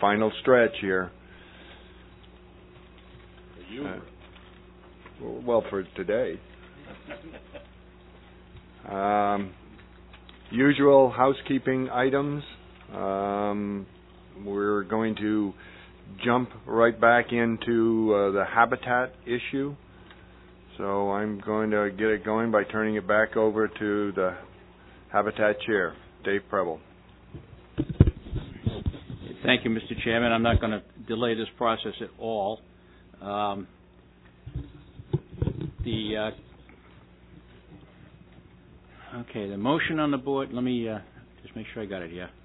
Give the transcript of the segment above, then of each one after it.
final stretch here. Well, for today. Usual housekeeping items. We're going to jump right back into the habitat issue. So I'm going to get it going by turning it back over to the Habitat Chair, Dave Preble. Thank you, Mr. Chairman. I'm not going to delay this process at all. The motion on the board, let me just make sure I got it here.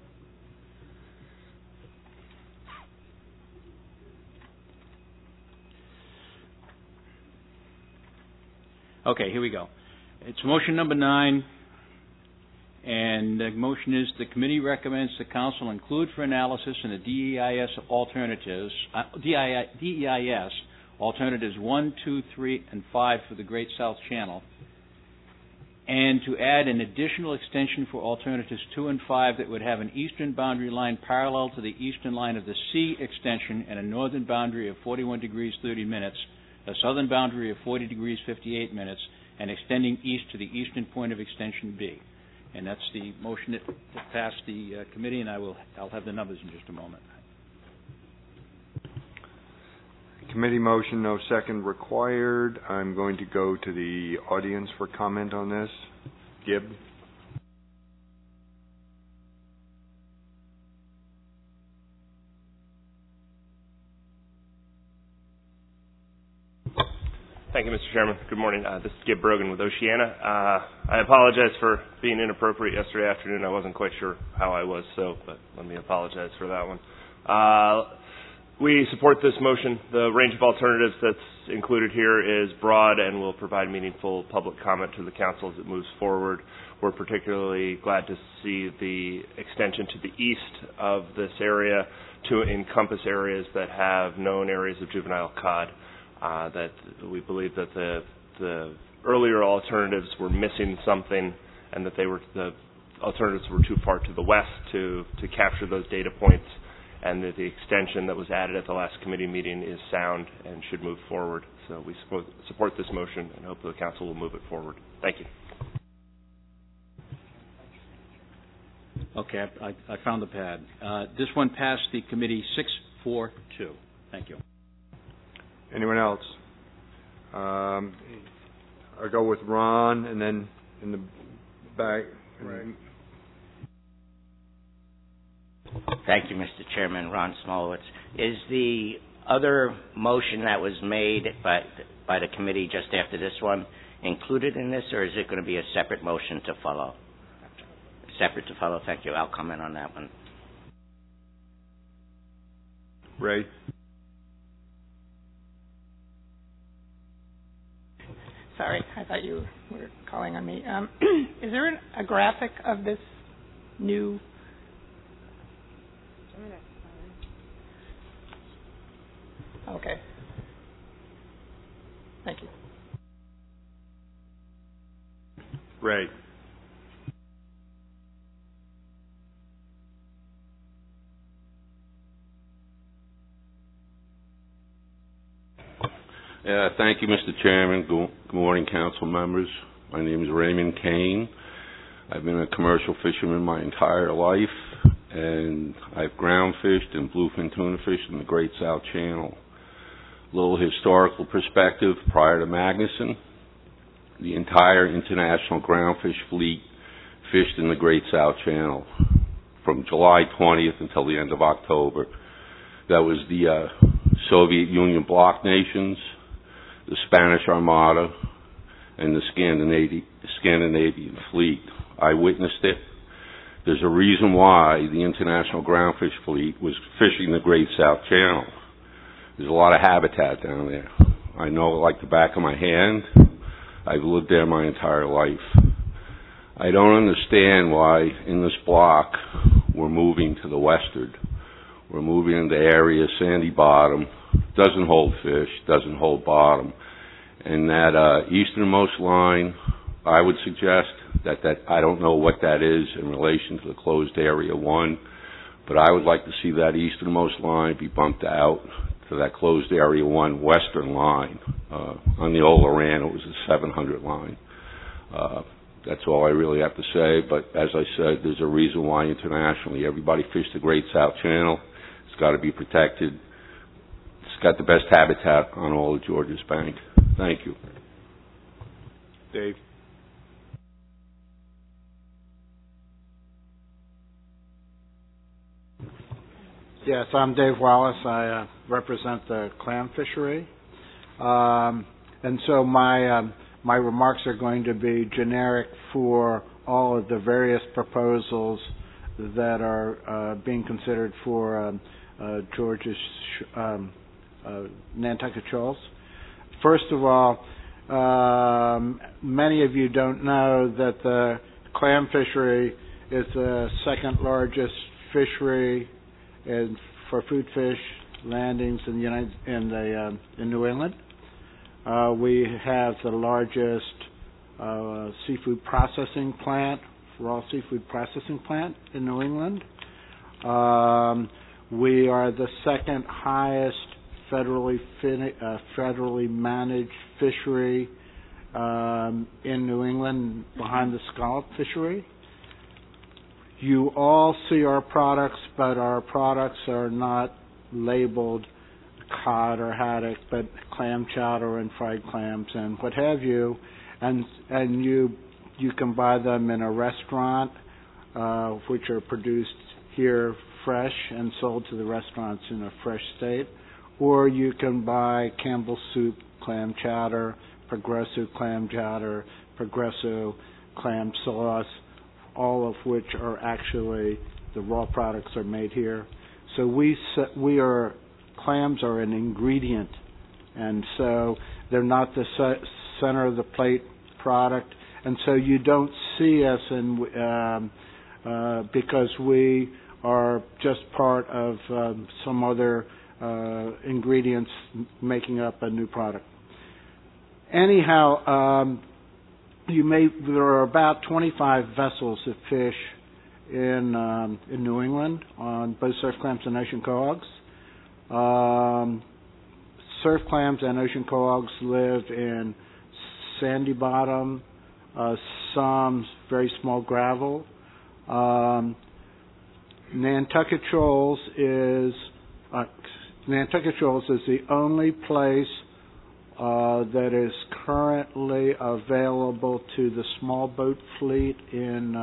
Okay, here we go. It's motion number 9, and the motion is the committee recommends the council include for analysis in the DEIS alternatives, DEIS alternatives 1, 2, 3, and 5 for the Great South Channel, and to add an additional extension for alternatives 2 and 5 that would have an eastern boundary line parallel to the eastern line of the C extension and a northern boundary of 41 degrees 30 minutes, a southern boundary of 40 degrees 58 minutes, and extending east to the eastern point of extension B. And that's the motion that passed the committee, and I'll have the numbers in just a moment. Committee motion, no second required. I'm going to go to the audience for comment on this. Gibb. Thank you, Mr. Chairman. Good morning. This is Gib Brogan with Oceana. I apologize for being inappropriate yesterday afternoon. I wasn't quite sure how I was, but let me apologize for that one. We support this motion. The range of alternatives that's included here is broad and will provide meaningful public comment to the council as it moves forward. We're particularly glad to see the extension to the east of this area to encompass areas that have known areas of juvenile cod. That we believe that the earlier alternatives were missing something, and that the alternatives were too far to the west to capture those data points, and that the extension that was added at the last committee meeting is sound and should move forward. So we support this motion and hope the council will move it forward. Thank you. Okay, I found the pad. This one passed the committee 6-4-2. Thank you. Anyone else? I'll go with Ron, and then in the back. Right. Thank you, Mr. Chairman. Ron Smolowitz. Is the other motion that was made by the committee just after this one included in this, or is it going to be a separate motion to follow? Separate to follow. Thank you. I'll comment on that one. Ray. Sorry, I thought you were calling on me. Is there a graphic of this new? Okay. Thank you. Ray. Thank you, Mr. Chairman. Good morning, council members. My name is Raymond Kane. I've been a commercial fisherman my entire life, and I've ground fished and bluefin tuna fished in the Great South Channel. A little historical perspective: prior to Magnuson, the entire international groundfish fleet fished in the Great South Channel from July 20th until the end of October. That was the Soviet Union bloc nations, the Spanish Armada, and the Scandinavian fleet. I witnessed it. There's a reason why the international groundfish fleet was fishing the Great South Channel. There's a lot of habitat down there. I know it like the back of my hand. I've lived there my entire life. I don't understand why in this block we're moving to the westward. We're moving into area sandy bottom, doesn't hold fish, doesn't hold bottom. And that easternmost line, I would suggest that I don't know what that is in relation to the closed area 1, But I would like to see that easternmost line be bumped out to that closed area 1 western line. On the old Loran, it was a 700 line. That's all I really have to say, but as I said, there's a reason why internationally everybody fished the Great South Channel. It's got to be protected. It's got the best habitat on all of Georges Bank. Thank you. Dave? Yes, I'm Dave Wallace. I represent the clam fishery. And so my remarks are going to be generic for all of the various proposals that are being considered for Georges Nantucket Shoals. First of all, many of you don't know that the clam fishery is the second largest fishery for food fish landings in New England. We have the largest seafood processing plant, raw seafood processing plant in New England. We are the second highest federally managed fishery in New England, behind the scallop fishery. You all see our products, but our products are not labeled cod or haddock, but clam chowder and fried clams and what have you. And you can buy them in a restaurant, which are produced here fresh and sold to the restaurants in a fresh state. Or you can buy Campbell's Soup clam chowder, Progresso clam chowder, Progresso clam sauce, all of which are actually, the raw products are made here. So clams are an ingredient, and so they're not the center of the plate product, and so you don't see us because we are just part of some other ingredients making up a new product. Anyhow, there are about 25 vessels that fish in New England on both surf clams and ocean cohogs. Surf clams and ocean cohogs live in sandy bottom, some very small gravel. Nantucket Shoals is the only place that is currently available to the small boat fleet in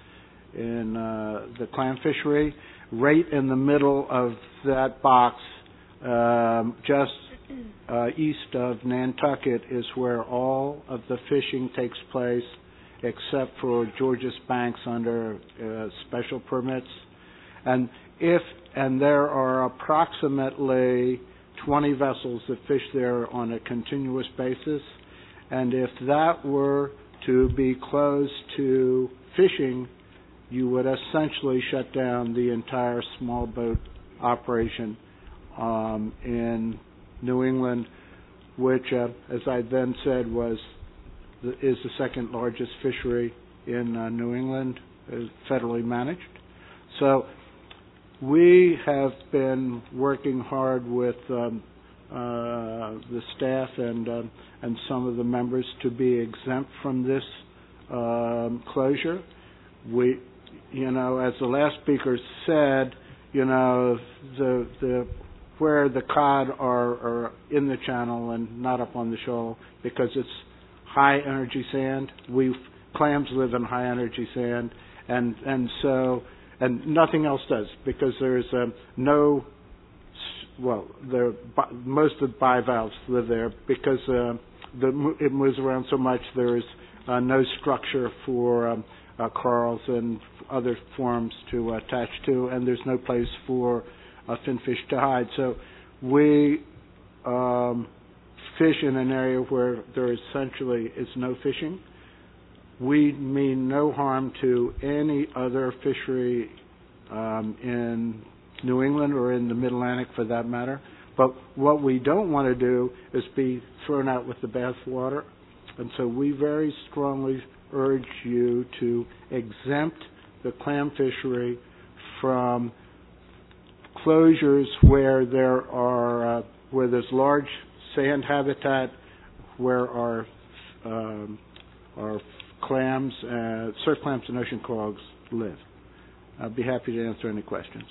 the clam fishery. Right in the middle of that box, just east of Nantucket, is where all of the fishing takes place, except for Georges Banks under special permits. And there are approximately 20 vessels that fish there on a continuous basis. And if that were to be closed to fishing, you would essentially shut down the entire small boat operation in New England, which, as I then said, is the second largest fishery in New England, federally managed. So we have been working hard with the staff and some of the members to be exempt from this closure. We, as the last speaker said, where the cod are in the channel and not up on the shoal because it's high energy sand. Clams live in high energy sand, and nothing else does because there's most of the bivalves live there because it moves around so much. There is no structure for corals and other forms to attach to, and there's no place for finfish to hide. So we fish in an area where there essentially is no fishing. We mean no harm to any other fishery in New England or in the Mid-Atlantic for that matter. But what we don't want to do is be thrown out with the bathwater. And so we very strongly urge you to exempt the clam fishery from closures where there's large sand habitat, where our clams, surf clams and ocean frogs live. I'd be happy to answer any questions.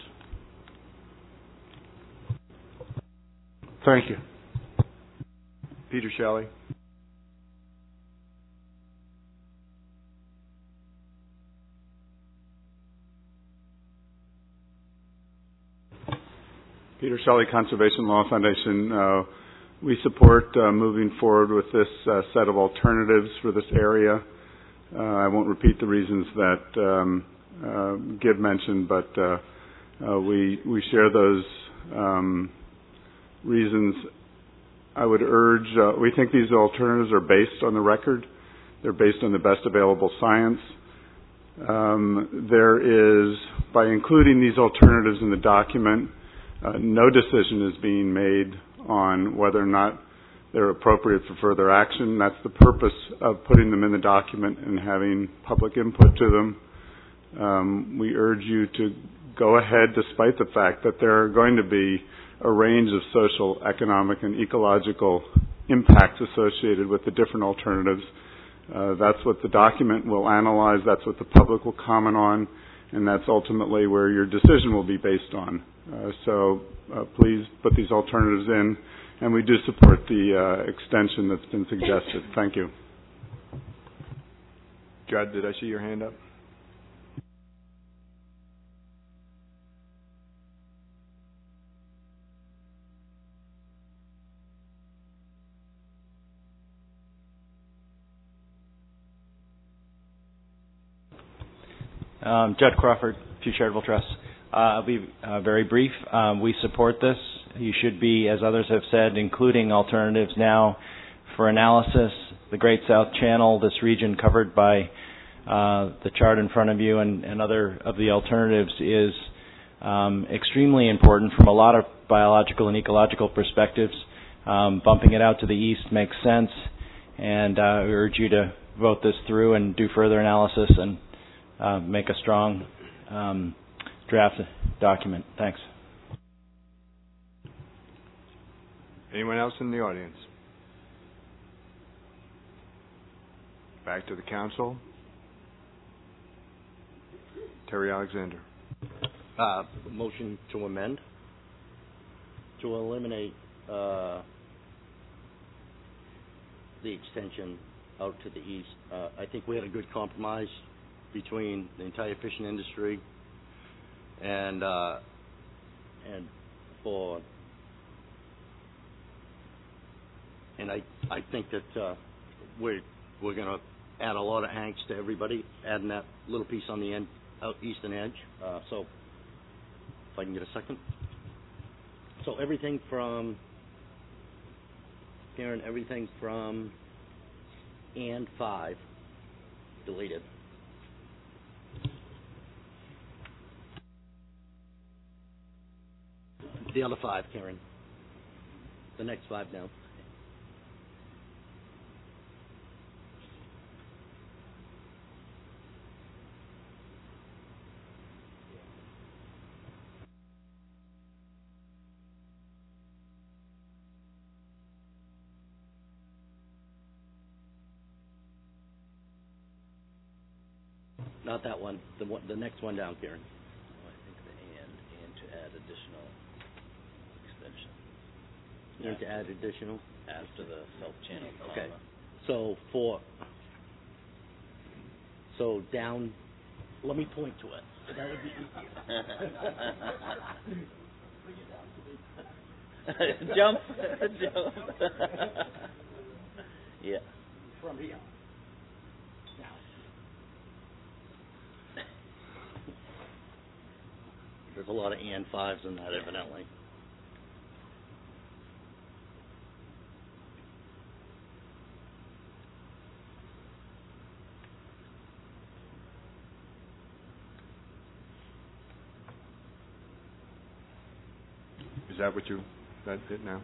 Thank you. Peter Shelley. Peter Shelley, Conservation Law Foundation. We support moving forward with this set of alternatives for this area. I won't repeat the reasons that Gib mentioned, but we share those reasons. I would urge, we think these alternatives are based on the record. They're based on the best available science. There is, by including these alternatives in the document, no decision is being made on whether or not they're appropriate for further action. That's the purpose of putting them in the document and having public input to them. We urge you to go ahead despite the fact that there are going to be a range of social, economic, and ecological impacts associated with the different alternatives. That's what the document will analyze, that's what the public will comment on, and that's ultimately where your decision will be based on. So please put these alternatives in, and we do support the extension that's been suggested. Thank you. Judd, did I see your hand up? Judd Crawford, Pew Charitable Trust. I'll be very brief. We support this. You should be, as others have said, including alternatives now for analysis. The Great South Channel, this region covered by the chart in front of you, and other of the alternatives is extremely important from a lot of biological and ecological perspectives. Bumping it out to the east makes sense, and I urge you to vote this through and do further analysis and make a strong draft document. Thanks. Anyone else in the audience? Back to the council. Terry Alexander. Motion to amend, to eliminate the extension out to the east. I think we had a good compromise between the entire fishing industry and I think that we're going to add a lot of angst to everybody, adding that little piece on the end, out eastern edge. So if I can get a second. So everything from Karen, everything from and 5 deleted. The other 5, Karen. The next 5 now. Not that one. The next one down, Karen. I think the and to add additional extension. And to add additional? After the South Channel. Okay. So down, let me point to it. That would be easier. Jump. Yeah. From here. There's a lot of and 5s in that, evidently. Is that what you, that's it now?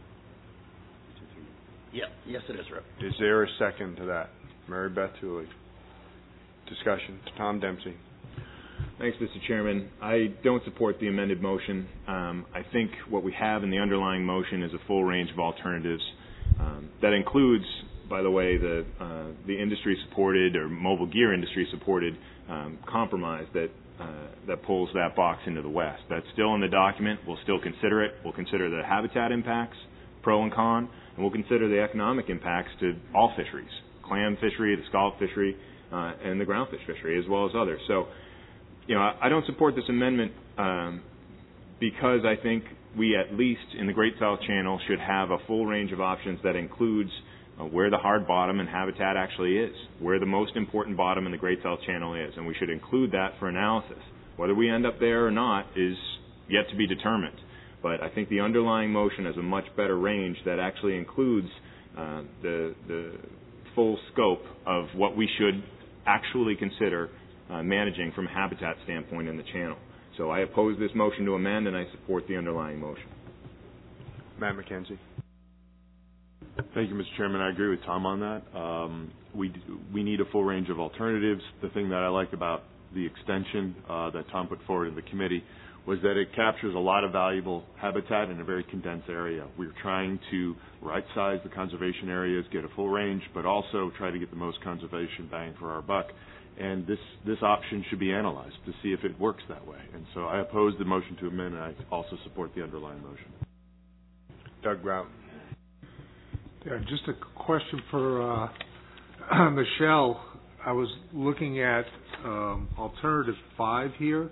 Yeah, yes it is, Rip. Is there a second to that? Mary Beth Tooley. Discussion. Tom Dempsey. Thanks, Mr. Chairman. I don't support the amended motion. I think what we have in the underlying motion is a full range of alternatives. That includes, by the way, the industry-supported or mobile gear industry-supported compromise that pulls that box into the west. That's still in the document. We'll still consider it. We'll consider the habitat impacts, pro and con, and we'll consider the economic impacts to all fisheries, clam fishery, the scallop fishery, and the groundfish fishery, as well as others. So, I don't support this amendment because I think we, at least in the Great South Channel, should have a full range of options that includes where the hard bottom and habitat actually is, where the most important bottom in the Great South Channel is, and we should include that for analysis. Whether we end up there or not is yet to be determined. But I think the underlying motion has a much better range that actually includes the full scope of what we should actually consider managing from a habitat standpoint in the channel. So I oppose this motion to amend, and I support the underlying motion. Matt McKenzie. Thank you, Mr. Chairman. I agree with Tom on that. We need a full range of alternatives. The thing that I like about the extension that Tom put forward in the committee was that it captures a lot of valuable habitat in a very condensed area. We're trying to right-size the conservation areas, get a full range, but also try to get the most conservation bang for our buck. And this option should be analyzed to see if it works that way. And so I oppose the motion to amend, and I also support the underlying motion. Doug Grout. Yeah, just a question for Michelle. I was looking at alternative 5 here.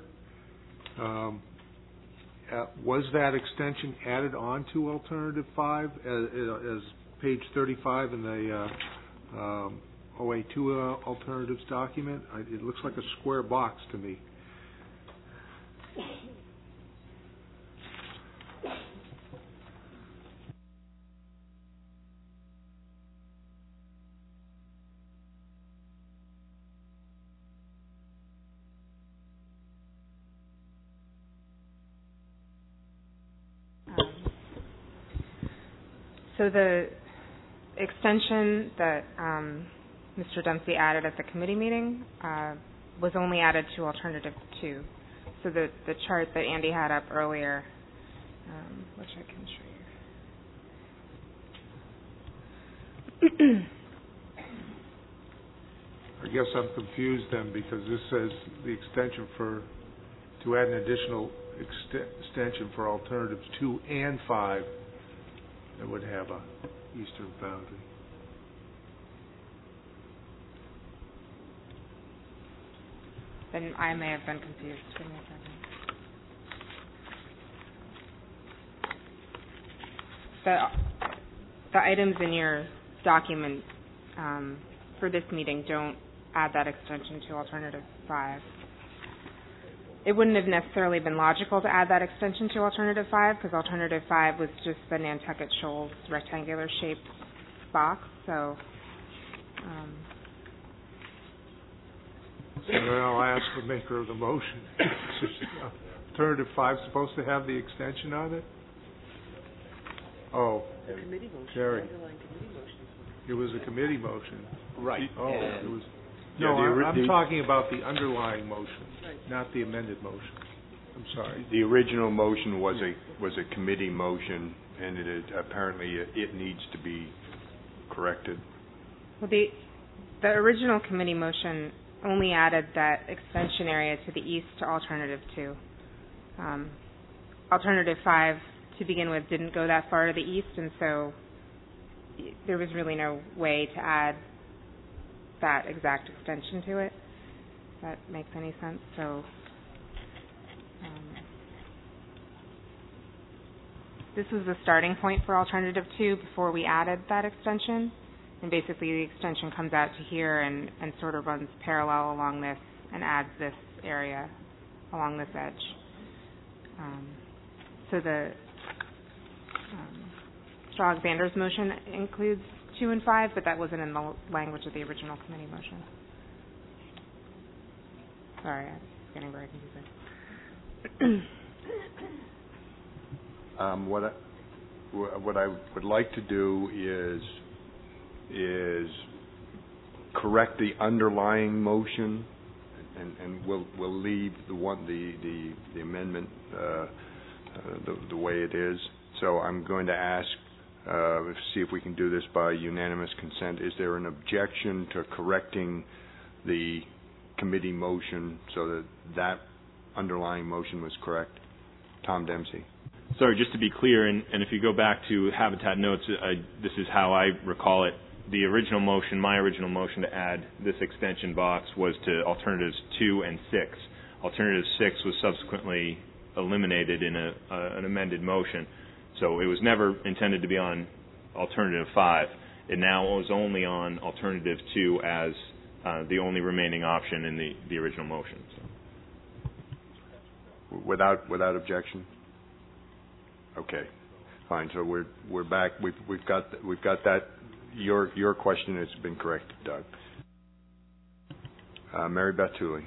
Was that extension added on to alternative 5 as page 35 in the OA2 alternatives document? It looks like a square box to me. So the extension that Mr. Dempsey added at the committee meeting was only added to alternative 2. So the chart that Andy had up earlier, which I can show you. I guess I'm confused then, because this says the extension to add an additional extension for alternatives 2 and 5 that would have a eastern boundary. Then I may have been confused. Give me a second. The items in your document for this meeting don't add that extension to alternative 5. It wouldn't have necessarily been logical to add that extension to alternative 5, because alternative 5 was just the Nantucket Shoals rectangular shaped box. So I'll ask the maker of the motion. Alternative 5 supposed to have the extension on it? Oh, the committee motion. Jerry. Committee motion. It was a committee motion. Right. Oh, it was. Yeah, No, I'm talking about the underlying motion, not the amended motion. I'm sorry. The original motion was a committee motion, and apparently it needs to be corrected. Well, the original committee motion only added that extension area to the east to alternative 2. Alternative 5, to begin with, didn't go that far to the east, and so there was really no way to add that exact extension to it, if that makes any sense. So this was the starting point for alternative 2 before we added that extension, and basically the extension comes out to here and sort of runs parallel along this and adds this area along this edge. So the Strauss-Vanders motion includes 2 and 5, but that wasn't in the language of the original committee motion. Sorry, I'm getting very confusing. What I would like to do is correct the underlying motion and we'll leave the amendment the way it is. So I'm going to ask, see if we can do this by unanimous consent. Is there an objection to correcting the committee motion so that underlying motion was correct? Tom Dempsey. Sorry, just to be clear, and if you go back to Habitat notes, this is how I recall it. The original motion, my original motion to add this extension box was to alternatives 2 and 6. Alternative 6 was subsequently eliminated in an amended motion. So it was never intended to be on alternative 5. It now is only on alternative 2 as the only remaining option in the original motion. So. Without objection? Okay, fine. So we're back. We've got that. Your question has been corrected, Doug. Mary Beth Tooley.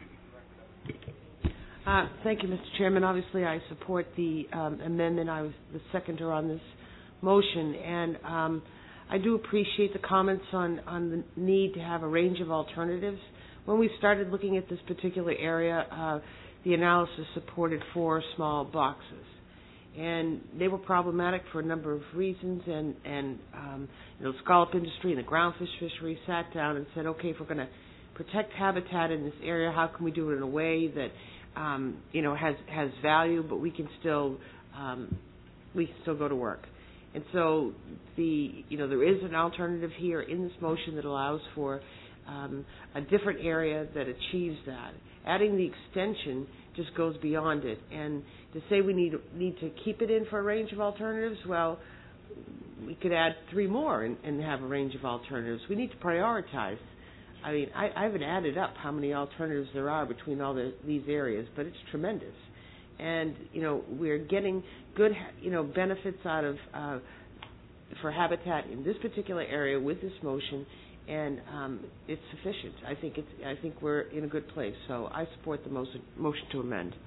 Thank you, Mr. Chairman. Obviously, I support the amendment. I was the seconder on this motion, and I do appreciate the comments on the need to have a range of alternatives. When we started looking at this particular area, the analysis supported 4 small boxes, and they were problematic for a number of reasons. And the scallop industry and the groundfish fishery sat down and said, okay, if we're going to protect habitat in this area, how can we do it in a way that has value, but we can still go to work. And so there is an alternative here in this motion that allows for a different area that achieves that. Adding the extension just goes beyond it. And to say we need to keep it in for a range of alternatives, well, we could add 3 more and have a range of alternatives. We need to prioritize. I mean, I haven't added up how many alternatives there are between all these areas, but it's tremendous. And, we're getting good, benefits out of, for habitat in this particular area with this motion, and it's sufficient. I think we're in a good place. So I support the motion to amend.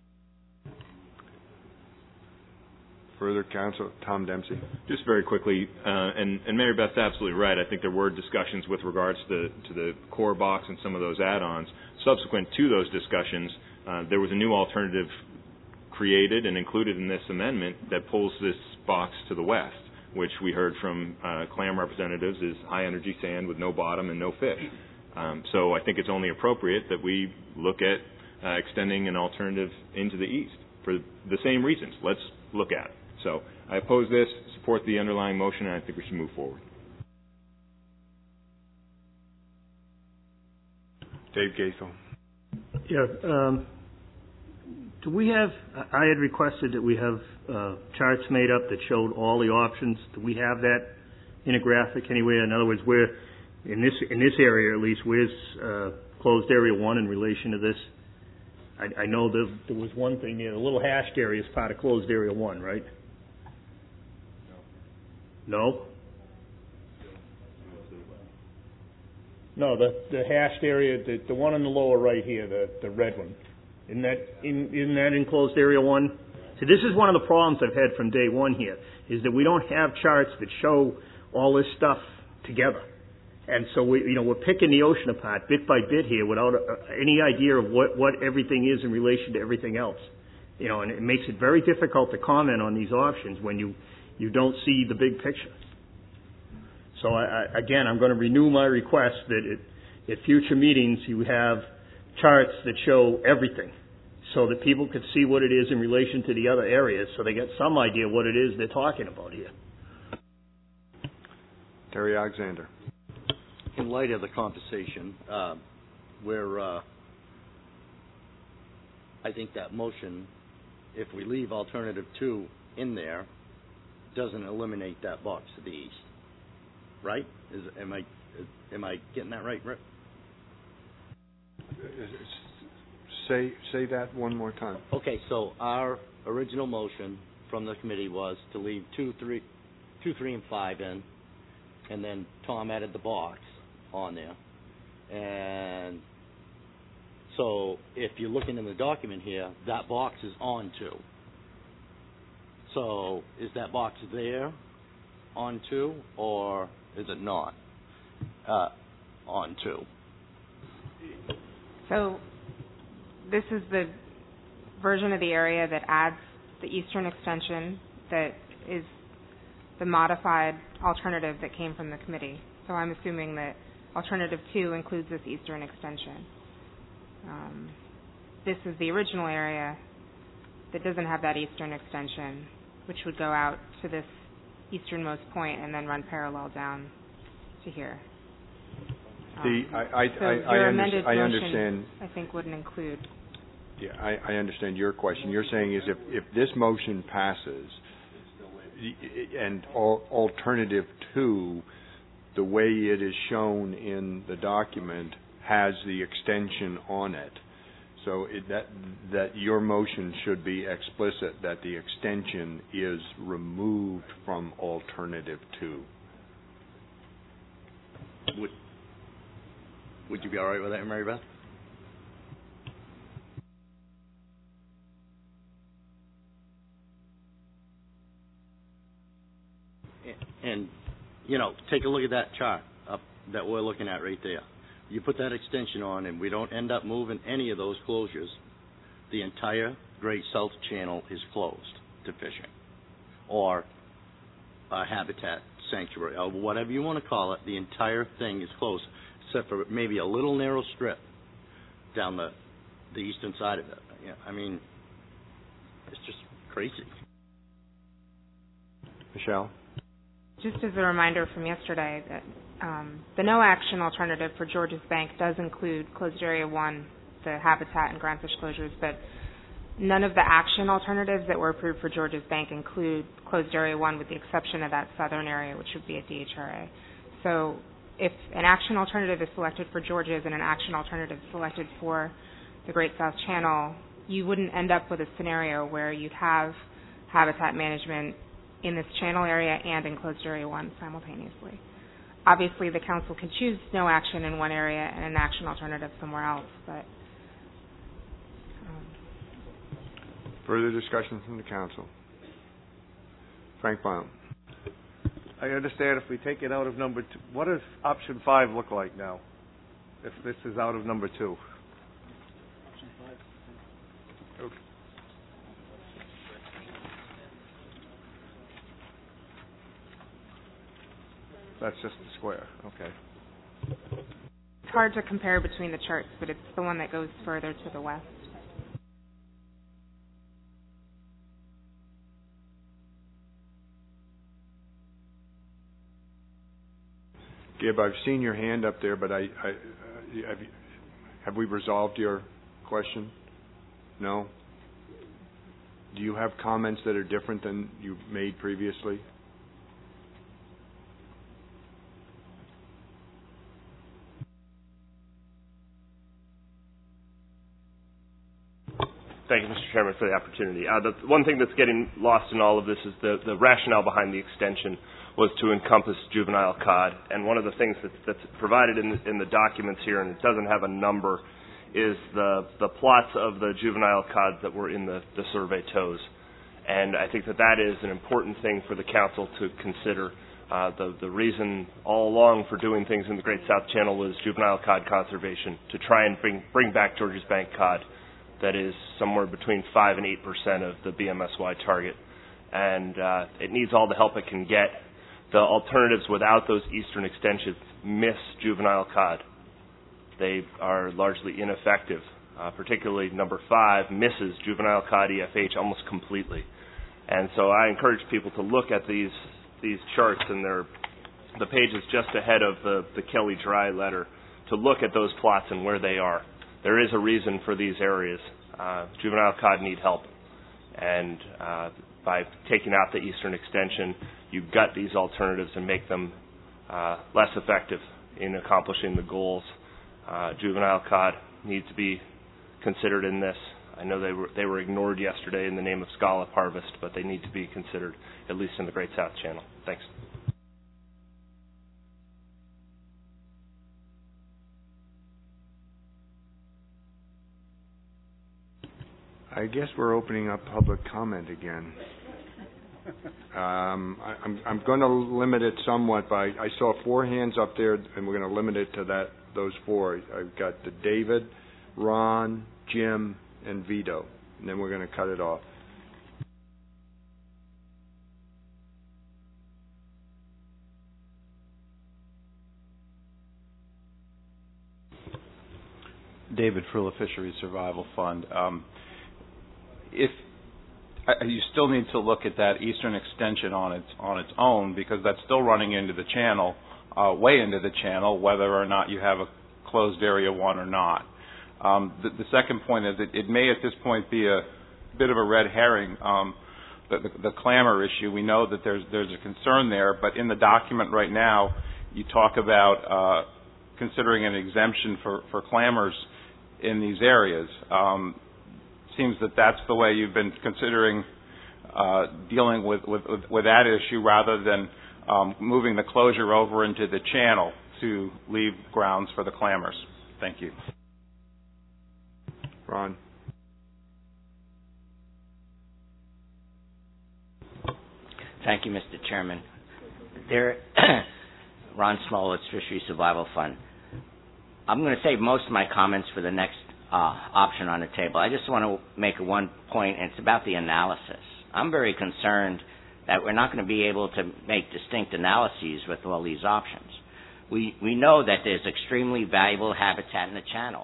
Further, Council Tom Dempsey. Just very quickly, and Mary Beth's absolutely right. I think there were discussions with regards to the core box and some of those add-ons. Subsequent to those discussions, there was a new alternative created and included in this amendment that pulls this box to the west, which we heard from clam representatives is high-energy sand with no bottom and no fish. So I think it's only appropriate that we look at extending an alternative into the east for the same reasons. Let's look at it. So I oppose this, support the underlying motion, and I think we should move forward. Dave Gaithel. Yeah. Do we have? I had requested that we have charts made up that showed all the options. Do we have that in a graphic anywhere? In other words, where in this area at least, where's closed area 1 in relation to this? I know there was one thing there. The little hashed area is part of closed area 1, right? No? No, the hashed area, the one on the lower right here, the red one. Isn't that in closed area 1? So this is one of the problems I've had from day one here, is that we don't have charts that show all this stuff together. And so we're picking the ocean apart bit by bit here without any idea of what everything is in relation to everything else. And it makes it very difficult to comment on these options when you don't see the big picture. So again, I'm going to renew my request that at future meetings you have charts that show everything so that people could see what it is in relation to the other areas so they get some idea what it is they're talking about here. Terry Alexander. In light of the conversation, where I think that motion, if we leave alternative 2 in there, doesn't eliminate that box to the east, right? Am I getting that right, Rick? Say that one more time. Okay, so our original motion from the committee was to leave 2, 3, and 5 in, and then Tom added the box on there. And so if you're looking in the document here, that box is on 2. So is that box there on 2, or is it not on 2? So this is the version of the area that adds the eastern extension that is the modified alternative that came from the committee. So I'm assuming that alternative 2 includes this eastern extension. This is the original area that doesn't have that eastern extension, which would go out to this easternmost point and then run parallel down to here. Your amended motion, understand. I think, wouldn't include. Yeah, I understand your question. You're saying is if this motion passes and alternative 2, the way it is shown in the document, has the extension on it. So that your motion should be explicit that the extension is removed from alternative 2. Would you be all right with that, Mary Beth? And, take a look at that chart up that we're looking at right there. You put that extension on and we don't end up moving any of those closures, the entire Great South Channel is closed to fishing, or a habitat sanctuary, or whatever you want to call it. The entire thing is closed, except for maybe a little narrow strip down the eastern side of it. It's just crazy. Michelle? Just as a reminder from yesterday that the no action alternative for Georges Bank does include closed area 1, the habitat and groundfish closures, but none of the action alternatives that were approved for Georges Bank include closed area 1 with the exception of that southern area, which would be a DHRA. So if an action alternative is selected for Georges and an action alternative selected for the Great South Channel, you wouldn't end up with a scenario where you'd have habitat management in this channel area and in closed area 1 simultaneously. Obviously, the council can choose no action in one area and an action alternative somewhere else, but... Further discussion from the council. Frank Baum. I understand if we take it out of number 2, what does option 5 look like now, if this is out of number 2? Option 5. Okay. That's just the square. Okay. It's hard to compare between the charts, but it's the one that goes further to the west. Gib, I've seen your hand up there, but have we resolved your question? No? Do you have comments that are different than you made previously? Thank you, Mr. Chairman, for the opportunity. The one thing that's getting lost in all of this is the rationale behind the extension was to encompass juvenile cod. And one of the things that's provided in the documents here, and it doesn't have a number, is the plots of the juvenile cod that were in the survey tows. And I think that is an important thing for the council to consider. The reason all along for doing things in the Great South Channel was juvenile cod conservation, to try and bring back Georges Bank cod. That is somewhere between 5 and 8% of the BMSY target. And it needs all the help it can get. The alternatives without those eastern extensions miss juvenile cod. They are largely ineffective. Particularly number 5 misses juvenile cod EFH almost completely. And so I encourage people to look at these charts, and the pages just ahead of the Kelly Dry letter, to look at those plots and where they are. There is a reason for these areas. Juvenile cod need help. And by taking out the eastern extension, you gut these alternatives and make them less effective in accomplishing the goals. Juvenile cod need to be considered in this. I know they were ignored yesterday in the name of scallop harvest, but they need to be considered, at least in the Great South Channel. Thanks. I guess we're opening up public comment again. I'm going to limit it somewhat by, I saw 4 hands up there, and we're going to limit it to those 4. I've got the David, Ron, Jim, and Vito, and then we're going to cut it off. David Frula, Fisheries Survival Fund. If you still need to look at that eastern extension on its own, because that's still running into the channel, way into the channel, whether or not you have a closed area 1 or not. The second point is it may at this point be a bit of a red herring. The clamor issue, we know that there's a concern there, but in the document right now, you talk about considering an exemption for clamors in these areas. Seems that that's the way you've been considering dealing with that issue, rather than moving the closure over into the channel to leave grounds for the clamors. Thank you. Ron. Thank you, Mr. Chairman. Ron Smolowitz, Fisheries Survival Fund. I'm going to save most of my comments for the next option on the table. I just want to make one point, and it's about the analysis. I'm very concerned that we're not going to be able to make distinct analyses with all these options. We know that there's extremely valuable habitat in the channel.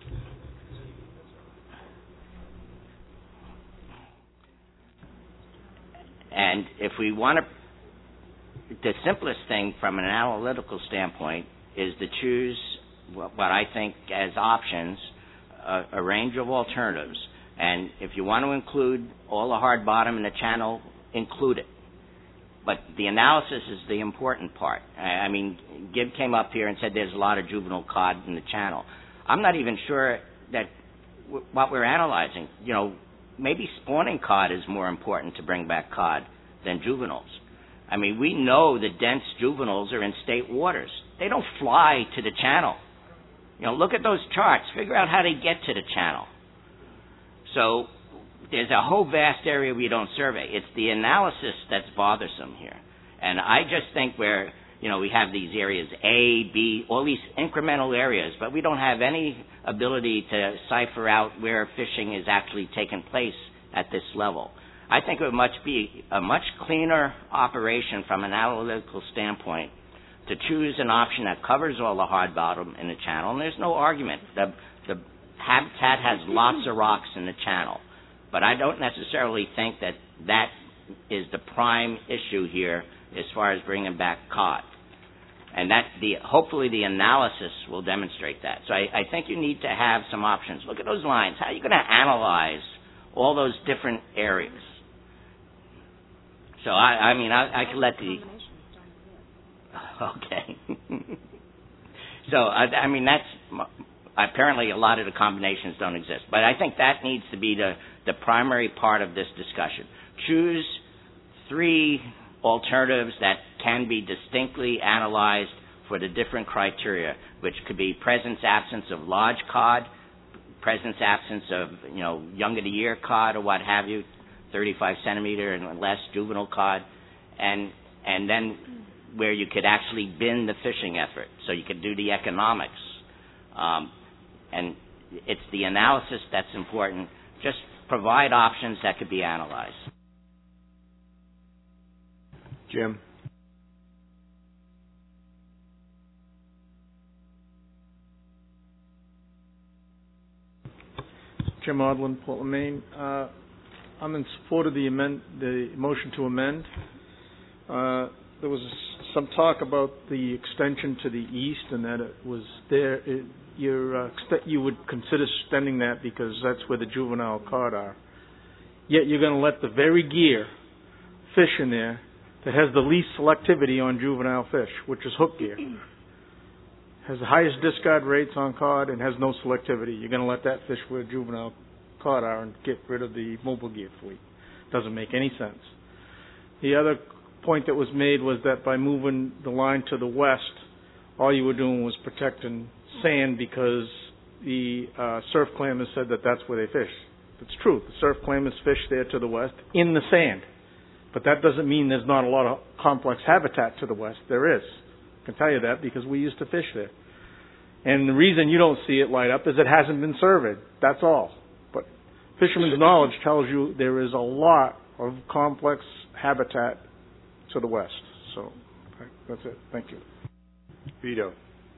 And if we want to, the simplest thing from an analytical standpoint is to choose what I think as options, a range of alternatives. And if you want to include all the hard bottom in the channel, include it. But the analysis is the important part. I mean, Gib came up here and said there's a lot of juvenile cod in the channel. I'm not even sure that what we're analyzing, maybe spawning cod is more important to bring back cod than juveniles. I mean, we know the dense juveniles are in state waters. They don't fly to the channel. Look at those charts. Figure out how they get to the channel. So there's a whole vast area we don't survey. It's the analysis that's bothersome here. And I just think we have these areas A, B, all these incremental areas, but we don't have any ability to cipher out where fishing is actually taking place at this level. I think it would be a much cleaner operation from an analytical standpoint to choose an option that covers all the hard bottom in the channel. And there's no argument. The habitat has lots of rocks in the channel. But I don't necessarily think that is the prime issue here as far as bringing back cod. And hopefully the analysis will demonstrate that. So I think you need to have some options. Look at those lines. How are you going to analyze all those different areas? So I could let the... Okay. So, that's... Apparently a lot of the combinations don't exist. But I think that needs to be the primary part of this discussion. Choose 3 alternatives that can be distinctly analyzed for the different criteria, which could be presence, absence of large cod, presence, absence of, young of the year cod or what have you, 35 centimeter and less juvenile cod, and then where you could actually bin the fishing effort, so you could do the economics. And it's the analysis that's important. Just provide options that could be analyzed. Jim? Jim Odlin, Portland, Maine. I'm in support of the motion to amend. There was some talk about the extension to the east and that it was there. You would consider extending that because that's where the juvenile cod are. Yet you're going to let the very gear fish in there that has the least selectivity on juvenile fish, which is hook gear. Has the highest discard rates on cod and has no selectivity. You're going to let that fish where juvenile cod are and get rid of the mobile gear fleet. Doesn't make any sense. The other point that was made was that by moving the line to the west, all you were doing was protecting sand because the surf clammers said that that's where they fish. It's true. The surf clammers fish there to the west in the sand. But that doesn't mean there's not a lot of complex habitat to the west. There is. I can tell you that because we used to fish there. And the reason you don't see it light up is it hasn't been surveyed. That's all. fisherman's knowledge tells you there is a lot of complex habitat to the west. So that's it. Thank you. Vito.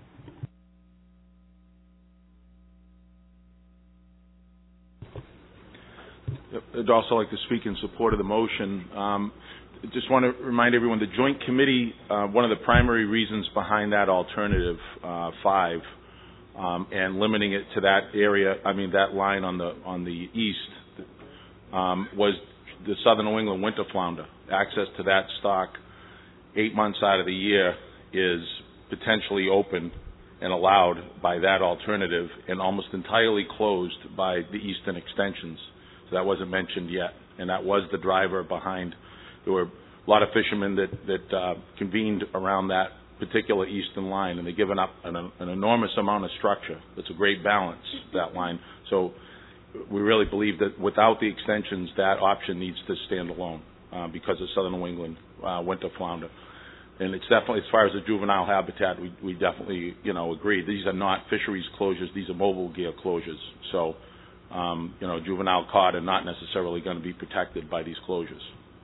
I'd also like to speak in support of the motion. Just want to remind everyone, the Joint Committee, one of the primary reasons behind that alternative 5 and limiting it to that area, that line on the east, was the southern New England winter flounder. Access to that stock 8 months out of the year is potentially open and allowed by that alternative and almost entirely closed by the eastern extensions. So that wasn't mentioned yet, and that was the driver behind. There were a lot of fishermen that convened around that particular eastern line, and they've given up an enormous amount of structure. It's a great balance, that line. So we really believe that without the extensions, that option needs to stand alone because of southern New England winter flounder. And it's definitely, as far as the juvenile habitat, we definitely, agree. These are not fisheries closures. These are mobile gear closures. So, juvenile cod are not necessarily going to be protected by these closures.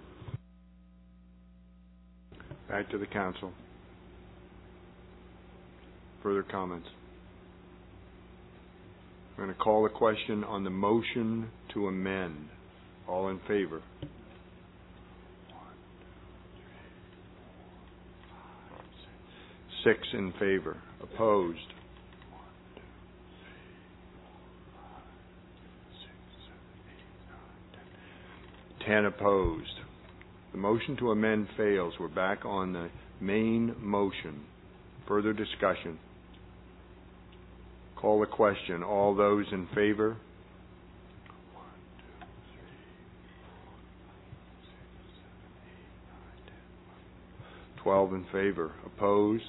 Back to the council. Further comments? I'm going to call the question on the motion to amend. All in favor? 6 in favor. Opposed? 10 opposed. The motion to amend fails. We're back on the main motion. Further discussion. Call the question. All those in favor? 12 in favor. Opposed?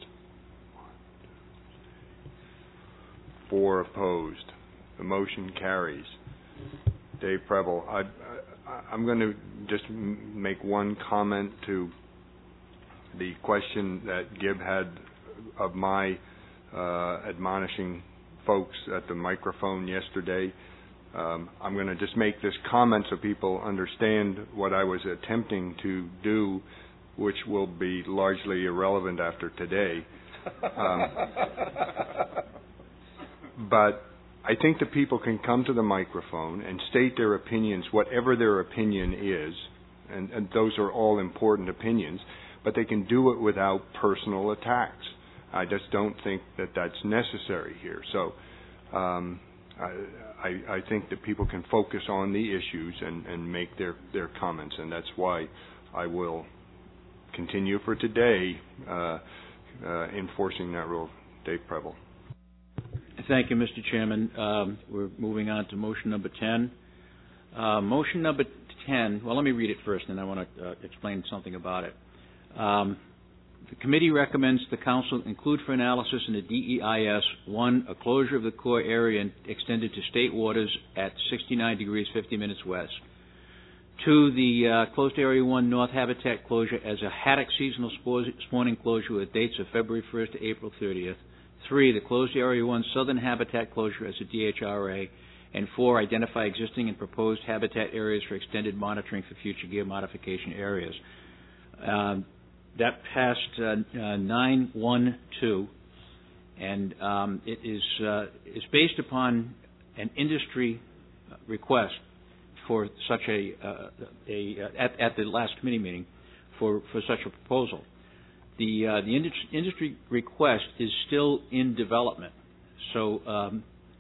4 opposed. The motion carries. Dave Preble, I'm going to just make one comment to the question that Gib had of my admonishing folks at the microphone yesterday. I'm going to just make this comment so people understand what I was attempting to do, which will be largely irrelevant after today. But I think that people can come to the microphone and state their opinions, whatever their opinion is, and those are all important opinions, but they can do it without personal attacks. I just don't think that that's necessary here. So I think that people can focus on the issues and make their comments, and that's why I will continue for today enforcing that rule. Dave Preble. Thank you, Mr. Chairman. We're moving on to motion number 10. Motion number 10, well, let me read it first, and I want to explain something about it. The committee recommends the council include for analysis in the DEIS, 1, a closure of the core area extended to state waters at 69 degrees 50 minutes west. 2, the closed area 1 north habitat closure as a haddock seasonal spawning closure with dates of February 1st to April 30th. 3, the closed area 1 southern habitat closure as a DHRA. And 4, identify existing and proposed habitat areas for extended monitoring for future gear modification areas. That passed 9-1-2, and it is based upon an industry request for such at the last committee meeting for such a proposal. The industry request is still in development, so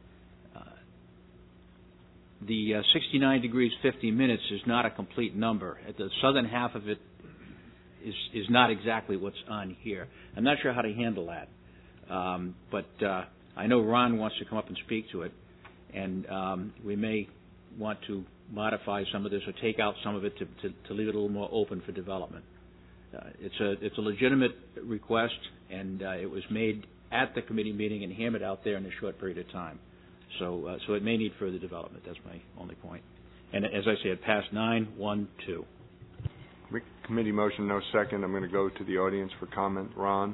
the 69 degrees 50 minutes is not a complete number. At the southern half of it is not exactly what's on here. I'm not sure how to handle that, but I know Ron wants to come up and speak to it, and we may want to modify some of this or take out some of it to leave it a little more open for development. It's a legitimate request, and it was made at the committee meeting and hammered out there in a short period of time. So it may need further development. That's my only point. And as I say, it passed 9-1-2. Committee motion, no second. I'm going to go to the audience for comment. Ron?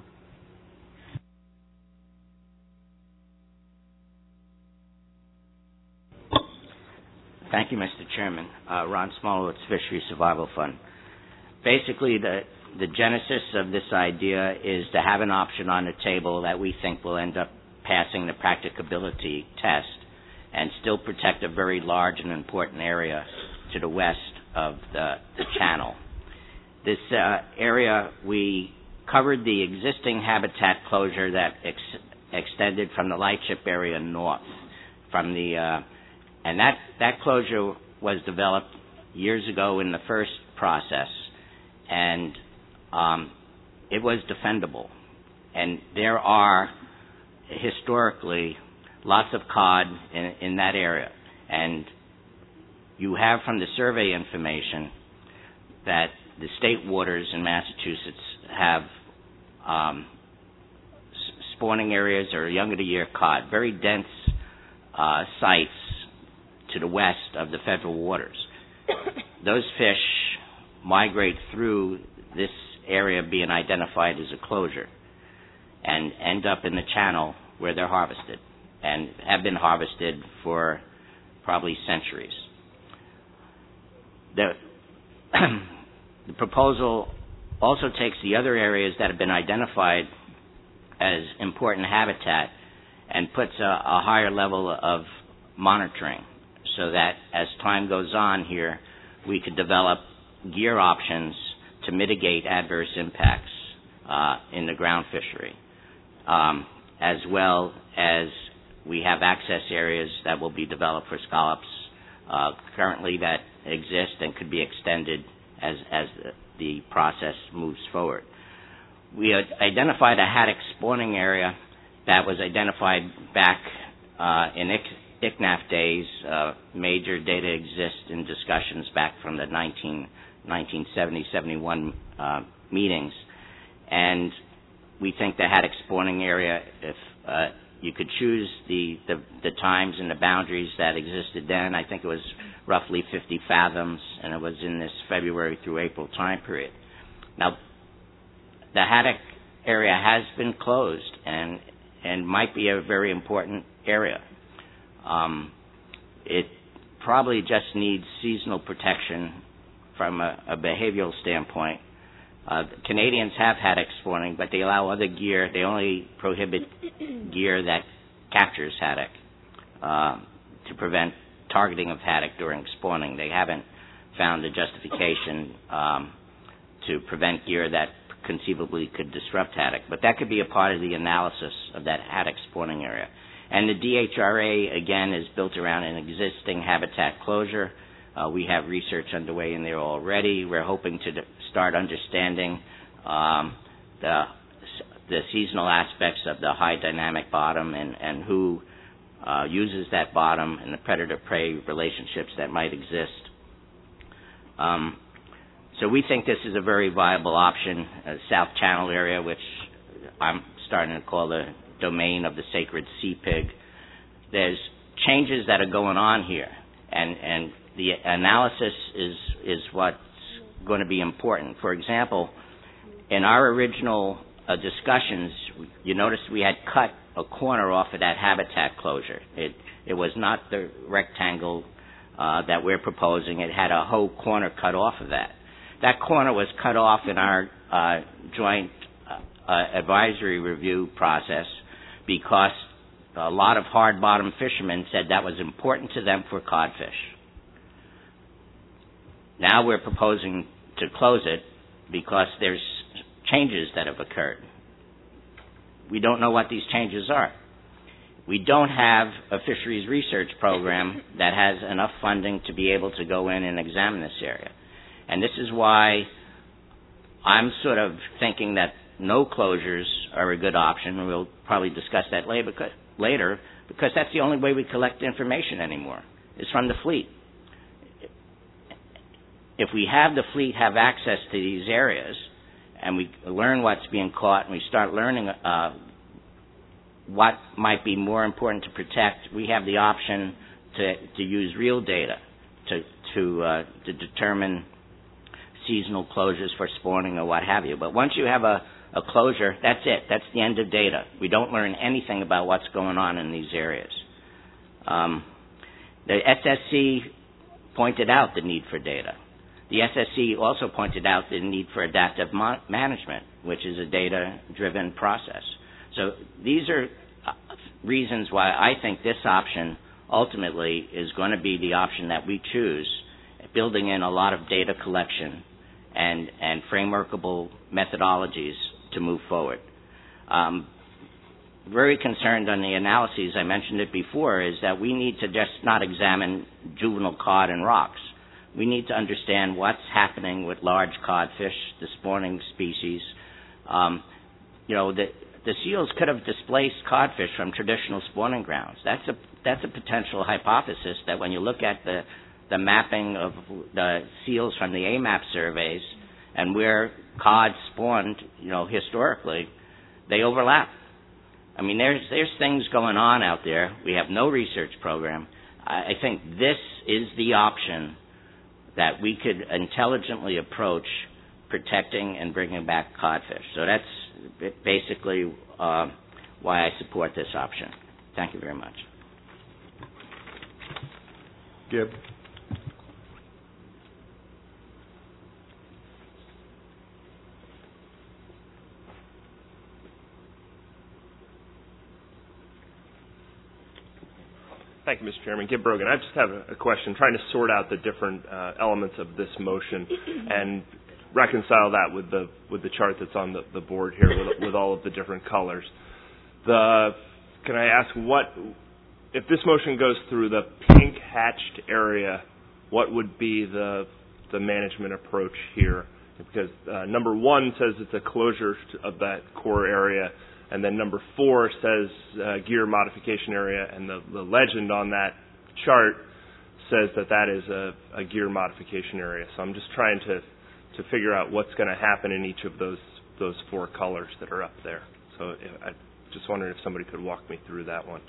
Thank you, Mr. Chairman. Ron Smolowitz, Fisheries Survival Fund. Basically, the genesis of this idea is to have an option on the table that we think will end up passing the practicability test and still protect a very large and important area to the west of the channel. This area, we covered the existing habitat closure that extended from the lightship area north. From the and that closure was developed years ago in the first process, and it was defendable. And there are historically lots of cod in that area, and you have from the survey information that the state waters in Massachusetts have spawning areas or younger-to-year cod, very dense sites to the west of the federal waters. Those fish migrate through this area being identified as a closure and end up in the channel where they're harvested and have been harvested for probably centuries. The proposal also takes the other areas that have been identified as important habitat and puts a higher level of monitoring so that as time goes on here, we could develop gear options to mitigate adverse impacts in the ground fishery, as well as we have access areas that will be developed for scallops currently that exist and could be extended as the process moves forward. We had identified a haddock spawning area that was identified back in ICNAF days. Major data exists in discussions back from the 1970-71 meetings. And we think the haddock spawning area, if you could choose the times and the boundaries that existed then, I think it was roughly 50 fathoms, and it was in this February through April time period. Now, the haddock area has been closed and might be a very important area. It probably just needs seasonal protection from a behavioral standpoint. Canadians have haddock spawning, but they allow other gear. They only prohibit gear that captures haddock to prevent targeting of haddock during spawning. They haven't found a justification to prevent gear that conceivably could disrupt haddock. But that could be a part of the analysis of that haddock spawning area. And the DHRA, again, is built around an existing habitat closure. We have research underway in there already. We're hoping to start understanding the seasonal aspects of the high dynamic bottom and who uses that bottom and the predator-prey relationships that might exist. So we think this is a very viable option. South Channel area, which I'm starting to call the domain of the sacred sea pig. There's changes that are going on here, and the analysis is what's going to be important. For example, in our original discussions, you noticed we had cut a corner off of that habitat closure. It was not the rectangle that we're proposing. It had a whole corner cut off of that. That corner was cut off in our joint advisory review process because a lot of hard-bottom fishermen said that was important to them for codfish. Now we're proposing to close it because there's changes that have occurred. We don't know what these changes are. We don't have a fisheries research program that has enough funding to be able to go in and examine this area. And this is why I'm sort of thinking that no closures are a good option, and we'll probably discuss that later, because that's the only way we collect information anymore, is from the fleet. If we have the fleet have access to these areas, and we learn what's being caught, and we start learning what might be more important to protect, we have the option to use real data to determine seasonal closures for spawning or what have you. But once you have a closure, that's it. That's the end of data. We don't learn anything about what's going on in these areas. The SSC pointed out the need for data. The SSC also pointed out the need for adaptive management, which is a data-driven process. So these are reasons why I think this option ultimately is going to be the option that we choose, building in a lot of data collection and frameworkable methodologies to move forward. Very concerned on the analyses, I mentioned it before, is that we need to just not examine juvenile cod and rocks. We need to understand what's happening with large codfish, the spawning species. The seals could have displaced codfish from traditional spawning grounds. That's a potential hypothesis that when you look at the mapping of the seals from the AMAP surveys and where cod spawned, historically, they overlap. I mean, there's things going on out there. We have no research program. I think this is the option that we could intelligently approach protecting and bringing back codfish. So that's basically why I support this option. Thank you very much. Gibb. Thank you, Mr. Chairman. Gibb Brogan. I just have a question, trying to sort out the different elements of this motion and reconcile that with the chart that's on the board here with all of the different colors. Can I ask if this motion goes through the pink hatched area, what would be the management approach here? Because number 1 says it's a closure of that core area, and then number 4 says gear modification area, and the legend on that chart says that is a gear modification area. So I'm just trying to figure out what's going to happen in each of those 4 colors that are up there. So I just wondering if somebody could walk me through that one.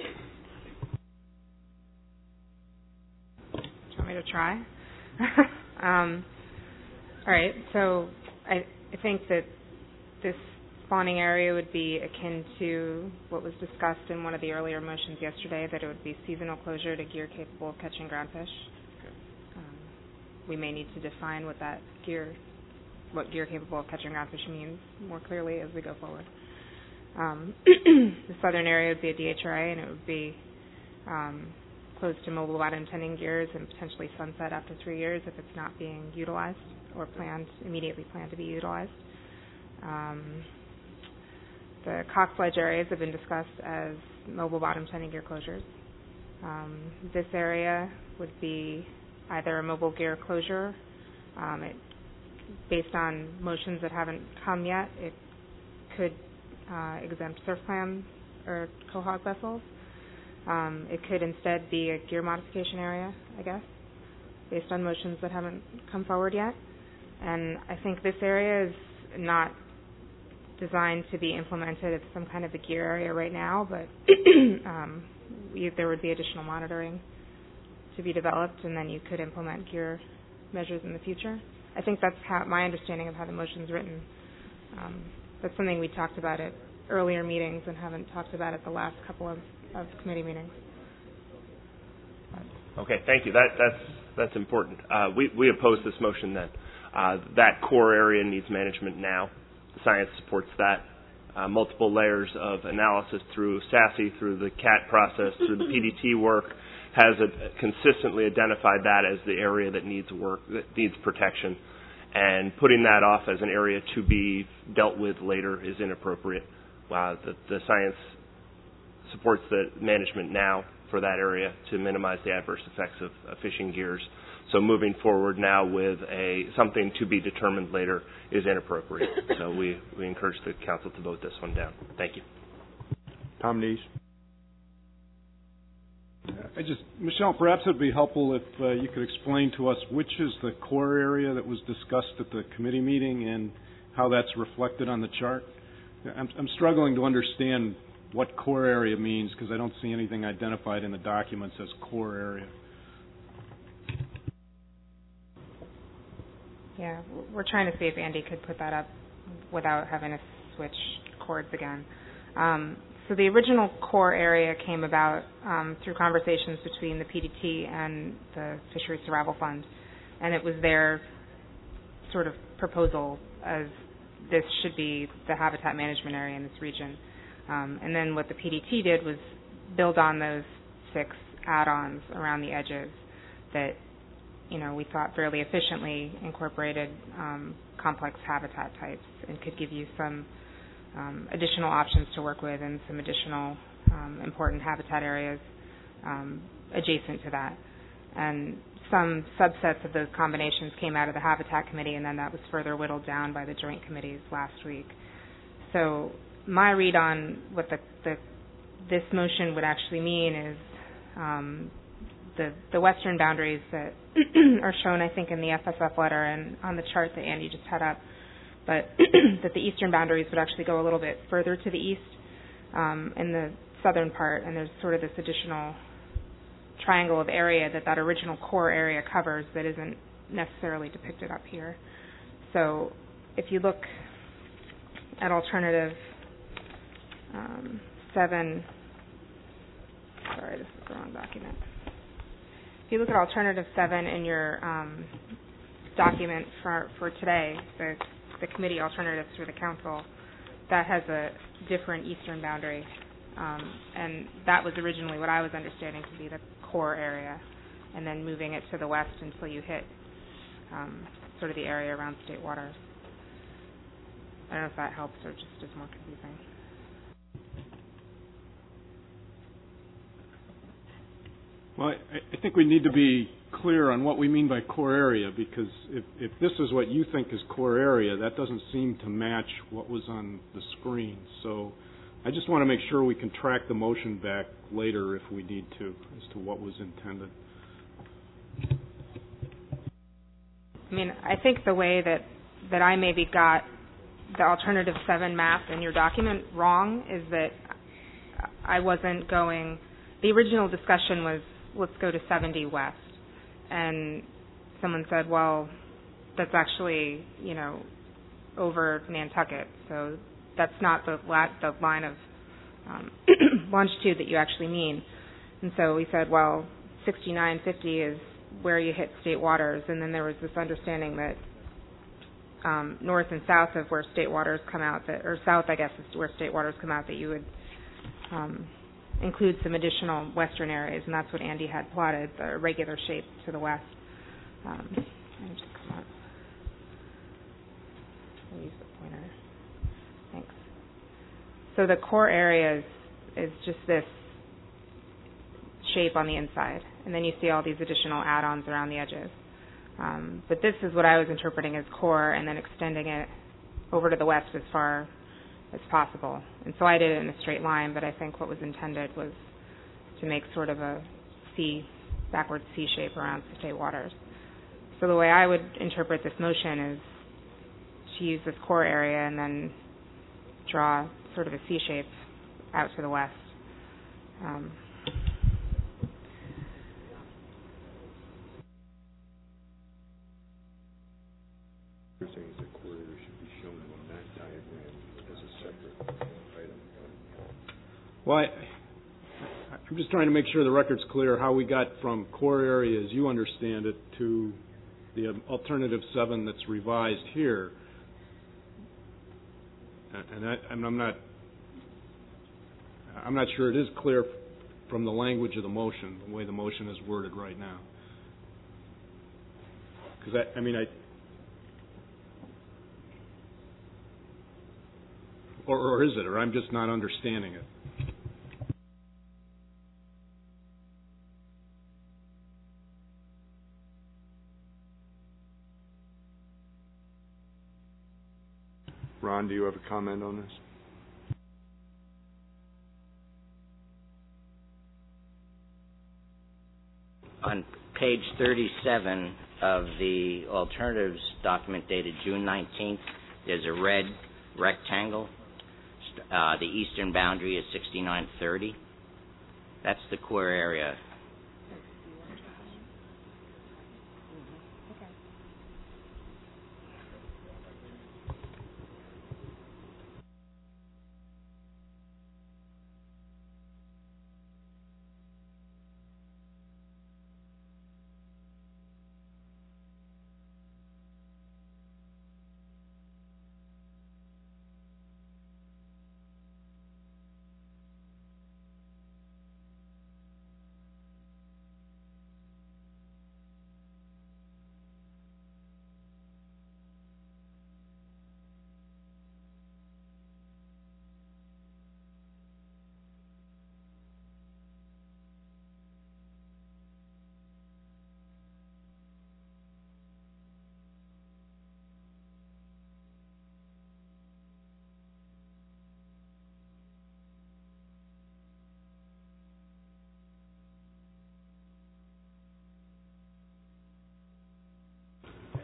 Do you want me to try? All right. So I think that this spawning area would be akin to what was discussed in one of the earlier motions yesterday, that it would be seasonal closure to gear capable of catching groundfish. We may need to define what gear capable of catching groundfish means more clearly as we go forward. The southern area would be a DHRA, and it would be closed to mobile bottom tending gears and potentially sunset after 3 years if it's not being utilized or immediately planned to be utilized. The Cox Ledge areas have been discussed as mobile bottom tending gear closures. This area would be either a mobile gear closure. Based on motions that haven't come yet, it could exempt surf clam or quahog vessels. It could instead be a gear modification area, I guess, based on motions that haven't come forward yet. And I think this area is not designed to be implemented as some kind of a gear area right now, but there would be additional monitoring to be developed, and then you could implement gear measures in the future. I think that's my understanding of how the motion's written. That's something we talked about at earlier meetings and haven't talked about at the last couple of committee meetings. Okay, thank you. That's important. We oppose this motion that core area needs management now. The science supports that. Multiple layers of analysis through SASE, through the CAT process, through the PDT work has consistently identified that as the area that needs work, that needs protection. And putting that off as an area to be dealt with later is inappropriate. The science supports the management now for that area to minimize the adverse effects of fishing gears. So moving forward now with something to be determined later is inappropriate. So we encourage the council to vote this one down. Thank you. Tom Neese. Michelle, perhaps it would be helpful if you could explain to us which is the core area that was discussed at the committee meeting and how that's reflected on the chart. I'm struggling to understand what core area means because I don't see anything identified in the documents as core area. Yeah, we're trying to see if Andy could put that up without having to switch chords again. So the original core area came about through conversations between the PDT and the Fisheries Survival Fund, and it was their sort of proposal as this should be the habitat management area in this region. And then what the PDT did was build on those 6 add-ons around the edges that, we thought fairly efficiently incorporated complex habitat types and could give you some additional options to work with and some additional important habitat areas adjacent to that. And some subsets of those combinations came out of the Habitat Committee, and then that was further whittled down by the joint committees last week. So my read on what this motion would actually mean is the western boundaries that are shown, I think, in the FSF letter and on the chart that Andy just had up, but that the eastern boundaries would actually go a little bit further to the east in the southern part, and there's sort of this additional triangle of area that original core area covers that isn't necessarily depicted up here. So if you look at alternative 7, sorry, this is the wrong document. If you look at alternative 7 in your document for today, the committee alternatives for the council, that has a different eastern boundary, and that was originally what I was understanding to be the core area, and then moving it to the west until you hit sort of the area around state waters. I don't know if that helps or just is more confusing. Well, I think we need to be clear on what we mean by core area, because if this is what you think is core area, that doesn't seem to match what was on the screen. So I just want to make sure we can track the motion back later if we need to, as to what was intended. I mean, I think the way that I maybe got the alternative 7 map in your document wrong is that I wasn't going, the original discussion was, let's go to 70 west. And someone said, well, that's actually, over Nantucket. So that's not the line of longitude that you actually mean. And so we said, well, 6950 is where you hit state waters. And then there was this understanding that north and south of where state waters come out, or south, I guess, is where state waters come out, that you would include some additional western areas, and that's what Andy had plotted, the regular shape to the west. Let me just come up. I'll use the pointer. Thanks. So the core area is just this shape on the inside, and then you see all these additional add-ons around the edges. But this is what I was interpreting as core, and then extending it over to the west as far as possible. And so I did it in a straight line, but I think what was intended was to make sort of a backward C shape around state waters. So the way I would interpret this motion is to use this core area and then draw sort of a C shape out to the west. You're saying the core area should be shown on that diagram as a separate item. Well, I'm just trying to make sure the record's clear how we got from core area, as you understand it, to the alternative 7 that's revised here. And I'm not sure it is clear from the language of the motion, the way the motion is worded right now. Because or is it, or I'm just not understanding it? Ron, do you have a comment on this? On page 37 of the alternatives document dated June 19th, there's a red rectangle. The eastern boundary is 6930. That's the core area.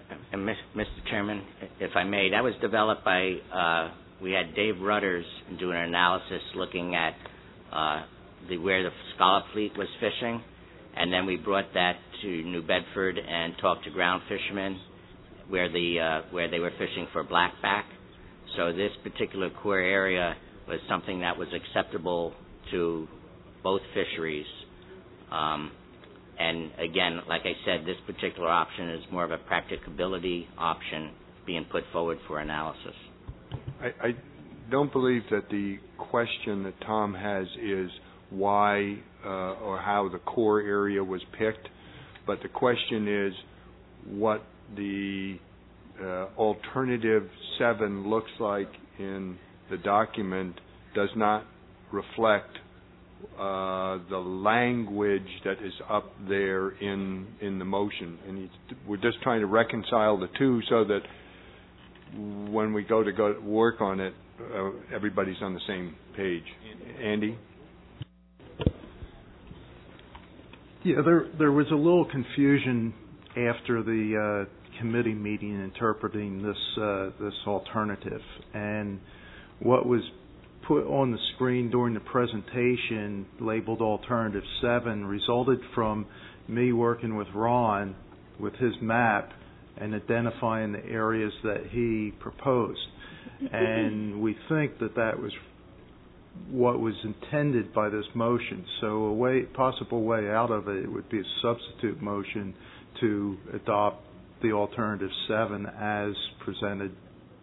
And Mr. Chairman, if I may, that was developed by, we had Dave Rudders doing an analysis looking at where the scallop fleet was fishing, and then we brought that to New Bedford and talked to ground fishermen where they were fishing for blackback. So this particular core area was something that was acceptable to both fisheries. And again, like I said, this particular option is more of a practicability option being put forward for analysis. I don't believe that the question that Tom has is why or how the core area was picked, but the question is what the alternative 7 looks like in the document does not reflect the language that is up there in the motion, and we're just trying to reconcile the two so that when we go to work on it, everybody's on the same page. Andy? Yeah, there was a little confusion after the committee meeting interpreting this alternative, and what was put on the screen during the presentation labeled Alternative 7 resulted from me working with Ron with his map and identifying the areas that he proposed. And we think that was what was intended by this motion. So possible way out of it would be a substitute motion to adopt the Alternative 7 as presented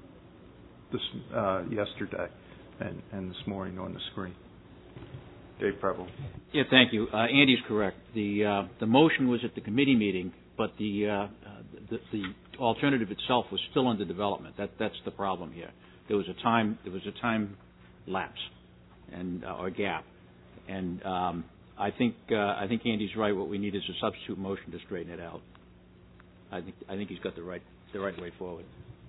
yesterday and this morning on the screen. Dave Preble. Yeah, thank you. Andy's correct. The motion was at the committee meeting, but the alternative itself was still under development. That's the problem here. There was a time lapse and or gap, and I think Andy's right. What we need is a substitute motion to straighten it out. I think he's got the right way forward.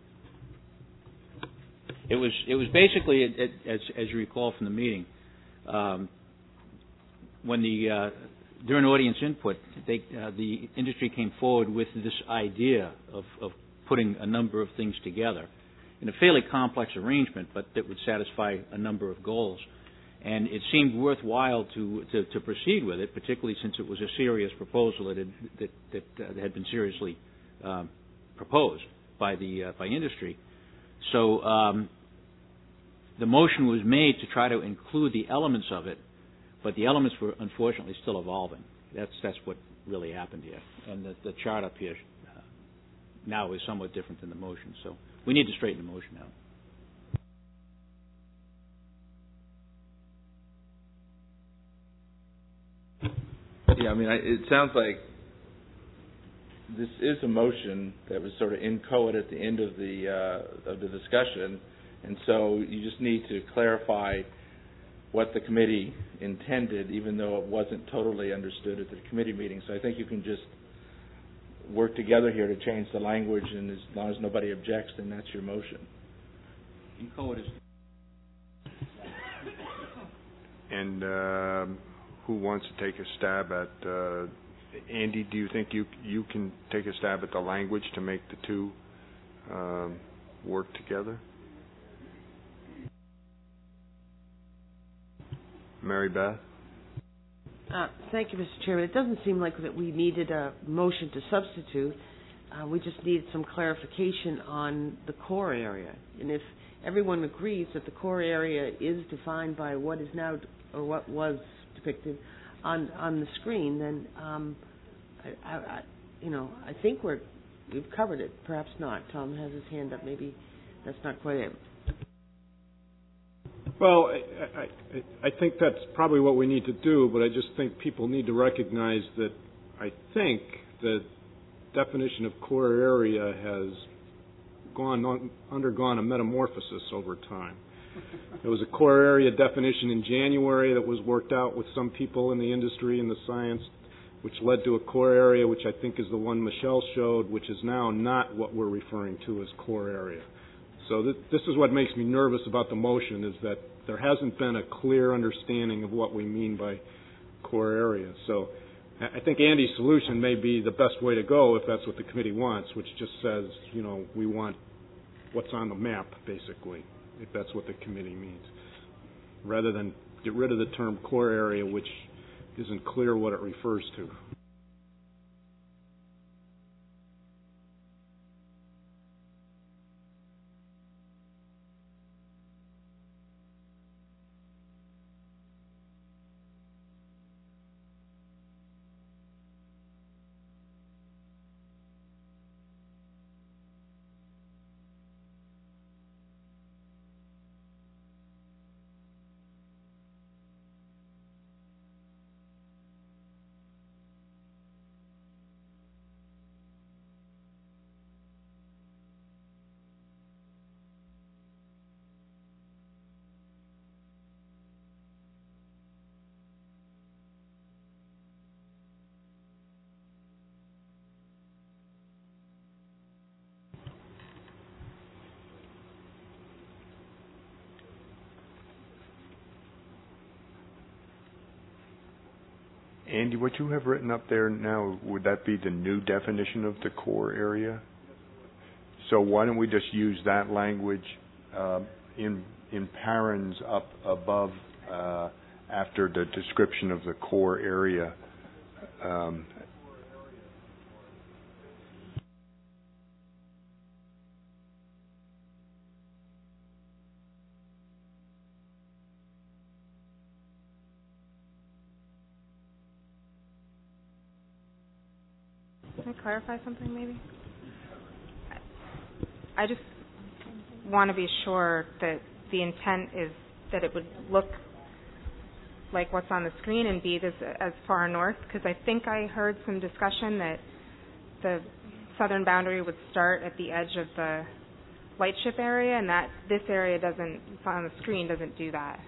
It was basically, as you recall from the meeting, when during audience input, the industry came forward with this idea of putting a number of things together in a fairly complex arrangement, but that would satisfy a number of goals. And it seemed worthwhile to proceed with it, particularly since it was a serious proposal that had been seriously proposed by industry. So the motion was made to try to include the elements of it, but the elements were unfortunately still evolving. That's what really happened here. And the chart up here now is somewhat different than the motion. So we need to straighten the motion out. Yeah, I mean, it sounds like this is a motion that was sort of inchoate at the end of the discussion, and so you just need to clarify what the committee intended, even though it wasn't totally understood at the committee meeting. So I think you can just work together here to change the language, and as long as nobody objects, then that's your motion. Inchoate is. And who wants to take a stab at Andy? Do you think you can take a stab at the language to make the two work together? Mary Beth? Thank you, Mr. Chairman. It doesn't seem like that we needed a motion to substitute. We just needed some clarification on the core area. And if everyone agrees that the core area is defined by what is now or what was depicted on the screen, then I think we've covered it. Perhaps not. Tom has his hand up. Maybe that's not quite it. Well, I think that's probably what we need to do, but I just think people need to recognize that I think the definition of core area has undergone a metamorphosis over time. There was a core area definition in January that was worked out with some people in the industry and the science, which led to a core area, which I think is the one Michelle showed, which is now not what we're referring to as core area. So this is what makes me nervous about the motion, is that there hasn't been a clear understanding of what we mean by core area. So I think Andy's solution may be the best way to go if that's what the committee wants, which just says, we want what's on the map, basically, if that's what the committee means, rather than get rid of the term core area, which isn't clear what it refers to. Andy, what you have written up there now, would that be the new definition of the core area? So why don't we just use that language in parens up above after the description of the core area? Can I clarify something, maybe? I just want to be sure that the intent is that it would look like what's on the screen and be this as far north, because I think I heard some discussion that the southern boundary would start at the edge of the lightship area, and that this area doesn't, on the screen, doesn't do that.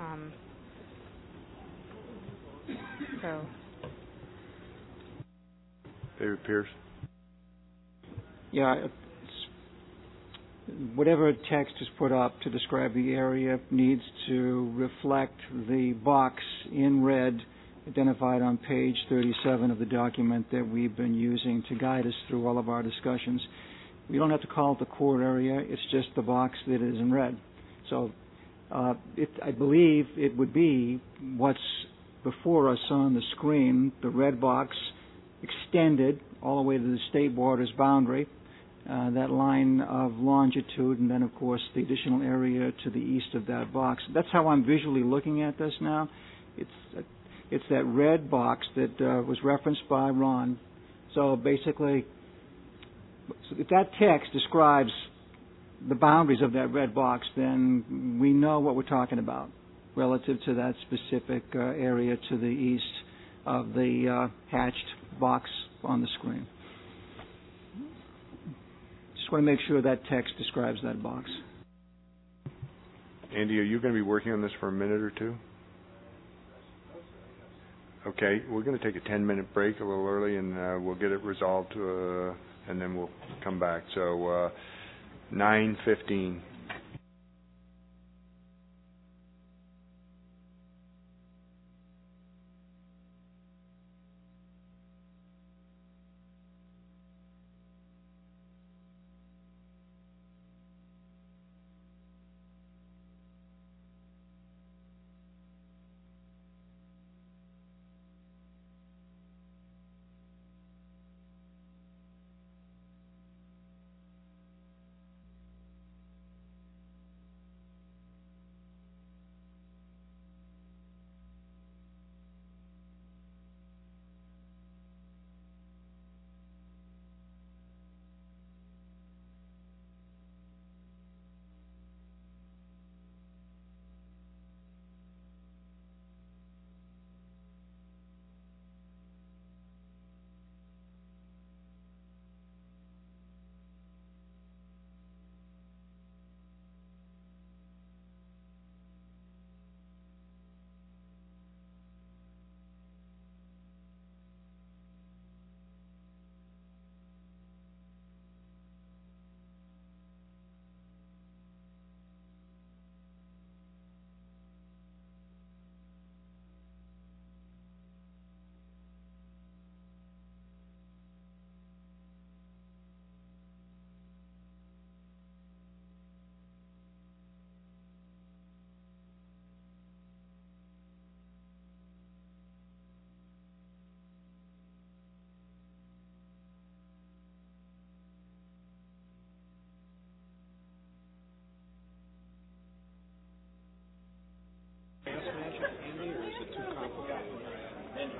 So. David Pierce. Yeah, whatever text is put up to describe the area needs to reflect the box in red identified on page 37 of the document that we've been using to guide us through all of our discussions. We don't have to call it the core area, it's just the box that is in red. So I believe it would be what's before us on the screen, the red box extended all the way to the state borders boundary, that line of longitude, and then, of course, the additional area to the east of that box. That's how I'm visually looking at this now. It's that red box that was referenced by Ron. So basically, if that text describes the boundaries of that red box, then we know what we're talking about relative to that specific area to the east of the hatched box on the screen. Just want to make sure that text describes that box. Andy, are you going to be working on this for a minute or two? Okay, we're going to take a 10-minute break a little early, and we'll get it resolved, and then we'll come back. So 9:15.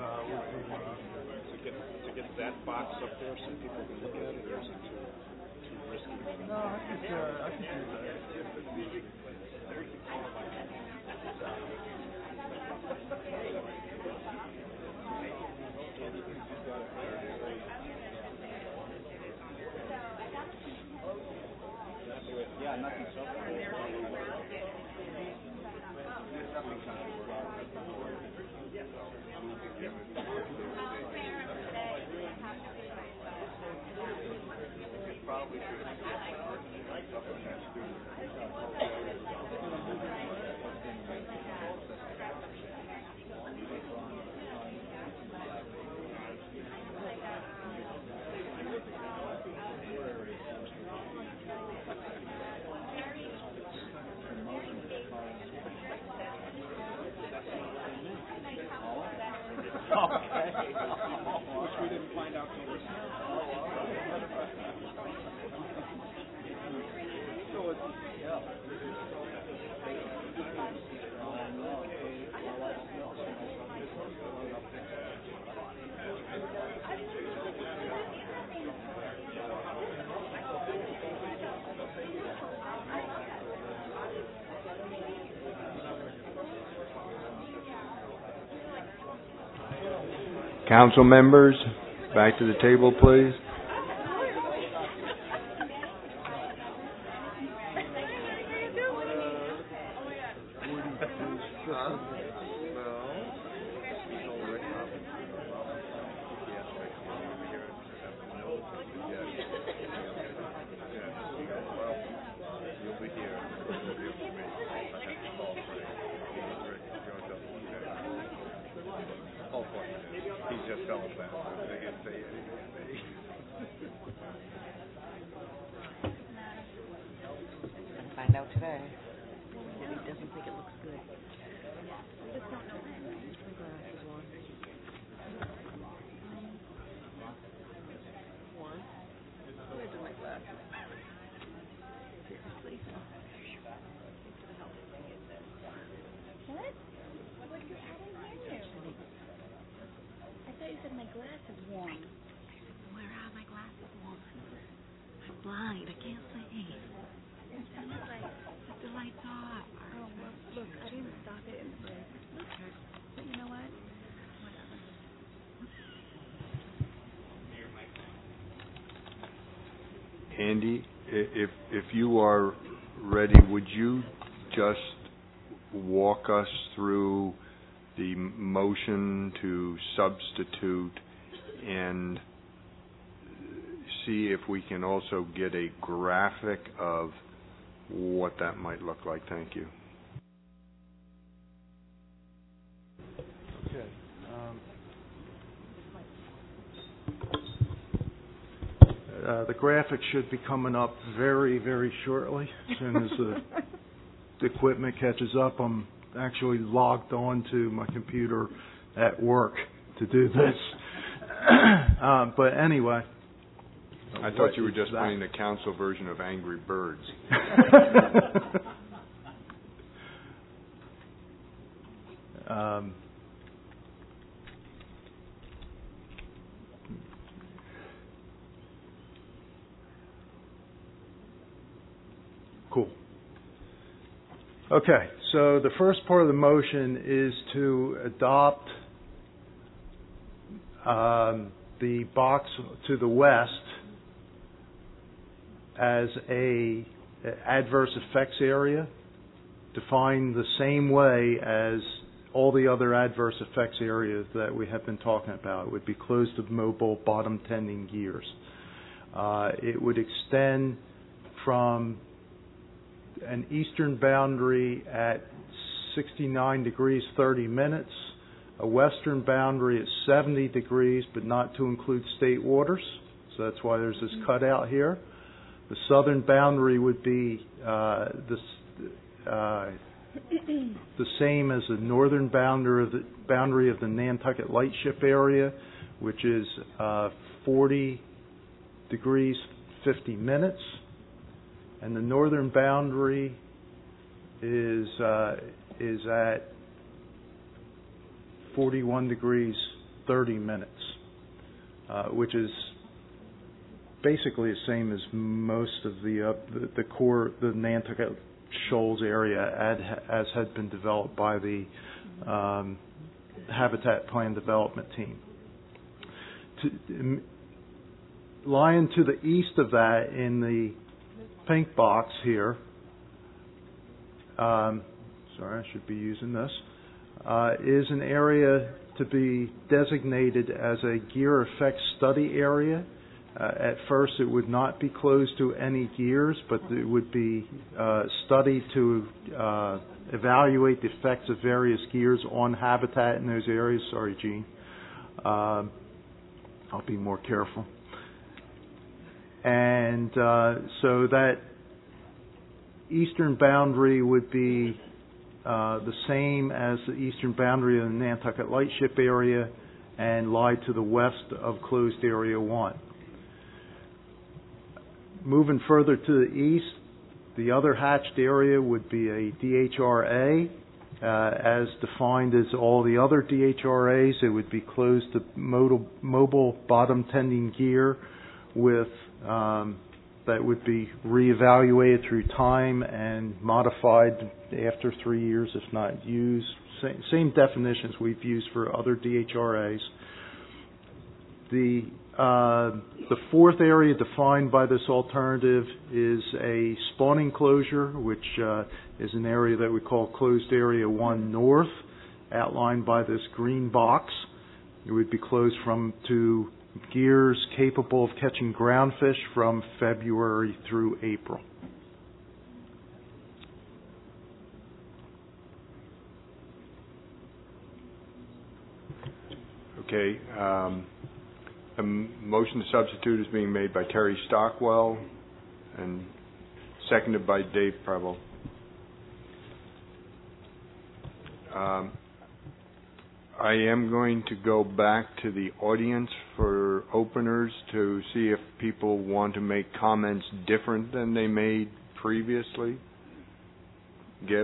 To get that box up there so people can look at it, or is it too risky? No, I could do that. Yeah, nothing so far. Which we didn't find out till this. Council members, back to the table, please. Find out today. He doesn't think it looks good. Where's my glasses? What? What you had in here? I thought you said my glasses warm. Where are my glasses worn? I'm blind. I can't see. Put the lights off. Oh, well, look, I didn't stop it. But you know what? Whatever. Andy, if you are ready, would you just walk us through the motion to substitute and see if we can also get a graphic of what that might look like? Thank you. Okay. The graphic should be coming up very, very shortly. As soon as the equipment catches up, I'm actually logged on to my computer at work to do this. But anyway. I thought you were just playing the council version of Angry Birds. Cool. Okay, so the first part of the motion is to adopt the box to the west as a adverse effects area, defined the same way as all the other adverse effects areas that we have been talking about. It would be closed to mobile bottom tending gears. It would extend from an eastern boundary at 69 degrees 30 minutes, a western boundary at 70 degrees, but not to include state waters. So that's why there's this cutout here. The southern boundary would be the same as the northern boundary of the Nantucket Lightship area, which is 40 degrees 50 minutes, and the northern boundary is at 41 degrees 30 minutes, which is basically the same as most of the core, the Nantucket Shoals area as had been developed by the Habitat Plan Development Team. Lying to the east of that in the pink box here, sorry, I should be using this, is an area to be designated as a gear effect study area. At first, it would not be closed to any gears, but it would be studied to evaluate the effects of various gears on habitat in those areas. Sorry, Gene. I'll be more careful. And so that eastern boundary would be the same as the eastern boundary of the Nantucket Lightship area and lie to the west of closed Area 1. Moving further to the east, the other hatched area would be a DHRA. As defined as all the other DHRAs, it would be closed to mobile bottom tending gear with that would be reevaluated through time and modified after 3 years if not used. Same definitions we've used for other DHRAs. The fourth area defined by this alternative is a spawning closure, which is an area that we call Closed Area 1 North, outlined by this green box. It would be closed to gears capable of catching groundfish from February through April. Okay. A motion to substitute is being made by Terry Stockwell and seconded by Dave Preble. I am going to go back to the audience for openers to see if people want to make comments different than they made previously. Gib?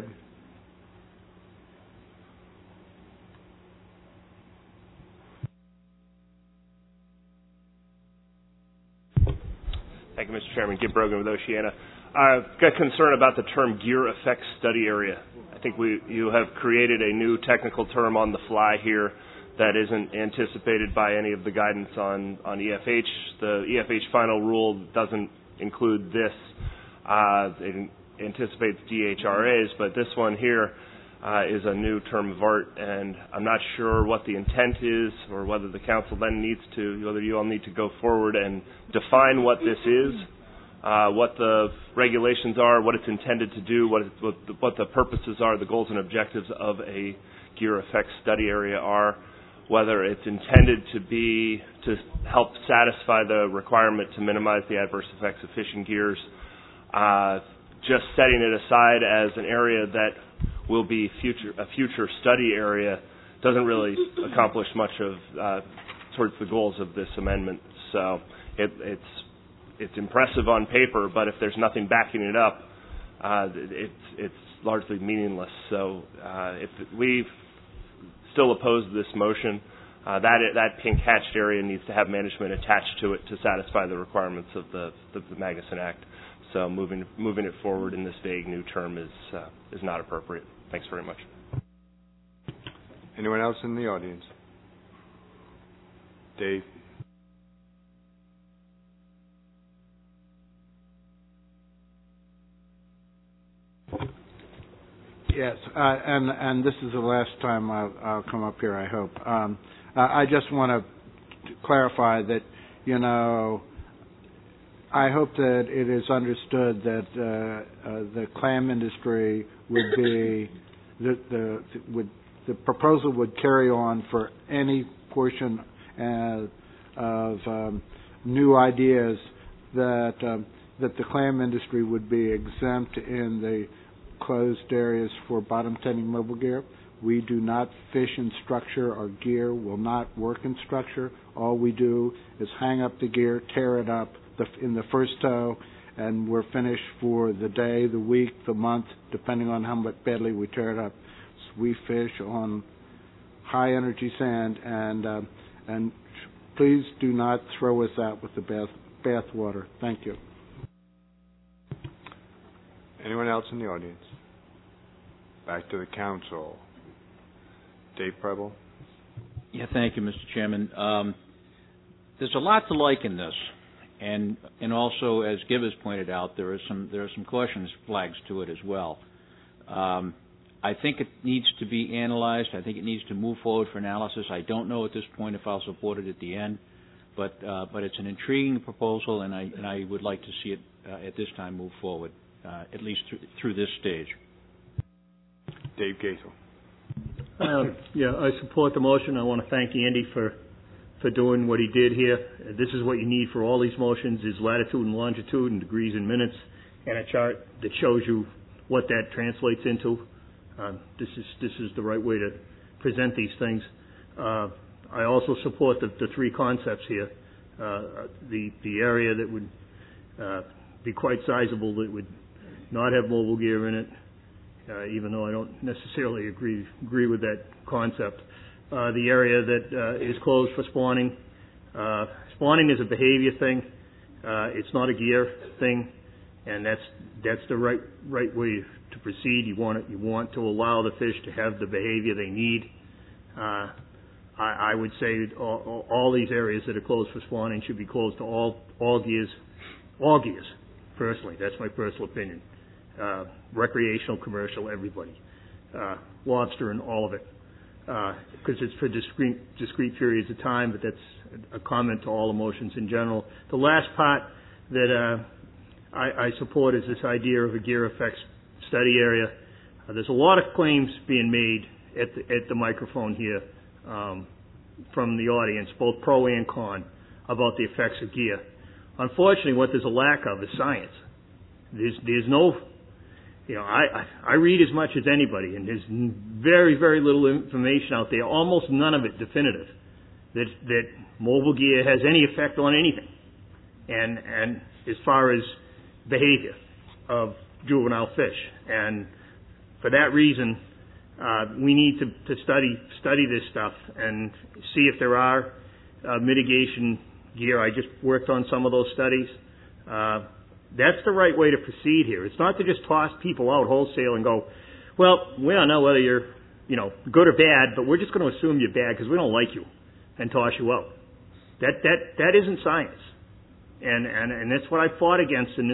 Thank you, Mr. Chairman. Gib Brogan with Oceana. I've got concern about the term gear effects study area. I think you have created a new technical term on the fly here that isn't anticipated by any of the guidance on EFH. The EFH final rule doesn't include this. It anticipates DHRAs, but this one here is a new term of art, and I'm not sure what the intent is or whether the council then whether you all need to go forward and define what this is, what the regulations are, what it's intended to do, what the purposes are, the goals and objectives of a gear effects study area are, whether it's intended to help satisfy the requirement to minimize the adverse effects of fishing gears, just setting it aside as an area that will be a future study area doesn't really accomplish much of towards the goals of this amendment. So it's impressive on paper, but if there's nothing backing it up, it's largely meaningless. So if we still oppose this motion, that pink hatched area needs to have management attached to it to satisfy the requirements of the Magnuson Act. So moving it forward in this vague new term is not appropriate. Thanks very much. Anyone else in the audience? Dave? Yes, and this is the last time I'll come up here, I hope. I just want to clarify that, I hope that it is understood that the clam industry would be the proposal would carry on for any portion of new ideas that the clam industry would be exempt in the closed areas for bottom tending mobile gear. We do not fish in structure. Our gear will not work in structure. All we do is hang up the gear, tear it up in the first tow, and we're finished for the day, the week, the month, depending on how much badly we tear it up. So we fish on high energy sand, and And please do not throw us out with the bathwater. Thank you. Anyone else in the audience? Back to the council. Dave Preble. Yeah, thank you, Mr. Chairman. There's a lot to like in this, and also, as Gibb has pointed out, there are some caution flags to it as well. I think it needs to be analyzed. I think it needs to move forward for analysis. I don't know at this point if I'll support it at the end, but it's an intriguing proposal, and I would like to see it at this time move forward, at least through this stage. Dave Gaisel. Yeah, I support the motion. I want to thank Andy for doing what he did here. This is what you need for all these motions: is latitude and longitude and degrees and minutes, and a chart that shows you what that translates into. This is the right way to present these things. I also support the three concepts here. The area that would be quite sizable, that would not have mobile gear in it, even though I don't necessarily agree with that concept. The area that is closed for spawning. Spawning is a behavior thing. It's not a gear thing, and that's the right way to proceed. You want to allow the fish to have the behavior they need. I would say all these areas that are closed for spawning should be closed to all gears. All gears, personally. That's my personal opinion. Recreational, commercial, everybody. Lobster and all of it. Because it's for discrete periods of time, but that's a comment to all emotions in general. The last part that I support is this idea of a gear effects study area. There's a lot of claims being made at the microphone here from the audience, both pro and con, about the effects of gear. Unfortunately, what there's a lack of is science. There's no, I read as much as anybody, and there's very, very little information out there, almost none of it definitive, that mobile gear has any effect on anything. And as far as behavior of juvenile fish. And for that reason, we need to study this stuff and see if there are mitigation gear. I just worked on some of those studies. That's the right way to proceed here. It's not to just toss people out wholesale and go, well, we don't know whether you're, good or bad, but we're just going to assume you're bad because we don't like you and toss you out. That isn't science. And that's what I fought against in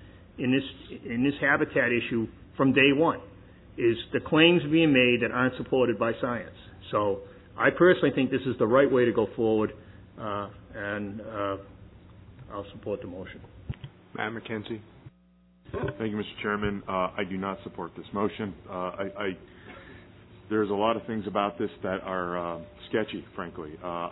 this habitat issue from day one, is the claims being made that aren't supported by science. So I personally think this is the right way to go forward, and I'll support the motion. Matt McKenzie. Thank you, Mr. Chairman. I do not support this motion. There's a lot of things about this that are sketchy, frankly.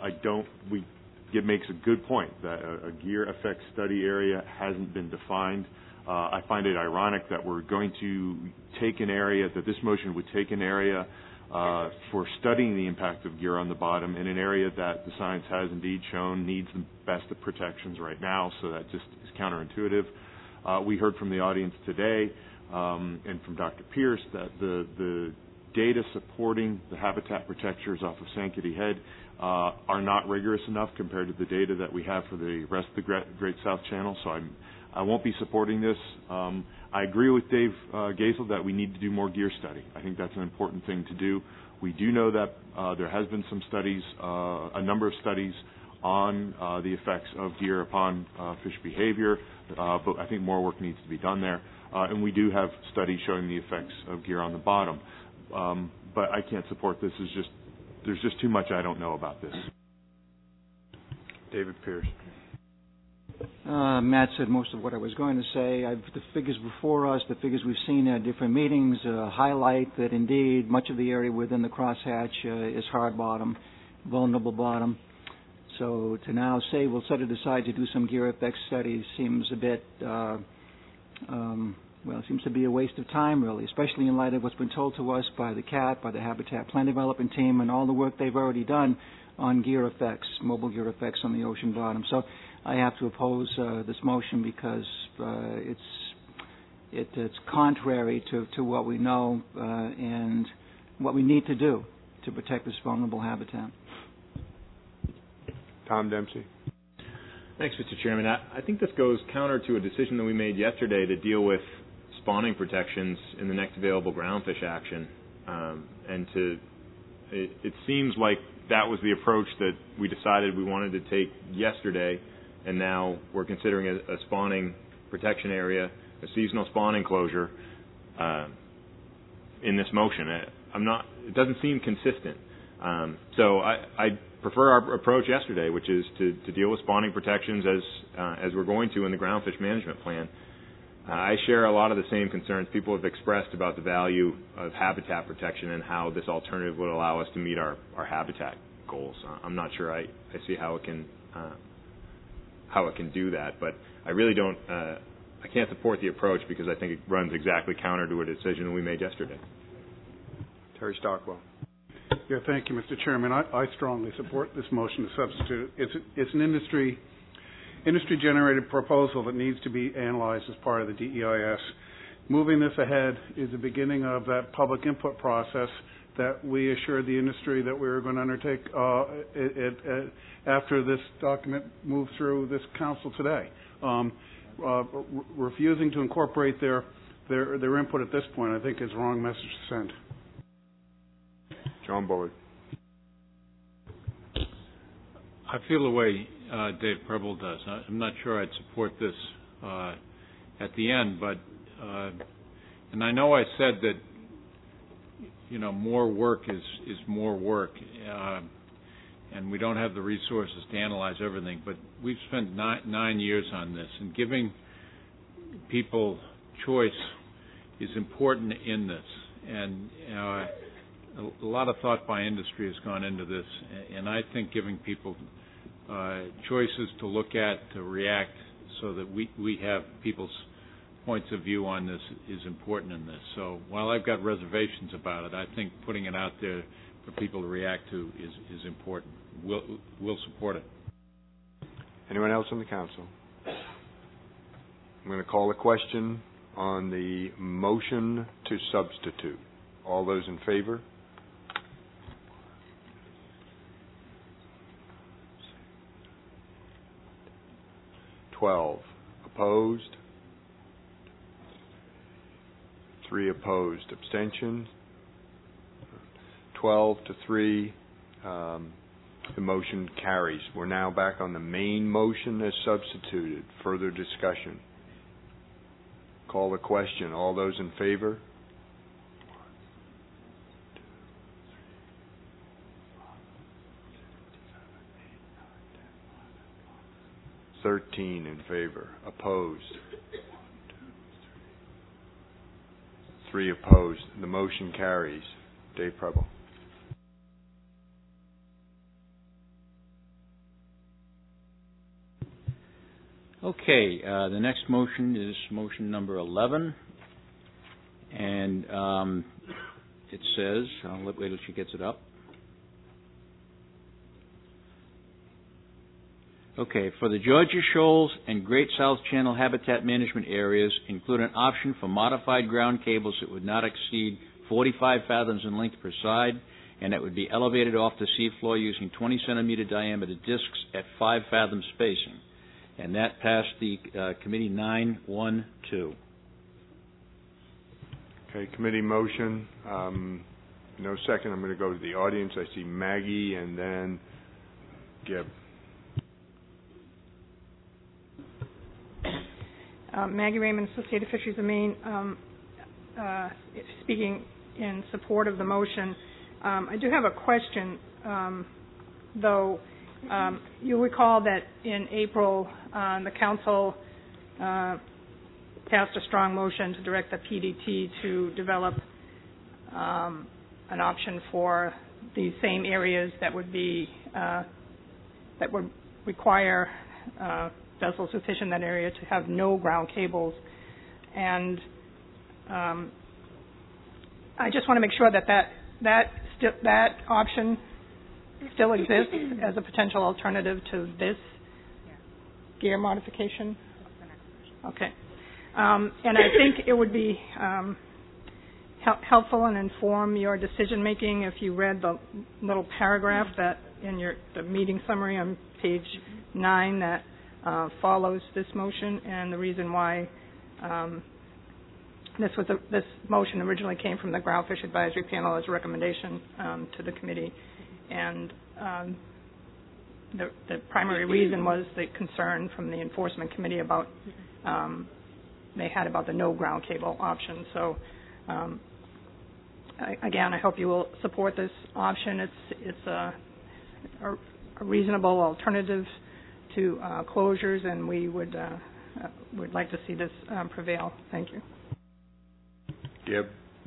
It makes a good point that a gear effect study area hasn't been defined. I find it ironic that we're going to take an area, that this motion would take an area for studying the impact of gear on the bottom in an area that the science has indeed shown needs the best of protections right now, so that just is counterintuitive. We heard from the audience today and from Dr. Pierce that the data supporting the habitat protectors off of Sankaty Head are not rigorous enough compared to the data that we have for the rest of the Great South Channel, so I won't be supporting this. I agree with Dave Gaisel that we need to do more gear study. I think that's an important thing to do. We do know that there has been some studies, a number of studies on the effects of gear upon fish behavior, but I think more work needs to be done there. And we do have studies showing the effects of gear on the bottom. But I can't support this. There's just too much I don't know about this. David Pierce. Matt said most of what I was going to say. The figures before us, the figures we've seen at different meetings, highlight that indeed much of the area within the crosshatch is hard bottom, vulnerable bottom. So to now say we'll set it aside to do some gear effects studies seems a bit, it seems to be a waste of time, really, especially in light of what's been told to us by the CAT, by the Habitat Plan Development Team, and all the work they've already done on gear effects, mobile gear effects on the ocean bottom. So I have to oppose this motion because it's contrary to what we know and what we need to do to protect this vulnerable habitat. Tom Dempsey. Thanks, Mr. Chairman. I think this goes counter to a decision that we made yesterday to deal with spawning protections in the next available groundfish action. It seems like that was the approach that we decided we wanted to take yesterday, and now we're considering a spawning protection area, a seasonal spawning closure, in this motion. It doesn't seem consistent. So I prefer our approach yesterday, which is to deal with spawning protections as we're going to in the groundfish management plan. I share a lot of the same concerns people have expressed about the value of habitat protection and how this alternative would allow us to meet our habitat goals. I'm not sure I see how it can do that, but I really don't. I can't support the approach because I think it runs exactly counter to a decision that we made yesterday. Terry Stockwell. Yeah, thank you, Mr. Chairman. I strongly support this motion to substitute. It's an industry-generated proposal that needs to be analyzed as part of the DEIS. Moving this ahead is the beginning of that public input process that we assured the industry that we were going to undertake after this document moved through this council today. Refusing to incorporate their input at this point, I think, is the wrong message to send. John Bullard. I feel the way Dave Preble does. I'm not sure I'd support this at the end, but and I know I said that more work is more work, and we don't have the resources to analyze everything. But we've spent 9 years on this, and giving people choice is important in this, and a lot of thought by industry has gone into this, and I think giving people choices to look at, to react, so that we have people's points of view on this is important in this. So while I've got reservations about it, I think putting it out there for people to react to is important. We'll support it. Anyone else on the council? I'm going to call a question on the motion to substitute. All those in favor? Opposed? 3 opposed. Abstentions? 12-3. The motion carries. We're now back on the main motion as substituted. Further discussion. Call the question. All those in favor? 13 in favor. Opposed? 3 opposed. The motion carries. Dave Preble. Okay, the next motion is motion number 11, and it says, I'll wait till she gets it up. Okay, for the Georgia Shoals and Great South Channel habitat management areas, include an option for modified ground cables that would not exceed 45 fathoms in length per side, and that would be elevated off the seafloor using 20-centimeter diameter discs at 5 fathom spacing. And that passed the committee 9-1-2. Okay, committee motion. No second. I'm going to go to the audience. I see Maggie and then Gib. Maggie Raymond, Associated Fisheries of Maine, speaking in support of the motion. I do have a question, though. You'll recall that in April, the council passed a strong motion to direct the PDT to develop an option for these same areas that would be that would require vessels who fish in that area to have no ground cables, and I just want to make sure that option still exists as a potential alternative to this gear modification. Okay, and I think it would be helpful and inform your decision making if you read the little paragraph that in the meeting summary on page 9 that follows this motion, and the reason why this motion originally came from the Groundfish Advisory Panel as a recommendation to the committee, and the primary reason was the concern from the Enforcement Committee about they had about the no ground cable option. So again, I hope you will support this option. It's a reasonable alternative to closures, and we would like to see this prevail. Thank you. Gibb.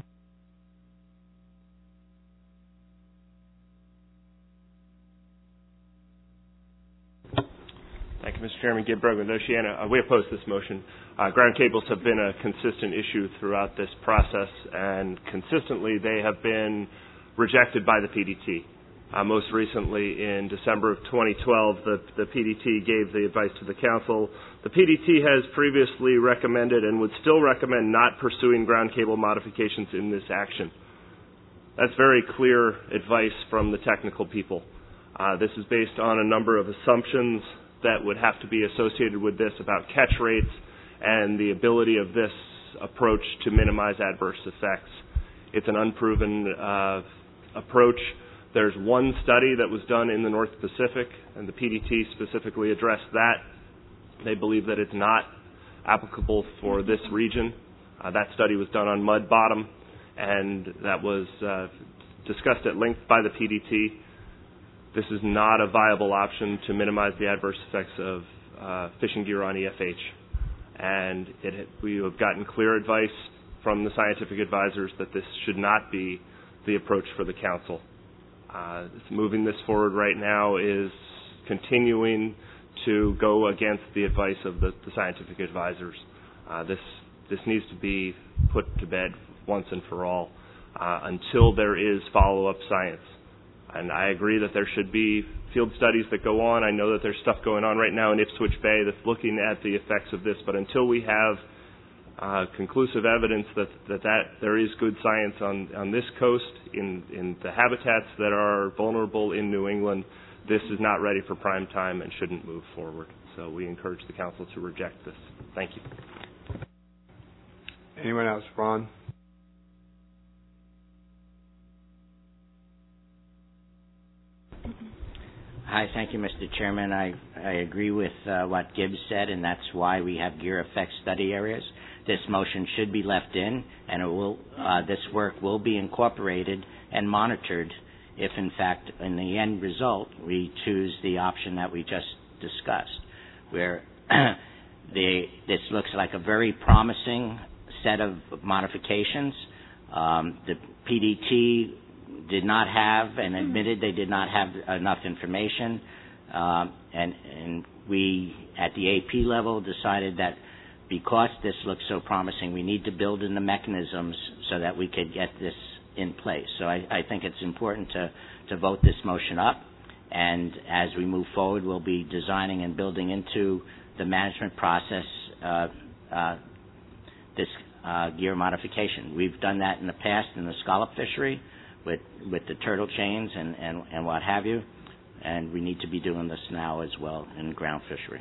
Thank you, Mr. Chairman. Gibb Brogan with Oceana. We oppose this motion. Ground cables have been a consistent issue throughout this process, and consistently they have been rejected by the PDT. Most recently, in December of 2012, the PDT gave the advice to the Council. The PDT has previously recommended and would still recommend not pursuing ground cable modifications in this action. That's very clear advice from the technical people. This is based on a number of assumptions that would have to be associated with this about catch rates and the ability of this approach to minimize adverse effects. It's an unproven approach. There's one study that was done in the North Pacific, and the PDT specifically addressed that. They believe that it's not applicable for this region. That study was done on mud bottom, and that was discussed at length by the PDT. This is not a viable option to minimize the adverse effects of fishing gear on EFH. And we have gotten clear advice from the scientific advisors that this should not be the approach for the Council. Moving this forward right now is continuing to go against the advice of the scientific advisors. This needs to be put to bed once and for all until there is follow-up science. And I agree that there should be field studies that go on. I know that there's stuff going on right now in Ipswich Bay that's looking at the effects of this, but until we have conclusive evidence that there is good science on this coast, in the habitats that are vulnerable in New England, this is not ready for prime time and shouldn't move forward. So we encourage the Council to reject this. Thank you. Anyone else? Ron? Hi, thank you, Mr. Chairman. I agree with what Gibbs said, and that's why we have gear effect study areas. This motion should be left in, and it will. This work will be incorporated and monitored if, in fact, in the end result, we choose the option that we just discussed, where this looks like a very promising set of modifications. The PDT did not have and admitted they did not have enough information, and we at the AP level decided that because this looks so promising, we need to build in the mechanisms so that we could get this in place. So I think it's important to vote this motion up, and as we move forward, we'll be designing and building into the management process this gear modification. We've done that in the past in the scallop fishery with the turtle chains and what have you, and we need to be doing this now as well in ground fishery.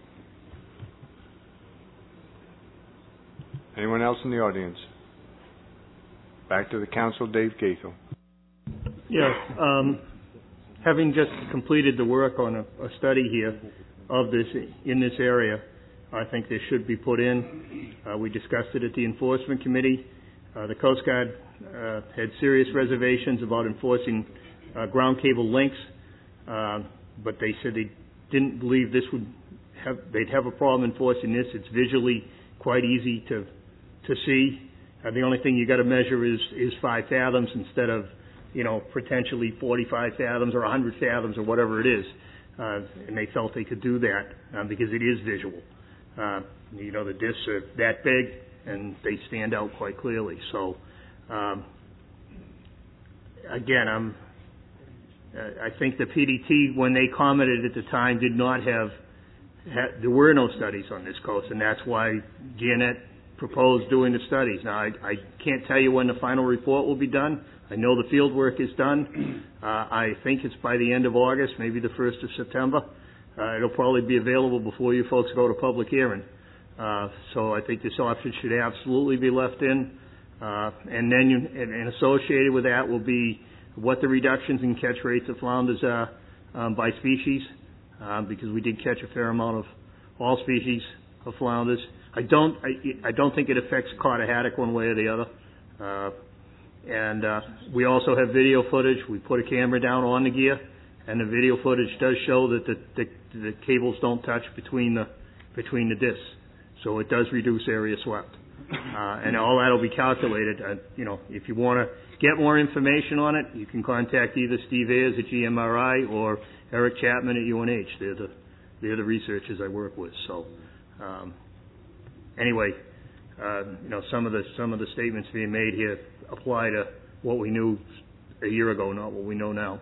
Anyone else in the audience? Back to the Council, Dave Gaithel. Yeah, having just completed the work on a study here of this in this area, I think this should be put in. We discussed it at the Enforcement Committee. The Coast Guard had serious reservations about enforcing ground cable links, but they said they didn't believe they'd have a problem enforcing this. It's visually quite easy to see. The only thing you got to measure is 5 fathoms instead of, potentially 45 fathoms or 100 fathoms or whatever it is. And they felt they could do that because it is visual. The discs are that big and they stand out quite clearly. So, again, I think the PDT, when they commented at the time, did not there were no studies on this coast, and that's why Janet proposed doing the studies. Now, I can't tell you when the final report will be done. I know the field work is done. I think it's by the end of August, maybe the 1st of September. It'll probably be available before you folks go to public hearing. So I think this option should absolutely be left in. And then and associated with that will be what the reductions in catch rates of flounders are by species, because we did catch a fair amount of all species of flounders. I don't think it affects Carter haddock one way or the other. And we also have video footage. We put a camera down on the gear, and the video footage does show that the cables don't touch between the discs. So it does reduce area swept. And all that will be calculated. If you want to get more information on it, you can contact either Steve Ayers at GMRI or Eric Chapman at UNH. They're the researchers I work with. So anyway, some of the statements being made here apply to what we knew a year ago, not what we know now.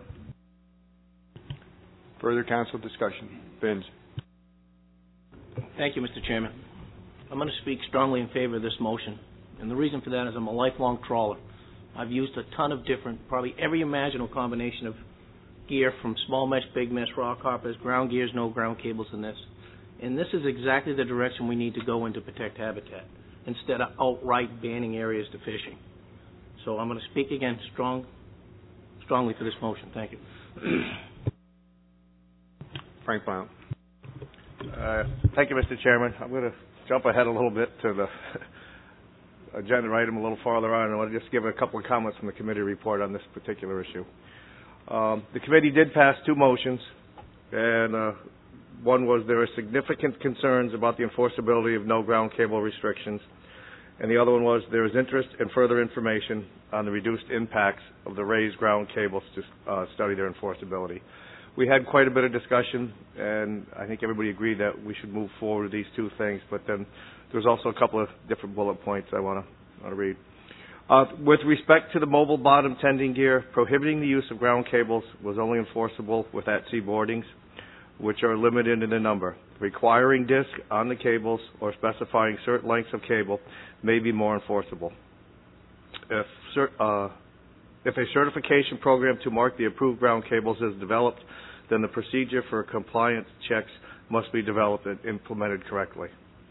Further council discussion. Vince. Thank you, Mr. Chairman. I'm going to speak strongly in favor of this motion. And the reason for that is I'm a lifelong trawler. I've used a ton of different, probably every imaginable combination of gear, from small mesh, big mesh, rock hoppers, ground gears, no ground cables in this. And this is exactly the direction we need to go in to protect habitat, instead of outright banning areas to fishing. So I'm going to speak again strongly for this motion. Thank you. Frank Blount. Thank you, Mr. Chairman. I'm going to jump ahead a little bit to the agenda item a little farther on. I want to just give a couple of comments from the committee report on this particular issue. The committee did pass two motions, and one was there are significant concerns about the enforceability of no ground cable restrictions, and the other one was there is interest in further information on the reduced impacts of the raised ground cables to study their enforceability. We had quite a bit of discussion, and I think everybody agreed that we should move forward with these two things, but then there's also a couple of different bullet points I want to read. With respect to the mobile bottom tending gear, prohibiting the use of ground cables was only enforceable with at-sea boardings, which are limited in the number. Requiring disc on the cables or specifying certain lengths of cable may be more enforceable. If a certification program to mark the approved ground cables is developed, then the procedure for compliance checks must be developed and implemented correctly.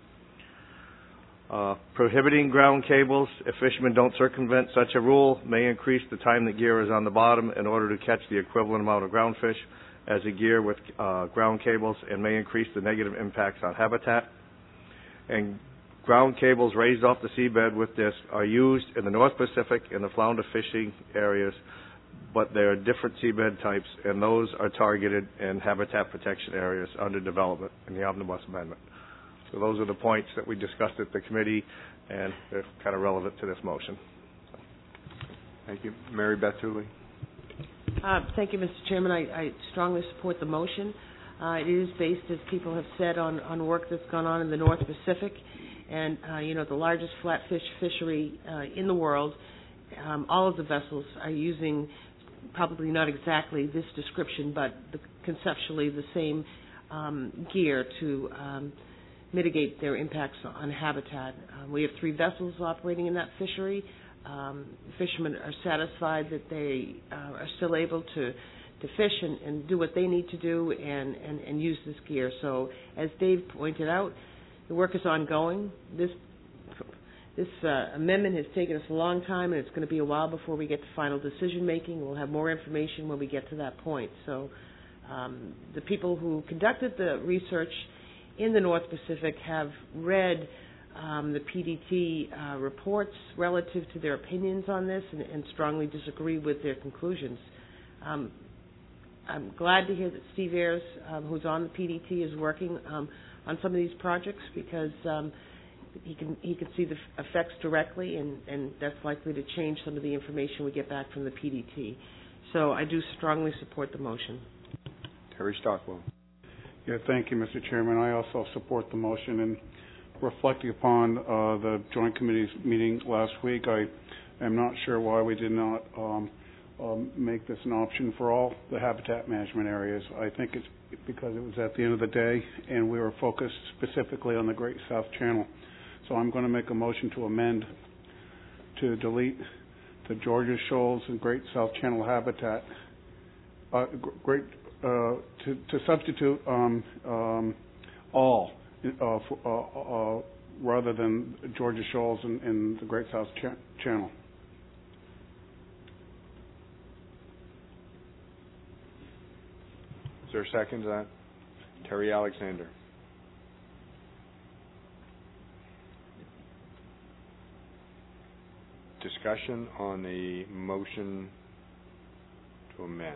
Prohibiting ground cables, if fishermen don't circumvent such a rule, may increase the time the gear is on the bottom in order to catch the equivalent amount of ground fish as a gear with ground cables, and may increase the negative impacts on habitat. And ground cables raised off the seabed with disc are used in the North Pacific and the flounder fishing areas, but there are different seabed types, and those are targeted in habitat protection areas under development in the Omnibus Amendment. So those are the points that we discussed at the committee, and they're kind of relevant to this motion. Thank you. Mary Beth Tooley. Thank you, Mr. Chairman. I strongly support the motion. It is based, as people have said, on work that's gone on in the North Pacific. And, the largest flatfish fishery in the world, all of the vessels are using probably not exactly this description, but conceptually the same gear to mitigate their impacts on habitat. We have 3 vessels operating in that fishery. Fishermen are satisfied that they are still able to fish and do what they need to do and use this gear. So, as Dave pointed out, the work is ongoing. This amendment has taken us a long time, and it's going to be a while before we get to final decision making. We'll have more information when we get to that point. So the people who conducted the research in the North Pacific have read the PDT reports relative to their opinions on this and strongly disagree with their conclusions. I'm glad to hear that Steve Ayers, who's on the PDT, is working on some of these projects, because he can see the effects directly, and that's likely to change some of the information we get back from the PDT. So I do strongly support the motion. Terry Stockwell. Yeah, thank you, Mr. Chairman. I also support the motion, and reflecting upon the Joint Committee's meeting last week, I am not sure why we did not make this an option for all the habitat management areas. I think it's because it was at the end of the day, and we were focused specifically on the Great South Channel. So I'm going to make a motion to amend to delete the Georgia Shoals and Great South Channel habitat, to substitute all rather than Georgia Shoals and the Great South Channel. Is there a second to that? Terry Alexander. Discussion on the motion to amend.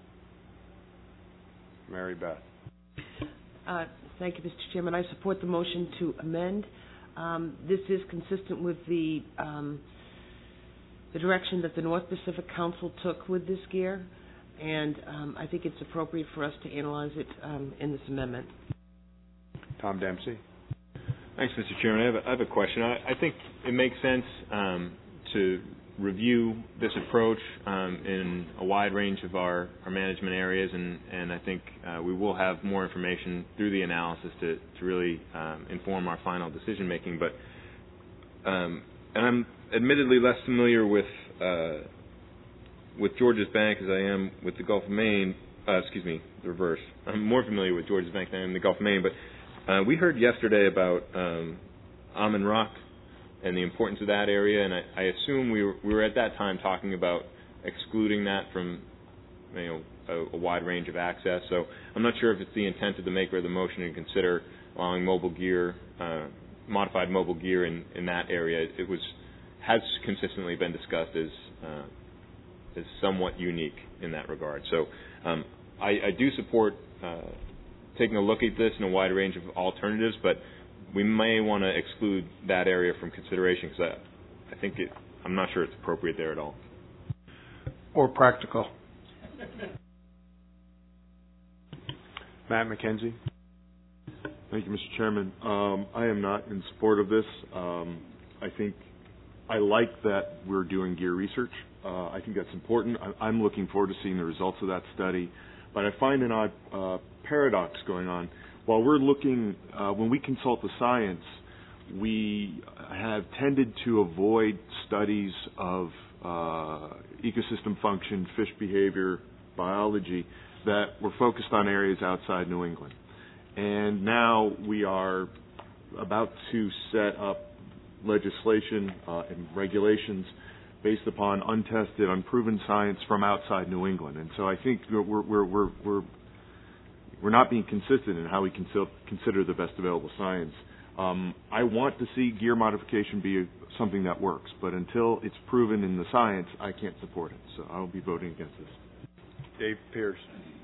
Mary Beth. Thank you, Mr. Chairman. I support the motion to amend. This is consistent with the direction that the North Pacific Council took with this gear, and I think it's appropriate for us to analyze it in this amendment. Tom Dempsey. Thanks, Mr. Chairman. I have a question. I think it makes sense to review this approach in a wide range of our management areas, and I think we will have more information through the analysis to really inform our final decision making. But and I'm admittedly less familiar with Georges Bank as I am with the Gulf of Maine. Excuse me, the reverse. I'm more familiar with Georges Bank than I am the Gulf of Maine. But we heard yesterday about Almond Rock and the importance of that area, and I assume we were at that time talking about excluding that from a wide range of access. So I'm not sure if it's the intent of the maker of the motion to consider allowing mobile gear, modified mobile gear in that area. It has consistently been discussed as somewhat unique in that regard. So I do support taking a look at this in a wide range of alternatives, but we may want to exclude that area from consideration because I think I'm not sure it's appropriate there at all. Or practical. Matt McKenzie. Thank you, Mr. Chairman. I am not in support of this. I think I like that we're doing gear research. I think that's important. I'm looking forward to seeing the results of that study. But I find an odd paradox going on. While we're looking, when we consult the science, we have tended to avoid studies of ecosystem function, fish behavior, biology that were focused on areas outside New England. And now we are about to set up legislation and regulations based upon untested, unproven science from outside New England. And so I think we're not being consistent in how we consider the best available science. I want to see gear modification be something that works, but until it's proven in the science, I can't support it. So I'll be voting against this. Dave Pierce.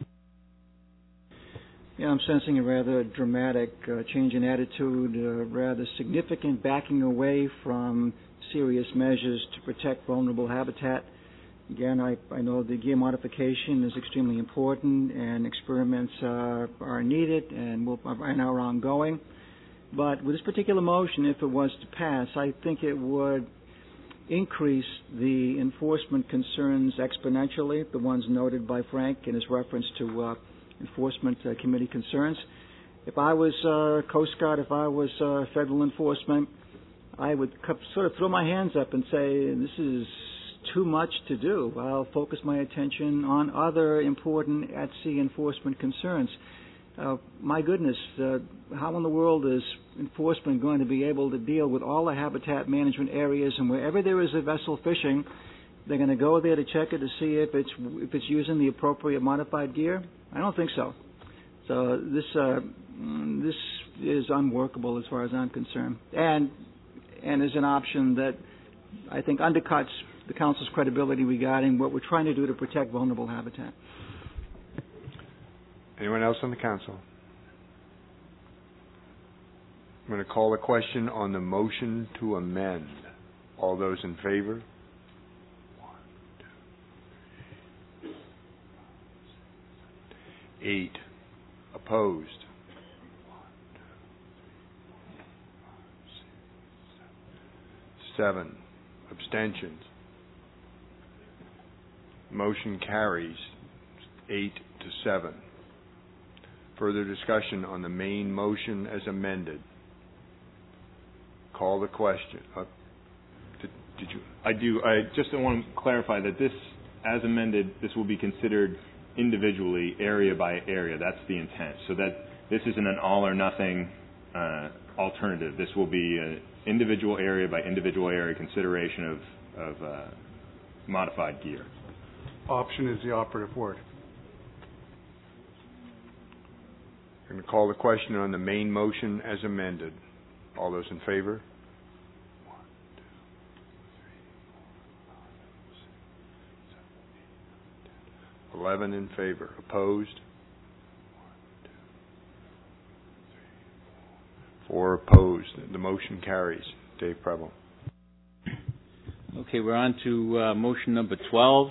Yeah, I'm sensing a rather dramatic change in attitude, a rather significant backing away from serious measures to protect vulnerable habitat. Again, I know the gear modification is extremely important, and experiments are needed and are ongoing. But with this particular motion, if it was to pass, I think it would increase the enforcement concerns exponentially, the ones noted by Frank in his reference to enforcement committee concerns. If I was Coast Guard, if I was federal enforcement, I would sort of throw my hands up and say, this is too much to do. I'll focus my attention on other important at-sea enforcement concerns. My goodness, how in the world is enforcement going to be able to deal with all the habitat management areas, and wherever there is a vessel fishing, they're going to go there to check it to see if it's using the appropriate modified gear? I don't think so. So this is unworkable as far as I'm concerned, and is an option that I think undercuts the Council's credibility regarding what we're trying to do to protect vulnerable habitat. Anyone else on the Council? I'm going to call the question on the motion to amend. All those in favor? 1, 2, 8. Opposed? 1, 2, 3, 4, 5, 6, 7. Abstentions? Motion carries 8 to 7. Further discussion on the main motion as amended. Call the question. Did you? I do. I just want to clarify that this, as amended, this will be considered individually, area by area. That's the intent. So that this isn't an all or nothing alternative. This will be an individual area by individual area consideration of modified gear. Option is the operative word. I'm going to call the question on the main motion as amended. All those in favor? 11 in favor. Opposed? 4 opposed. The motion carries. Dave Preble. Okay, we're on to motion number 12.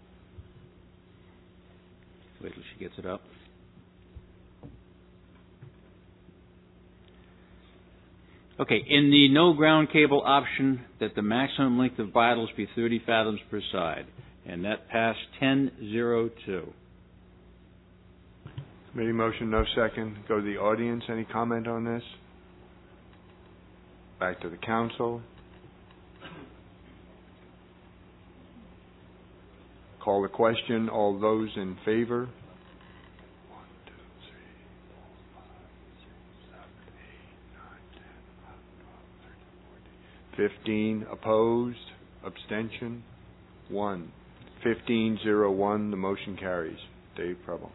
Wait till she gets it up. Okay, in the no ground cable option, that the maximum length of bridles be 30 fathoms per side. And that passed 10-0-2. Committee motion, no second. Go to the audience. Any comment on this? Back to the council. Call the question. All those in favor? 15 opposed. Abstention 1. 15-0-1. The motion carries. Dave Preble.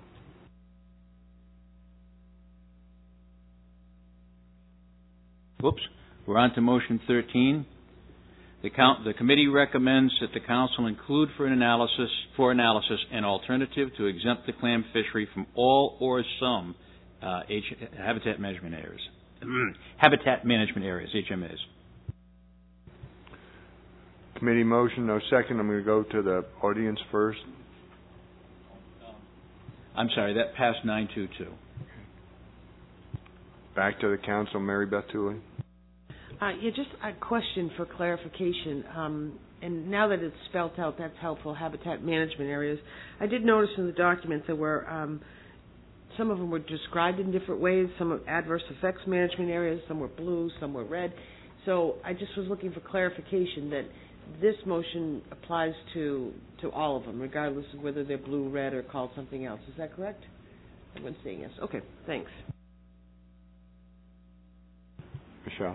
Whoops. We're on to motion 13. The committee recommends that the council include for analysis an alternative to exempt the clam fishery from all or some habitat management areas. Habitat management areas, HMAs. Committee motion, no second. I'm going to go to the audience first. I'm sorry, that passed 9-2-2. Back to the council, Mary Beth Tooley. Just a question for clarification. And now that it's spelled out, that's helpful, habitat management areas. I did notice in the document there were, some of them were described in different ways. Some of adverse effects management areas, some were blue, some were red. So I just was looking for clarification that this motion applies to all of them, regardless of whether they're blue, red, or called something else. Is that correct? Everyone's saying yes. Okay, thanks. Michelle.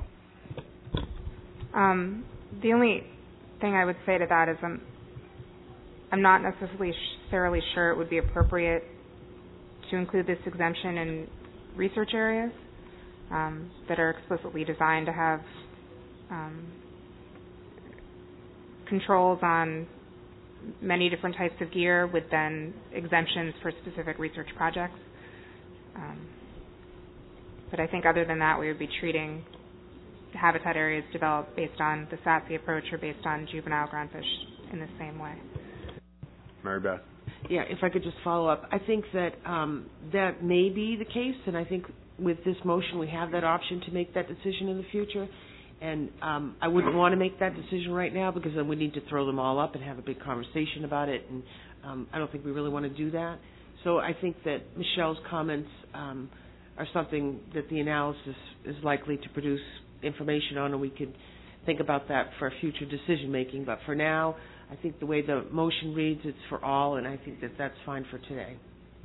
The only thing I would say to that is I'm not necessarily sure it would be appropriate to include this exemption in research areas that are explicitly designed to have controls on many different types of gear with then exemptions for specific research projects. But I think other than that, we would be treating habitat areas developed based on the SASE approach or based on juvenile groundfish in the same way. Mary Beth. Yeah, if I could just follow up. I think that that may be the case, and I think with this motion we have that option to make that decision in the future. And I wouldn't want to make that decision right now because then we need to throw them all up and have a big conversation about it, and I don't think we really want to do that. So I think that Michelle's comments are something that the analysis is likely to produce information on, and we could think about that for future decision making. But for now, I think the way the motion reads, it's for all, and I think that that's fine for today.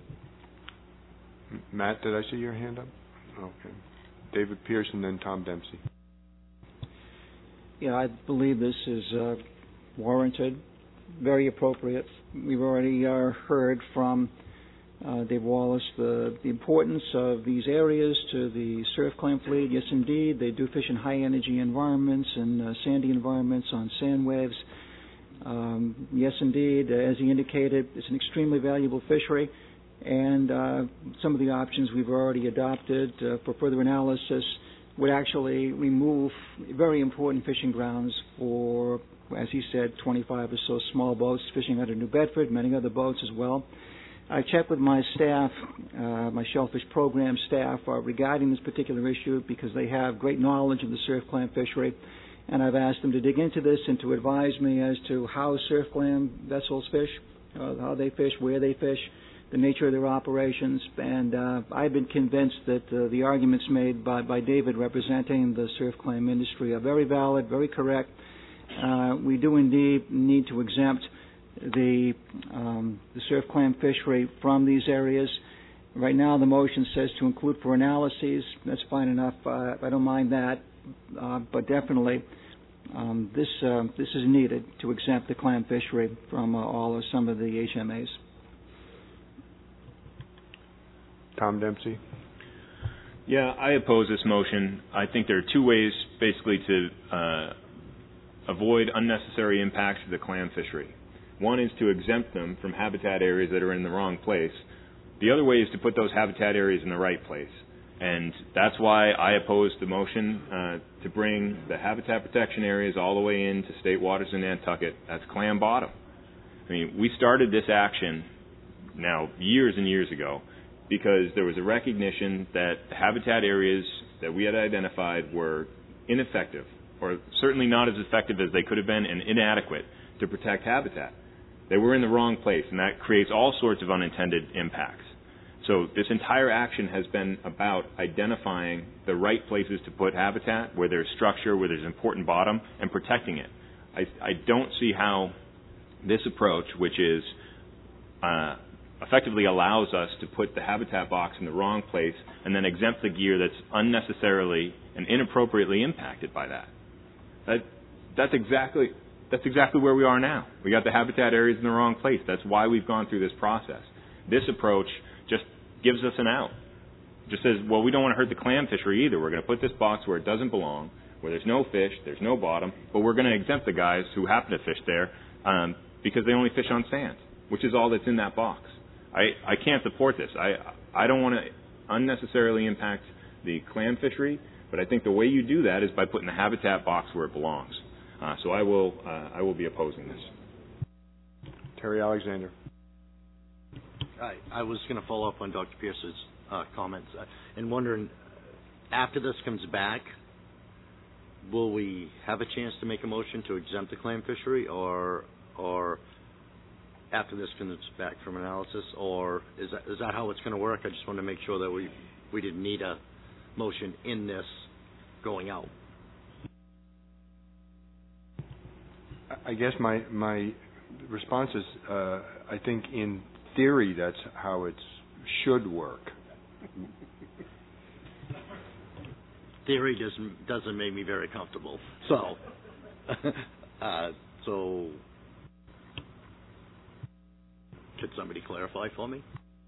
Matt, did I see your hand up? Okay. David Pearson, then Tom Dempsey. Yeah, I believe this is warranted, very appropriate. We've already heard from Dave Wallace the importance of these areas to the surf clam fleet. Yes, indeed, they do fish in high energy environments and sandy environments on sand waves. Yes, indeed, as he indicated, it's an extremely valuable fishery, and some of the options we've already adopted for further analysis would actually remove very important fishing grounds for, as he said, 25 or so small boats fishing out of New Bedford, many other boats as well. I checked with my staff, my shellfish program staff, regarding this particular issue because they have great knowledge of the surf clam fishery, and I've asked them to dig into this and to advise me as to how surf clam vessels fish, how they fish, where they fish, the nature of their operations, and I've been convinced that the arguments made by David representing the surf clam industry are very valid, very correct, we do indeed need to exempt the surf clam fishery from these areas. Right now, the motion says to include for analyses. That's fine enough. I don't mind that, but definitely this is needed to exempt the clam fishery from all or some of the HMAs. Tom Dempsey. Yeah, I oppose this motion. I think there are two ways, basically, to avoid unnecessary impacts to the clam fishery. One is to exempt them from habitat areas that are in the wrong place. The other way is to put those habitat areas in the right place. And that's why I oppose the motion to bring the habitat protection areas all the way into state waters in Nantucket. That's clam bottom. I mean, we started this action now years and years ago because there was a recognition that the habitat areas that we had identified were ineffective, or certainly not as effective as they could have been, and inadequate to protect habitat. They were in the wrong place, and that creates all sorts of unintended impacts. So this entire action has been about identifying the right places to put habitat, where there's structure, where there's important bottom, and protecting it. I don't see how this approach, which is effectively allows us to put the habitat box in the wrong place and then exempt the gear that's unnecessarily and inappropriately impacted by that. That's exactly where we are now. We got the habitat areas in the wrong place. That's why we've gone through this process. This approach just gives us an out. Just says, well, we don't want to hurt the clam fishery either. We're going to put this box where it doesn't belong, where there's no fish, there's no bottom, but we're going to exempt the guys who happen to fish there because they only fish on sand, which is all that's in that box. I can't support this. I don't want to unnecessarily impact the clam fishery, but I think the way you do that is by putting the habitat box where it belongs. So I will be opposing this. Terry Alexander. I was going to follow up on Dr. Pierce's comments and wondering, after this comes back, will we have a chance to make a motion to exempt the clam fishery, or after this comes back from analysis, or is that how it's going to work? I just want to make sure that we didn't need a motion in this going out. I guess my response is I think in theory that's how it should work. Theory doesn't make me very comfortable. So could somebody clarify for me?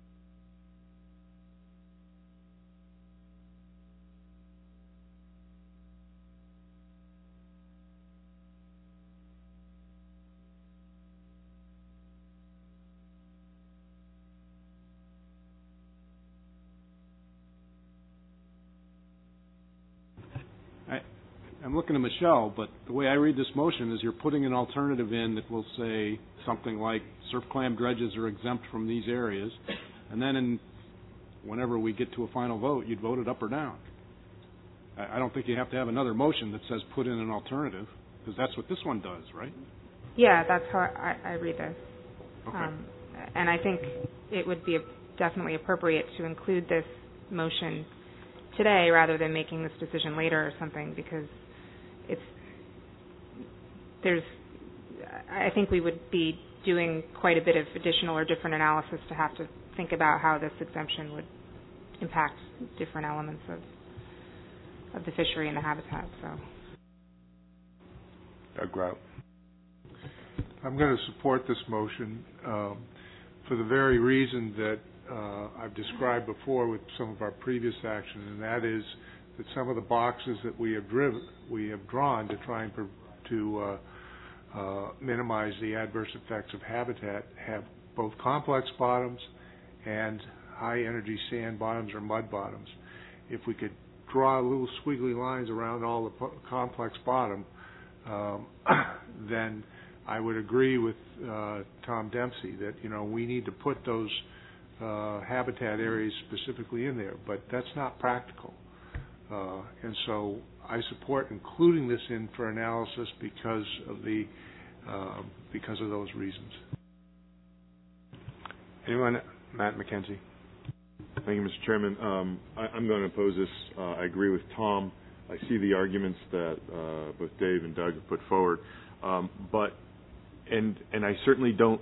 I'm looking at Michelle, but the way I read this motion is you're putting an alternative in that will say something like surf clam dredges are exempt from these areas, and then whenever we get to a final vote, you'd vote it up or down. I don't think you have to have another motion that says put in an alternative, because that's what this one does, right? Yeah, that's how I read this. Okay. And I think it would be definitely appropriate to include this motion today rather than making this decision later or something, because I think we would be doing quite a bit of additional or different analysis to have to think about how this exemption would impact different elements of the fishery and the habitat. So, Doug Grout. I'm going to support this motion for the very reason that I've described before with some of our previous action, and that is that some of the boxes that we have drawn to try and to minimize the adverse effects of habitat have both complex bottoms and high energy sand bottoms or mud bottoms. If we could draw little squiggly lines around all the complex bottom, then I would agree with Tom Dempsey that we need to put those habitat areas specifically in there, but that's not practical. And so I support including this in for analysis because of those reasons. Anyone? Matt McKenzie. Thank you, Mr. Chairman. I'm going to oppose this. I agree with Tom. I see the arguments that both Dave and Doug have put forward. But I certainly don't.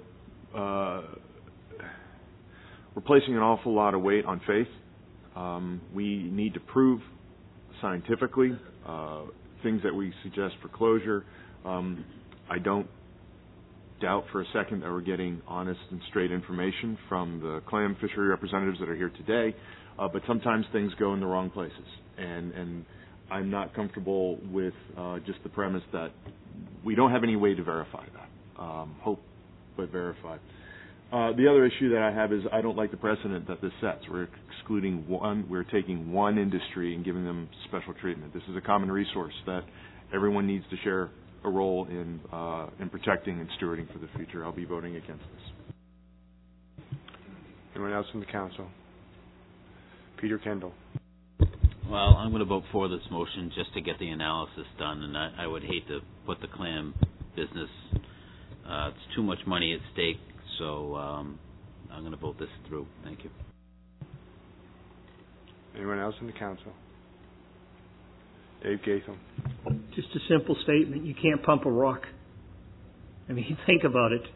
We're placing an awful lot of weight on faith. We need to prove scientifically things that we suggest for closure. I don't doubt for a second that we're getting honest and straight information from the clam fishery representatives that are here today, but sometimes things go in the wrong places, and I'm not comfortable with just the premise that we don't have any way to verify that. Hope, but verify. The other issue that I have is I don't like the precedent that this sets. We're excluding one, we're taking one industry and giving them special treatment. This is a common resource that everyone needs to share a role in protecting and stewarding for the future. I'll be voting against this. Anyone else in the council? Peter Kendall. Well, I'm going to vote for this motion just to get the analysis done, and I would hate to put the clam business. It's too much money at stake, so I'm going to vote this through. Thank you. Anyone else in the council? Dave Gatham. Just a simple statement. You can't pump a rock. I mean, think about it.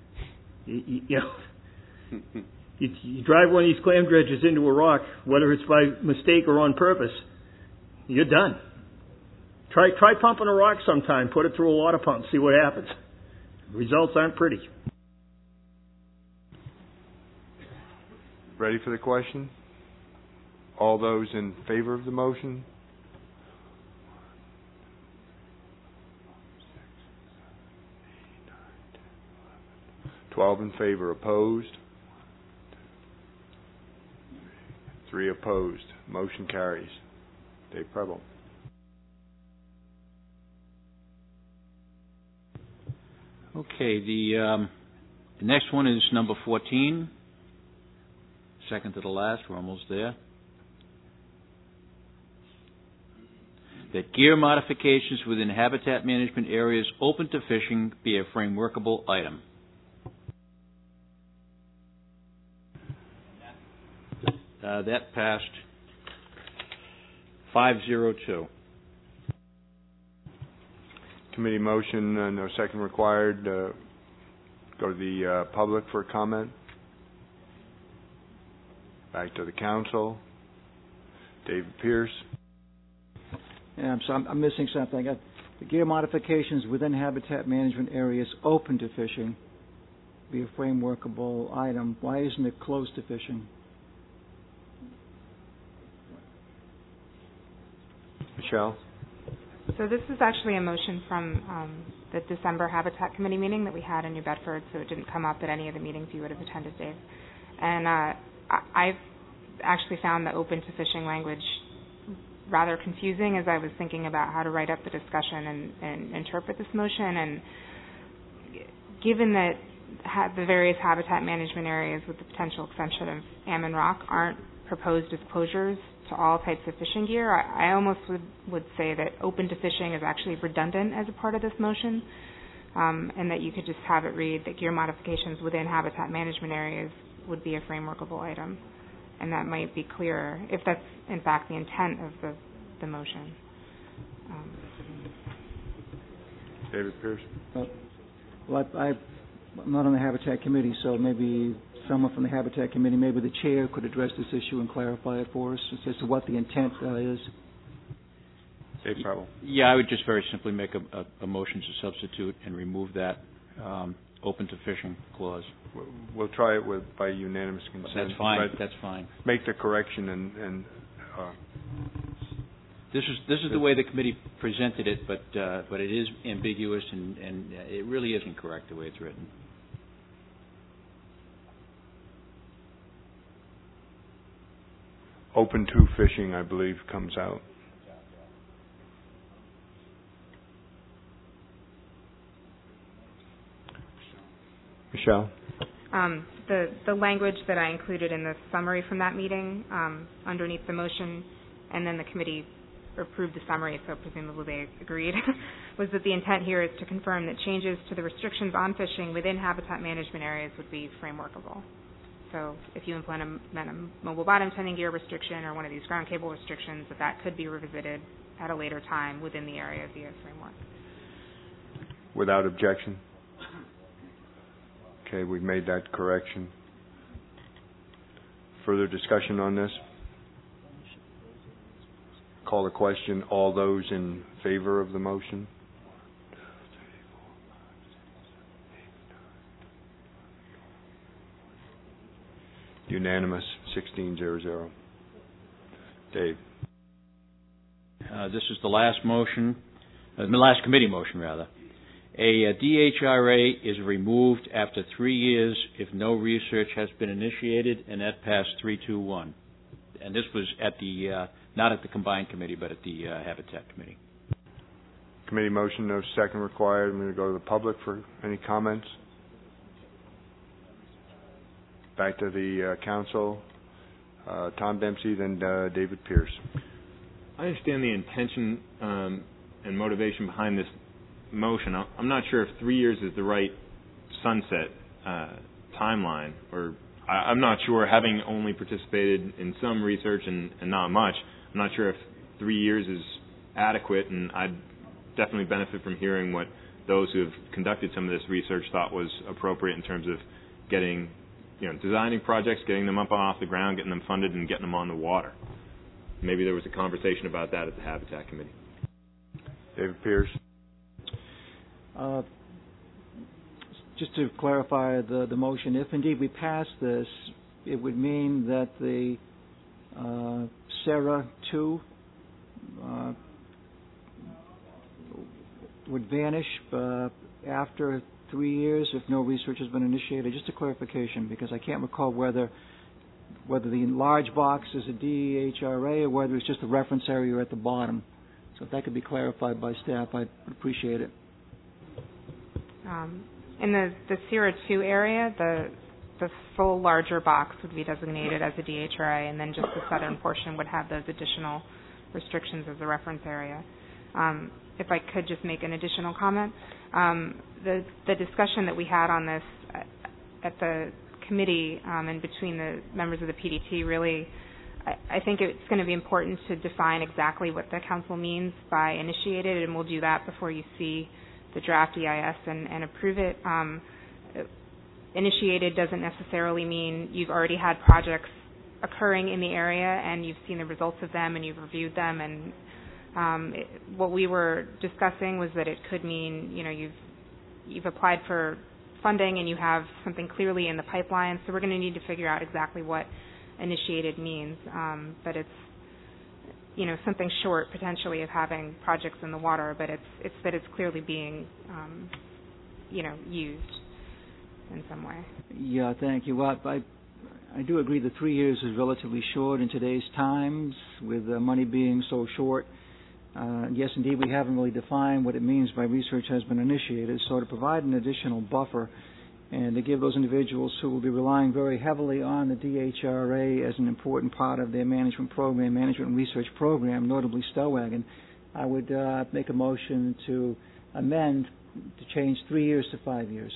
You drive one of these clam dredges into a rock, whether it's by mistake or on purpose, you're done. Try pumping a rock sometime. Put it through a water pump. See what happens. Results aren't pretty. Ready for the question? All those in favor of the motion? 12 in favor. Opposed? 3 opposed. Motion carries. Dave Preble. Okay, the next one is number 14. Second to the last. We're almost there. That gear modifications within habitat management areas open to fishing be a frameworkable item. That passed 5-0-2. Committee motion, no second required. Go to the public for comment. Back to the council. David Pierce. Yeah, so I'm missing something. The gear modifications within habitat management areas open to fishing be a frameworkable item. Why isn't it closed to fishing? Michelle? So this is actually a motion from the December Habitat Committee meeting that we had in New Bedford, so it didn't come up at any of the meetings you would have attended, Dave. And I've actually found the open to fishing language rather confusing as I was thinking about how to write up the discussion and interpret this motion. And given that the various habitat management areas with the potential extension of Ammon Rock aren't proposed as closures to all types of fishing gear, I almost would say that open to fishing is actually redundant as a part of this motion, and that you could just have it read that gear modifications within habitat management areas would be a frameworkable item. And that might be clearer if that's in fact the intent of the motion. David Pierce. Well, I'm not on the Habitat Committee, so maybe someone from the Habitat Committee, maybe the chair could address this issue and clarify it for us as to what the intent is. Dave Preble. Yeah, I would just very simply make a motion to substitute and remove that open to fishing clause. We'll try it by unanimous consent. That's fine. That's fine. Make the correction and this is the way the committee presented it, but it is ambiguous and it really isn't correct the way it's written. Open to fishing, I believe, comes out. Michelle? The language that I included in the summary from that meeting underneath the motion, and then the committee approved the summary, so presumably they agreed, was that the intent here is to confirm that changes to the restrictions on fishing within habitat management areas would be frameworkable. So if you implement a mobile bottom tending gear restriction or one of these ground cable restrictions, that could be revisited at a later time within the area via framework. Without objection? Okay, we've made that correction. Further discussion on this? Call the question. All those in favor of the motion? Unanimous, 16-0. Dave. This is the last motion, the last committee motion, rather. A DHRA is removed after 3 years if no research has been initiated, and that passed 3-2-1. And this was at the, not at the combined committee, but at the Habitat Committee. Committee motion, no second required. I'm going to go to the public for any comments. Back to the council. Tom Dempsey, then David Pierce. I understand the intention and motivation behind this motion. I'm not sure if 3 years is the right sunset timeline, or I'm not sure, having only participated in some research and not much, I'm not sure if 3 years is adequate, and I'd definitely benefit from hearing what those who have conducted some of this research thought was appropriate in terms of getting, designing projects, getting them up and off the ground, getting them funded, and getting them on the water. Maybe there was a conversation about that at the Habitat Committee. David Pierce. Just to clarify the motion, if indeed we pass this, it would mean that the Sarah 2 would vanish after 3 years if no research has been initiated. Just a clarification, because I can't recall whether the large box is a DHRA or whether it's just a reference area at the bottom. So if that could be clarified by staff, I'd appreciate it. In the Sierra 2 area, the full larger box would be designated as a DHRA, and then just the southern portion would have those additional restrictions as a reference area. If I could just make an additional comment, the discussion that we had on this at the committee and between the members of the PDT, really, I think it's going to be important to define exactly what the council means by initiated, and we'll do that before you see the draft EIS and approve it. Initiated doesn't necessarily mean you've already had projects occurring in the area and you've seen the results of them and you've reviewed them. And what we were discussing was that it could mean, you've applied for funding and you have something clearly in the pipeline. So we're going to need to figure out exactly what initiated means. But it's something short potentially of having projects in the water, but it's that it's clearly being used in some way. Yeah, thank you. Well, I do agree that 3 years is relatively short in today's times, with money being so short. Yes, indeed, we haven't really defined what it means by research has been initiated. So to provide an additional buffer and to give those individuals who will be relying very heavily on the DHRA as an important part of their management and research program, notably Stellwagen, I would make a motion to amend to change 3 years to 5 years.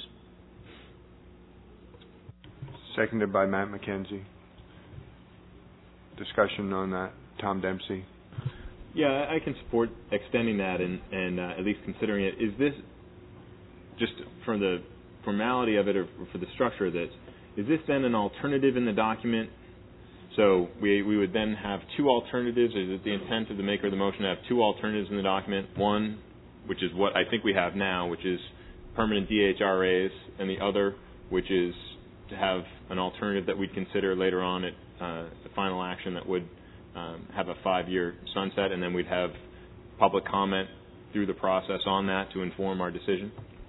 Seconded by Matt McKenzie. Discussion on that. Tom Dempsey. Yeah, I can support extending that and at least considering it. Is this, just from the formality of it or for the structure of this, is this then an alternative in the document? So we would then have two alternatives. Is it the intent of the maker of the motion to have two alternatives in the document? One, which is what I think we have now, which is permanent DHRAs, and the other, which is to have an alternative that we'd consider later on at the final action that would have a 5-year sunset, and then we'd have public comment through the process on that to inform our decision?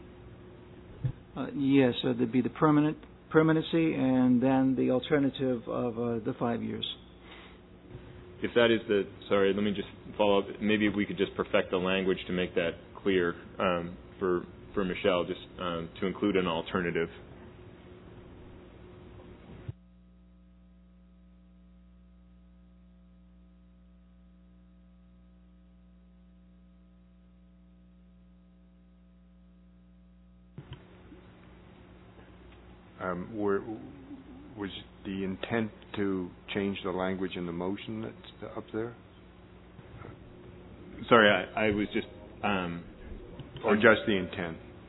Yes, so there'd be the permanency and then the alternative of the 5 years. If that is sorry, let me just follow up. Maybe we could just perfect the language to make that clear for Michelle, just to include an alternative. Was the intent to change the language in the motion that's up there? Sorry, I was just... or just the intent?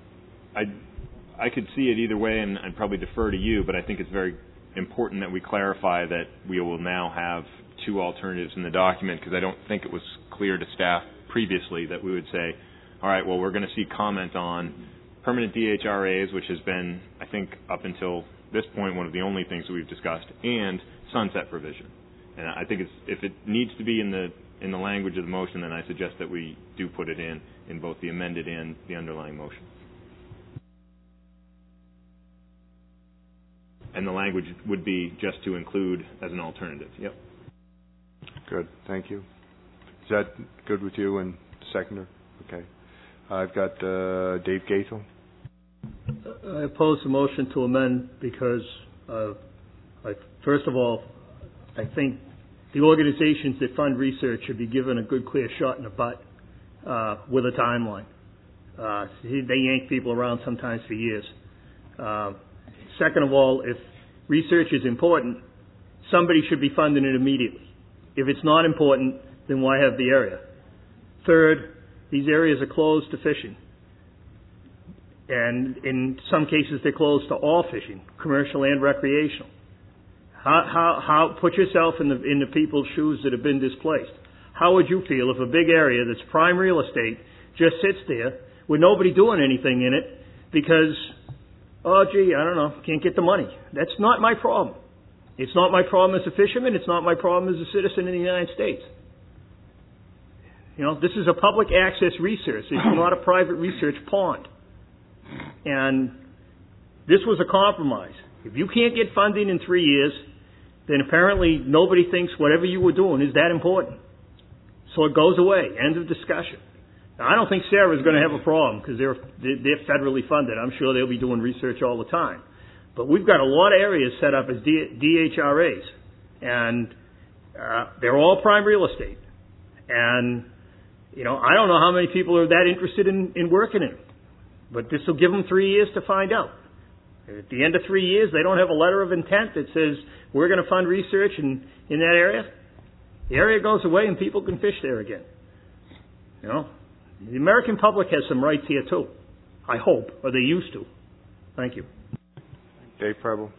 I could see it either way, and I'd probably defer to you, but I think it's very important that we clarify that we will now have two alternatives in the document, because I don't think it was clear to staff previously that we would say, all right, well, we're going to see comment on permanent DHRAs, which has been, I think, up until this point, one of the only things that we've discussed, and sunset provision. And I think if it needs to be in the language of the motion, then I suggest that we do put it in both the amended and the underlying motion. And the language would be just to include as an alternative. Yep. Good. Thank you. Is that good with you and seconder? Okay. I've got Dave Gaithel. I oppose the motion to amend because, first of all, I think the organizations that fund research should be given a good, clear shot in the butt with a timeline. They yank people around sometimes for years. Second of all, if research is important, somebody should be funding it immediately. If it's not important, then why have the area? Third, these areas are closed to fishing. And in some cases, they're closed to all fishing, commercial and recreational. How put yourself in the people's shoes that have been displaced. How would you feel if a big area that's prime real estate just sits there with nobody doing anything in it because, oh, gee, I don't know, can't get the money? That's not my problem. It's not my problem as a fisherman. It's not my problem as a citizen in the United States. You know, this is a public access research. It's not a private research pond. And this was a compromise. If you can't get funding in 3 years, then apparently nobody thinks whatever you were doing is that important. So it goes away. End of discussion. Now, I don't think Sarah's going to have a problem because they're federally funded. I'm sure they'll be doing research all the time. But we've got a lot of areas set up as DHRAs, and they're all prime real estate. And, you know, I don't know how many people are that interested in working in them. But this will give them 3 years to find out. At the end of 3 years, they don't have a letter of intent that says we're going to fund research in that area. The area goes away and people can fish there again. You know, the American public has some rights here too. I hope, or they used to. Thank you. Dave Preble.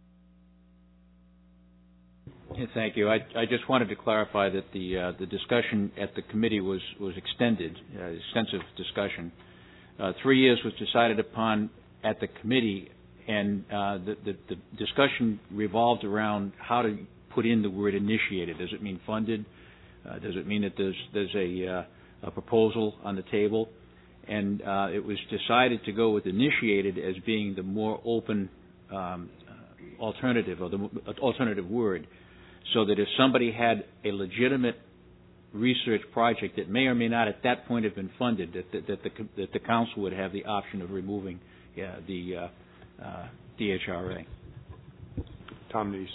Yeah, thank you. I just wanted to clarify that the discussion at the committee was extended, extensive discussion. 3 years was decided upon at the committee, and the discussion revolved around how to put in the word initiated. Does it mean funded? Does it mean that there's a proposal on the table? And it was decided to go with initiated as being the more open alternative, or the alternative word, so that if somebody had a legitimate research project that may or may not at that point have been funded, that the council would have the option of removing the DHRA. Tom Neese.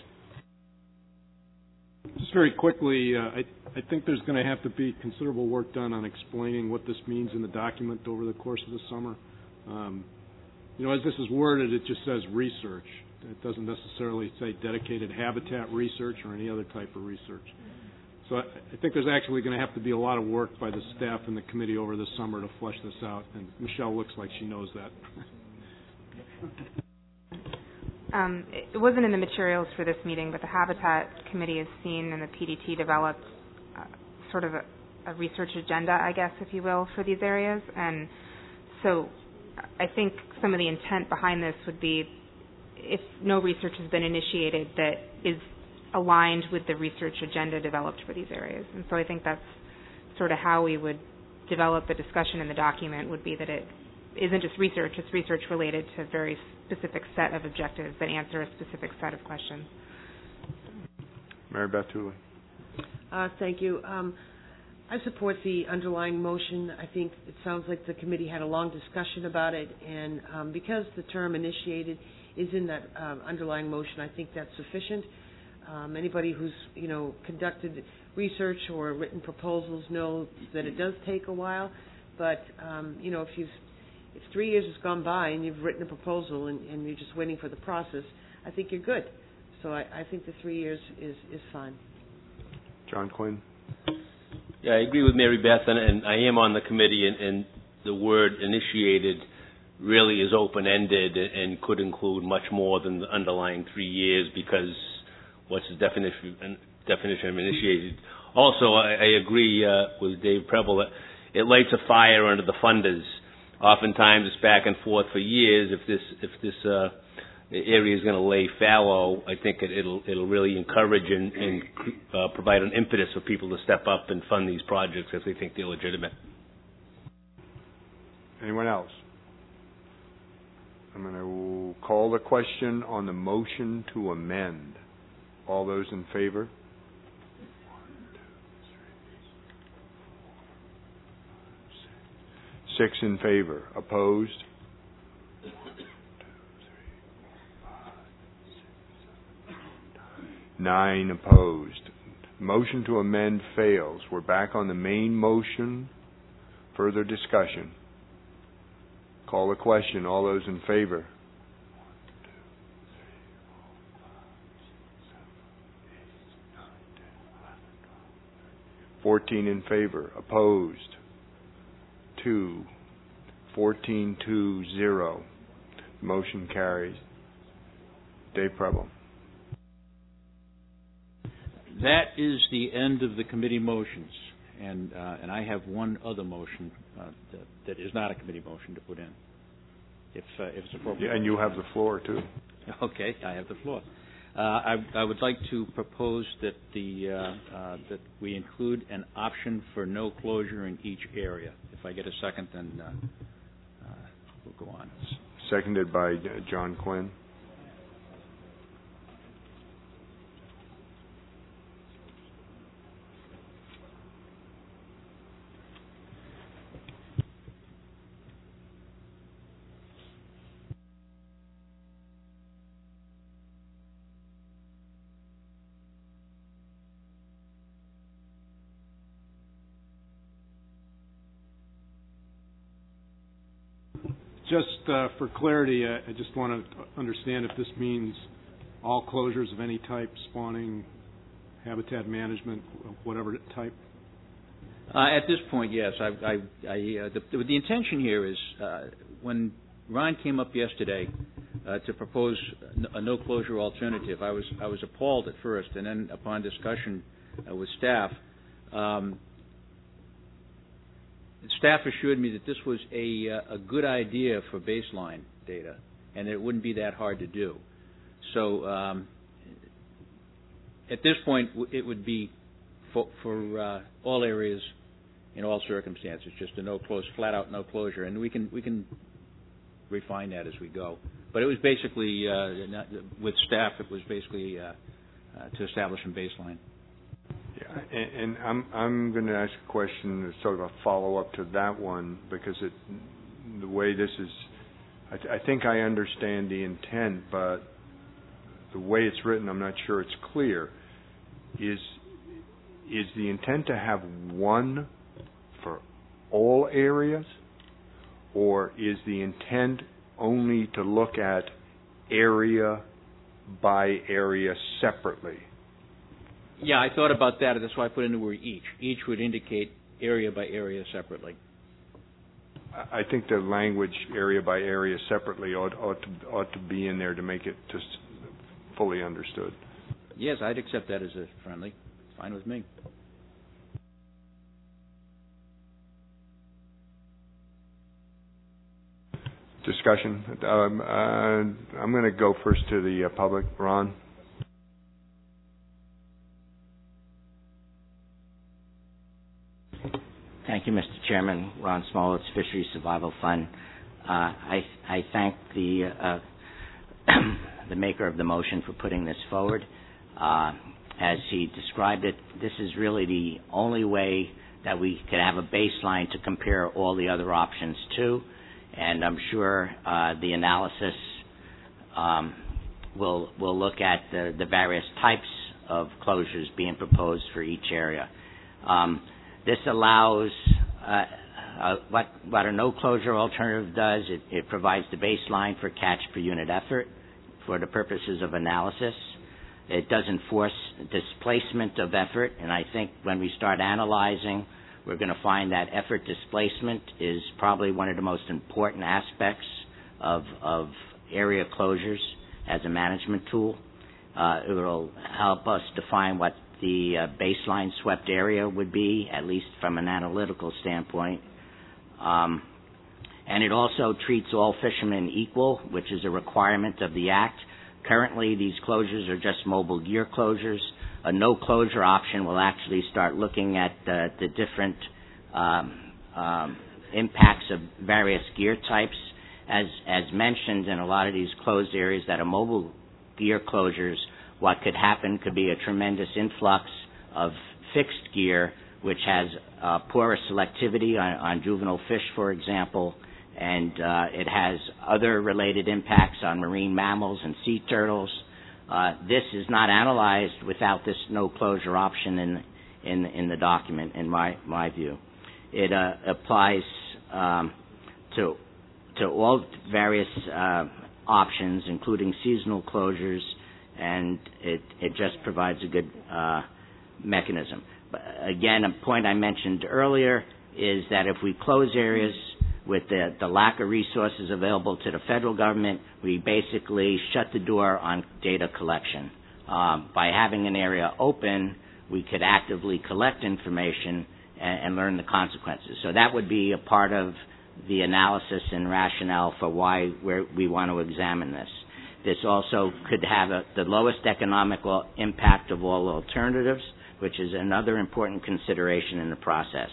Just very quickly, I think there's going to have to be considerable work done on explaining what this means in the document over the course of the summer. You know, as this is worded, it just says research. It doesn't necessarily say dedicated habitat research or any other type of research. So I think there's actually going to have to be a lot of work by the staff and the committee over the summer to flesh this out, and Michelle looks like she knows that. It wasn't in the materials for this meeting, but the Habitat Committee has seen and the PDT developed sort of a research agenda, I guess, if you will, for these areas. And so I think some of the intent behind this would be if no research has been initiated that is aligned with the research agenda developed for these areas. And so I think that's sort of how we would develop the discussion in the document, would be that it isn't just research, it's research related to a very specific set of objectives that answer a specific set of questions. Mary Beth Tooley. Thank you. I support the underlying motion. I think it sounds like the committee had a long discussion about it, and because the term initiated is in that underlying motion, I think that's sufficient. Anybody who's, you know, conducted research or written proposals know that it does take a while, but, you know, if 3 years has gone by and you've written a proposal and you're just waiting for the process, I think you're good. So I think the 3 years is fine. John Quinn. Yeah, I agree with Mary Beth, and I am on the committee, and the word initiated really is open-ended and could include much more than the underlying 3 years, because what's the definition of initiated? Also, I agree with Dave Preble that it lights a fire under the funders. Oftentimes it's back and forth for years. If this area is going to lay fallow, I think it'll really encourage and provide an impetus for people to step up and fund these projects if they think they're legitimate. Anyone else? I'm going to call the question on the motion to amend. All those in favor? 6 in favor. Opposed? 9 opposed. Motion to amend fails. We're back on the main motion. Further discussion. Call the question. All those in favor? 14 in favor. Opposed? 2. 14-2-0. Motion carries. Dave Preble. That is the end of the committee motions, and I have one other motion that is not a committee motion to put in, if it's appropriate. Yeah, and you have the floor too. Okay, I have the floor. I would like to propose that that we include an option for no closure in each area. If I get a second, then we'll go on. Seconded by John Quinn. Just for clarity, I just want to understand if this means all closures of any type, spawning, habitat management, whatever type. At this point, yes. The intention here is when Ron came up yesterday to propose a no closure alternative, I was appalled at first, and then upon discussion with staff. Staff assured me that this was a good idea for baseline data, and it wouldn't be that hard to do. So at this point, it would be for all areas in all circumstances, just a no close, flat out no closure, and we can refine that as we go. But it was basically with staff, it was basically to establish a baseline. Yeah, and I'm going to ask a question, sort of a follow-up to that one, because the way this is, I think I understand the intent, but the way it's written, I'm not sure it's clear. Is the intent to have one for all areas, or is the intent only to look at area by area separately? Yeah, I thought about that, and that's why I put in the word each. Each would indicate area by area separately. I think the language area by area separately ought to be in there to make it just fully understood. Yes, I'd accept that as a friendly. Fine with me. Discussion. I'm going to go first to the public. Ron? Thank you, Mr. Chairman. Ron Smolowitz, Fisheries Survival Fund. I thank the maker of the motion for putting this forward. As he described it, this is really the only way that we could have a baseline to compare all the other options to, and I'm sure the analysis will look at the various types of closures being proposed for each area. This allows what a no-closure alternative does. It provides the baseline for catch per unit effort for the purposes of analysis. It doesn't force displacement of effort, and I think when we start analyzing, we're going to find that effort displacement is probably one of the most important aspects of area closures as a management tool. It will help us define what the baseline swept area would be, at least from an analytical standpoint. And it also treats all fishermen equal, which is a requirement of the Act. Currently, these closures are just mobile gear closures. A no-closure option will actually start looking at the different impacts of various gear types. As mentioned, in a lot of these closed areas that are mobile gear closures, what could happen could be a tremendous influx of fixed gear, which has poorer selectivity on juvenile fish, for example, and it has other related impacts on marine mammals and sea turtles. This is not analyzed without this no-closure option in the document, in my view. It applies to all various options, including seasonal closures, and it just provides a good mechanism. But again, a point I mentioned earlier is that if we close areas with the lack of resources available to the federal government, we basically shut the door on data collection. By having an area open, we could actively collect information and learn the consequences. So that would be a part of the analysis and rationale for why we want to examine this. This also could have the lowest economical impact of all alternatives, which is another important consideration in the process.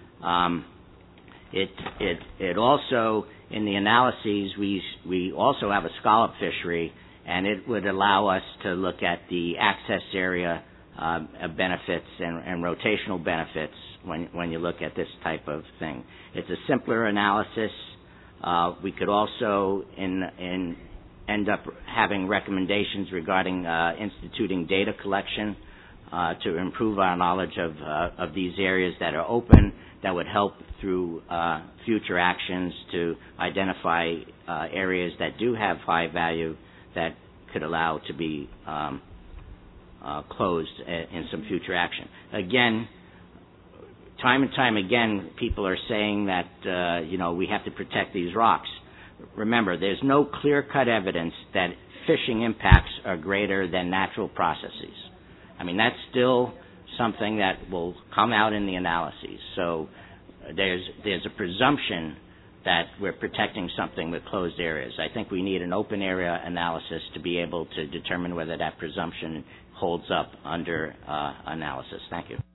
It also, in the analyses, we also have a scallop fishery, and it would allow us to look at the access area benefits and rotational benefits when you look at this type of thing. It's a simpler analysis. We could also end up having recommendations regarding instituting data collection to improve our knowledge of these areas that are open, that would help through future actions to identify areas that do have high value that could allow to be closed in some future action. Again, time and time again, people are saying that we have to protect these rocks. Remember, there's no clear-cut evidence that fishing impacts are greater than natural processes. I mean, that's still something that will come out in the analyses. So there's a presumption that we're protecting something with closed areas. I think we need an open area analysis to be able to determine whether that presumption holds up under analysis. Thank you.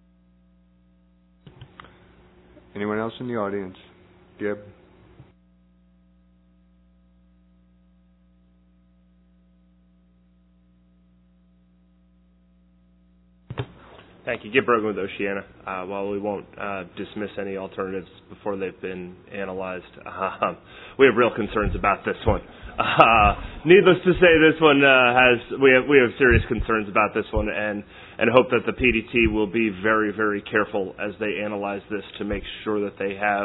Anyone else in the audience? Gib? Thank you. Gib Brogan with Oceana. While we won't dismiss any alternatives before they've been analyzed, we have real concerns about this one. Needless to say, this one we have serious concerns about this one, and hope that the PDT will be very, very careful as they analyze this to make sure that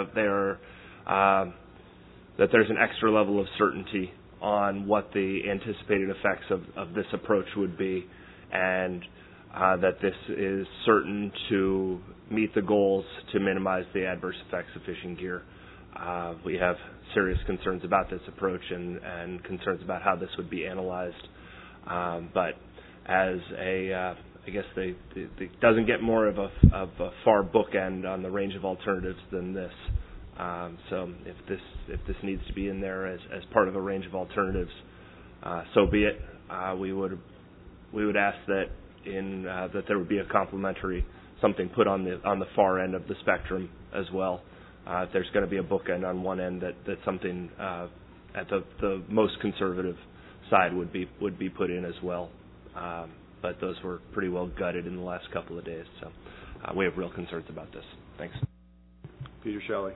that there's an extra level of certainty on what the anticipated effects of this approach would be, and that this is certain to meet the goals to minimize the adverse effects of fishing gear. We have serious concerns about this approach and concerns about how this would be analyzed. But as I guess it doesn't get more of a far bookend on the range of alternatives than this. So if this needs to be in there as part of a range of alternatives, so be it. We would ask that that there would be a complementary something put on the far end of the spectrum as well. If there's going to be a bookend on one end, that something at the most conservative side would be put in as well. But those were pretty well gutted in the last couple of days, so we have real concerns about this. Thanks. Peter Shelley.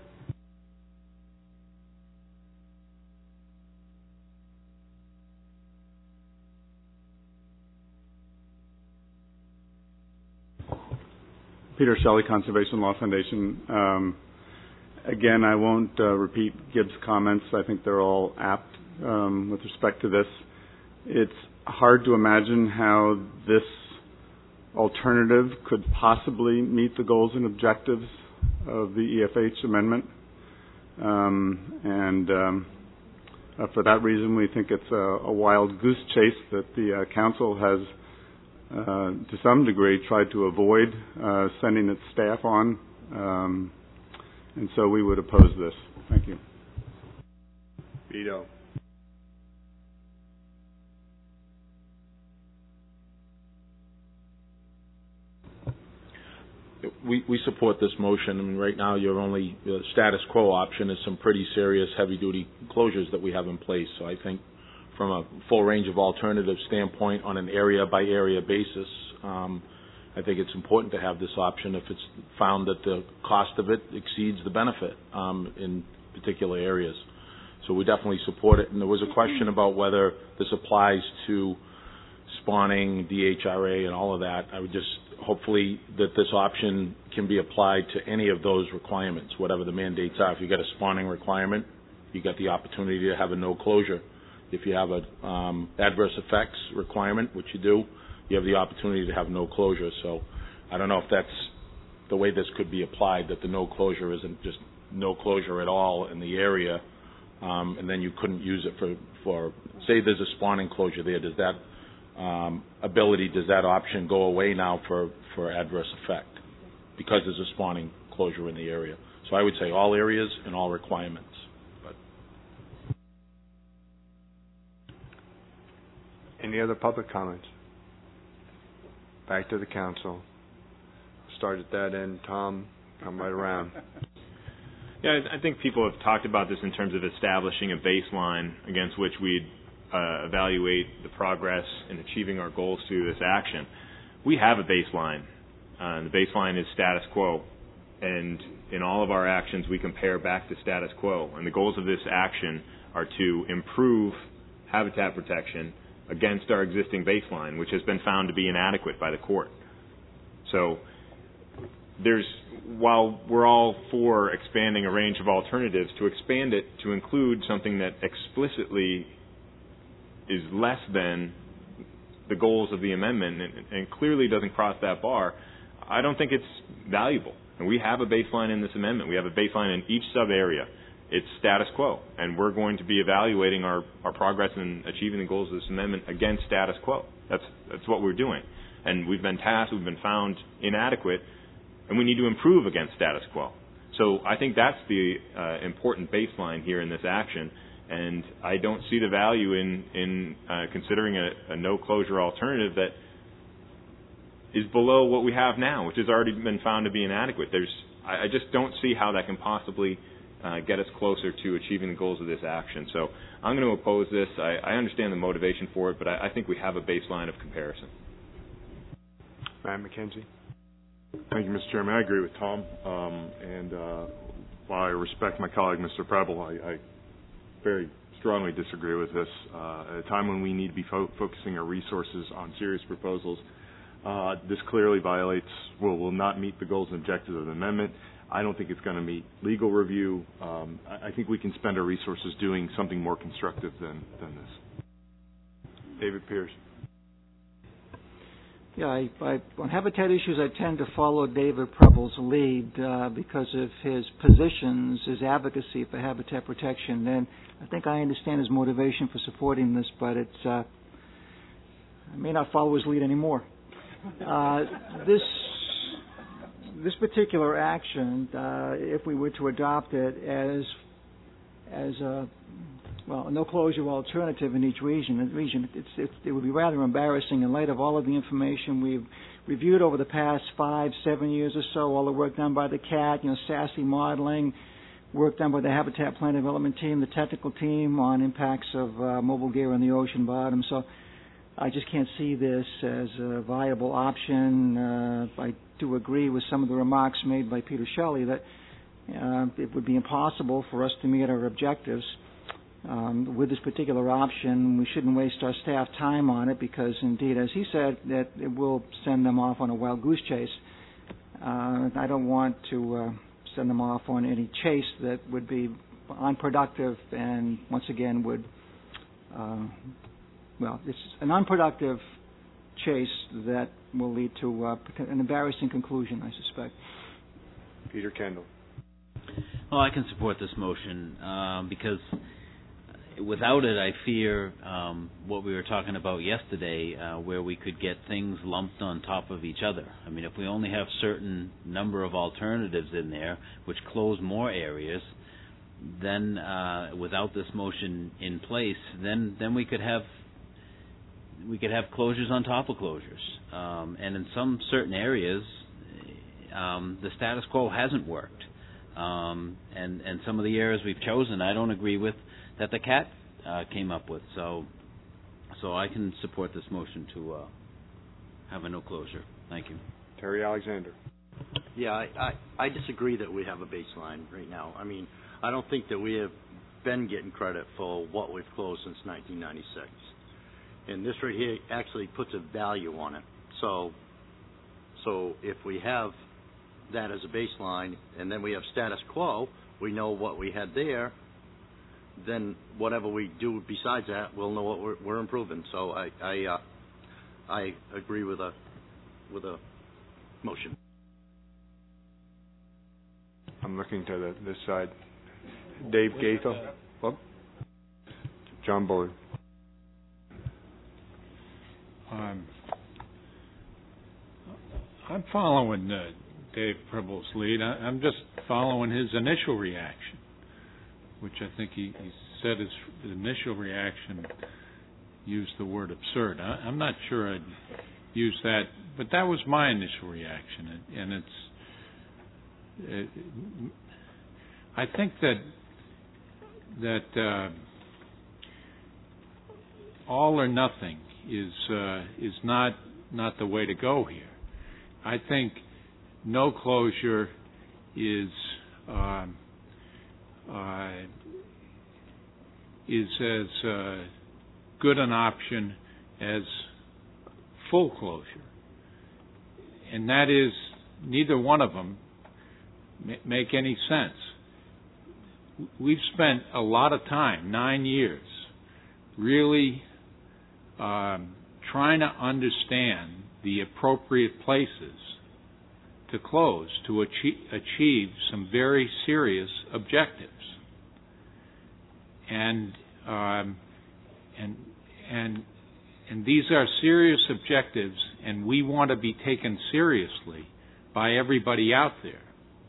Peter Shelley, Conservation Law Foundation. Again, I won't repeat Gibbs' comments. I think they're all apt with respect to this. It's hard to imagine how this alternative could possibly meet the goals and objectives of the EFH amendment. For that reason, we think it's a wild goose chase that the council has, to some degree, tried to avoid sending its staff on, and so we would oppose this. Thank you. Vito. We support this motion. I mean, right now, your only status quo option is some pretty serious heavy-duty closures that we have in place. So I think from a full range of alternative standpoint on an area-by-area basis, I think it's important to have this option if it's found that the cost of it exceeds the benefit in particular areas. So we definitely support it. And there was a question about whether this applies to spawning, DHRA, and all of that. I would just hopefully that this option can be applied to any of those requirements, whatever the mandates are. If you've got a spawning requirement, you got the opportunity to have a no closure. If you have a adverse effects requirement, which you do, you have the opportunity to have no closure. So I don't know if that's the way this could be applied, that the no closure isn't just no closure at all in the area, and then you couldn't use it for say there's a spawning closure there. Does that does that option go away now for adverse effect because there's a spawning closure in the area? So I would say all areas and all requirements. But any other public comments? Back to the council. Start at that end. Tom, come right around. Yeah, I think people have talked about this in terms of establishing a baseline against which we'd evaluate the progress in achieving our goals through this action. We have a baseline. The baseline is status quo. And in all of our actions, we compare back to status quo. And the goals of this action are to improve habitat protection against our existing baseline, which has been found to be inadequate by the court. So while we're all for expanding a range of alternatives, to expand it to include something that explicitly is less than the goals of the amendment and clearly doesn't cross that bar, I don't think it's valuable. And we have a baseline in this amendment. We have a baseline in each sub-area. It's status quo. And we're going to be evaluating our progress in achieving the goals of this amendment against status quo. That's what we're doing. And we've been tasked, we've been found inadequate, and we need to improve against status quo. So I think that's the important baseline here in this action. And I don't see the value in considering a no-closure alternative that is below what we have now, which has already been found to be inadequate. I just don't see how that can possibly get us closer to achieving the goals of this action. So I'm going to oppose this. I understand the motivation for it, but I think we have a baseline of comparison. Matt McKenzie. Thank you, Mr. Chairman. I agree with Tom. And while I respect my colleague, Mr. Preble, I very strongly disagree with this. At a time when we need to be focusing our resources on serious proposals, this clearly will not meet the goals and objectives of the amendment. I don't think it's going to meet legal review. I think we can spend our resources doing something more constructive than this. David Pierce. Yeah, on habitat issues, I tend to follow David Preble's lead because of his positions, his advocacy for habitat protection. And I think I understand his motivation for supporting this, but I may not follow his lead anymore. This particular action, if we were to adopt it as a no closure alternative in each region, it would be rather embarrassing in light of all of the information we've reviewed over the past 5-7 years or so, all the work done by the CAT, SASE modeling, work done by the Habitat Plan Development Team, the technical team on impacts of mobile gear on the ocean bottom. So I just can't see this as a viable option. I do agree with some of the remarks made by Peter Shelley that it would be impossible for us to meet our objectives. With this particular option, we shouldn't waste our staff time on it because, indeed, as he said, that it will send them off on a wild goose chase. I don't want to send them off on any chase that would be unproductive and, once again, it's an unproductive chase that will lead to an embarrassing conclusion, I suspect. Peter Kendall. Well, I can support this motion because without it, I fear what we were talking about yesterday, where we could get things lumped on top of each other. I mean, if we only have certain number of alternatives in there, which close more areas, then without this motion in place, then we could have closures on top of closures, and in some certain areas, the status quo hasn't worked, and some of the areas we've chosen, I don't agree with that the CAT came up with. So I can support this motion to have a no closure. Thank you. Terry Alexander. Yeah, I disagree that we have a baseline right now. I mean, I don't think that we have been getting credit for what we've closed since 1996. And this right here actually puts a value on it. So if we have that as a baseline and then we have status quo, we know what we had there, then whatever we do besides that, we'll know what we're improving. So I agree with a motion. I'm looking to this side. Dave Gaethel. Whoop. John Bullard. I'm following Dave Prebble's lead. I'm just following his initial reaction, which I think he said his initial reaction used the word absurd. I'm not sure I'd use that, but that was my initial reaction, and I think that all or nothing is not the way to go here. I think no closure is as good an option as full closure, and that is neither one of them make any sense. We've spent a lot of time, 9 years, really trying to understand the appropriate places to close to achieve some very serious objectives, and these are serious objectives, and we want to be taken seriously by everybody out there.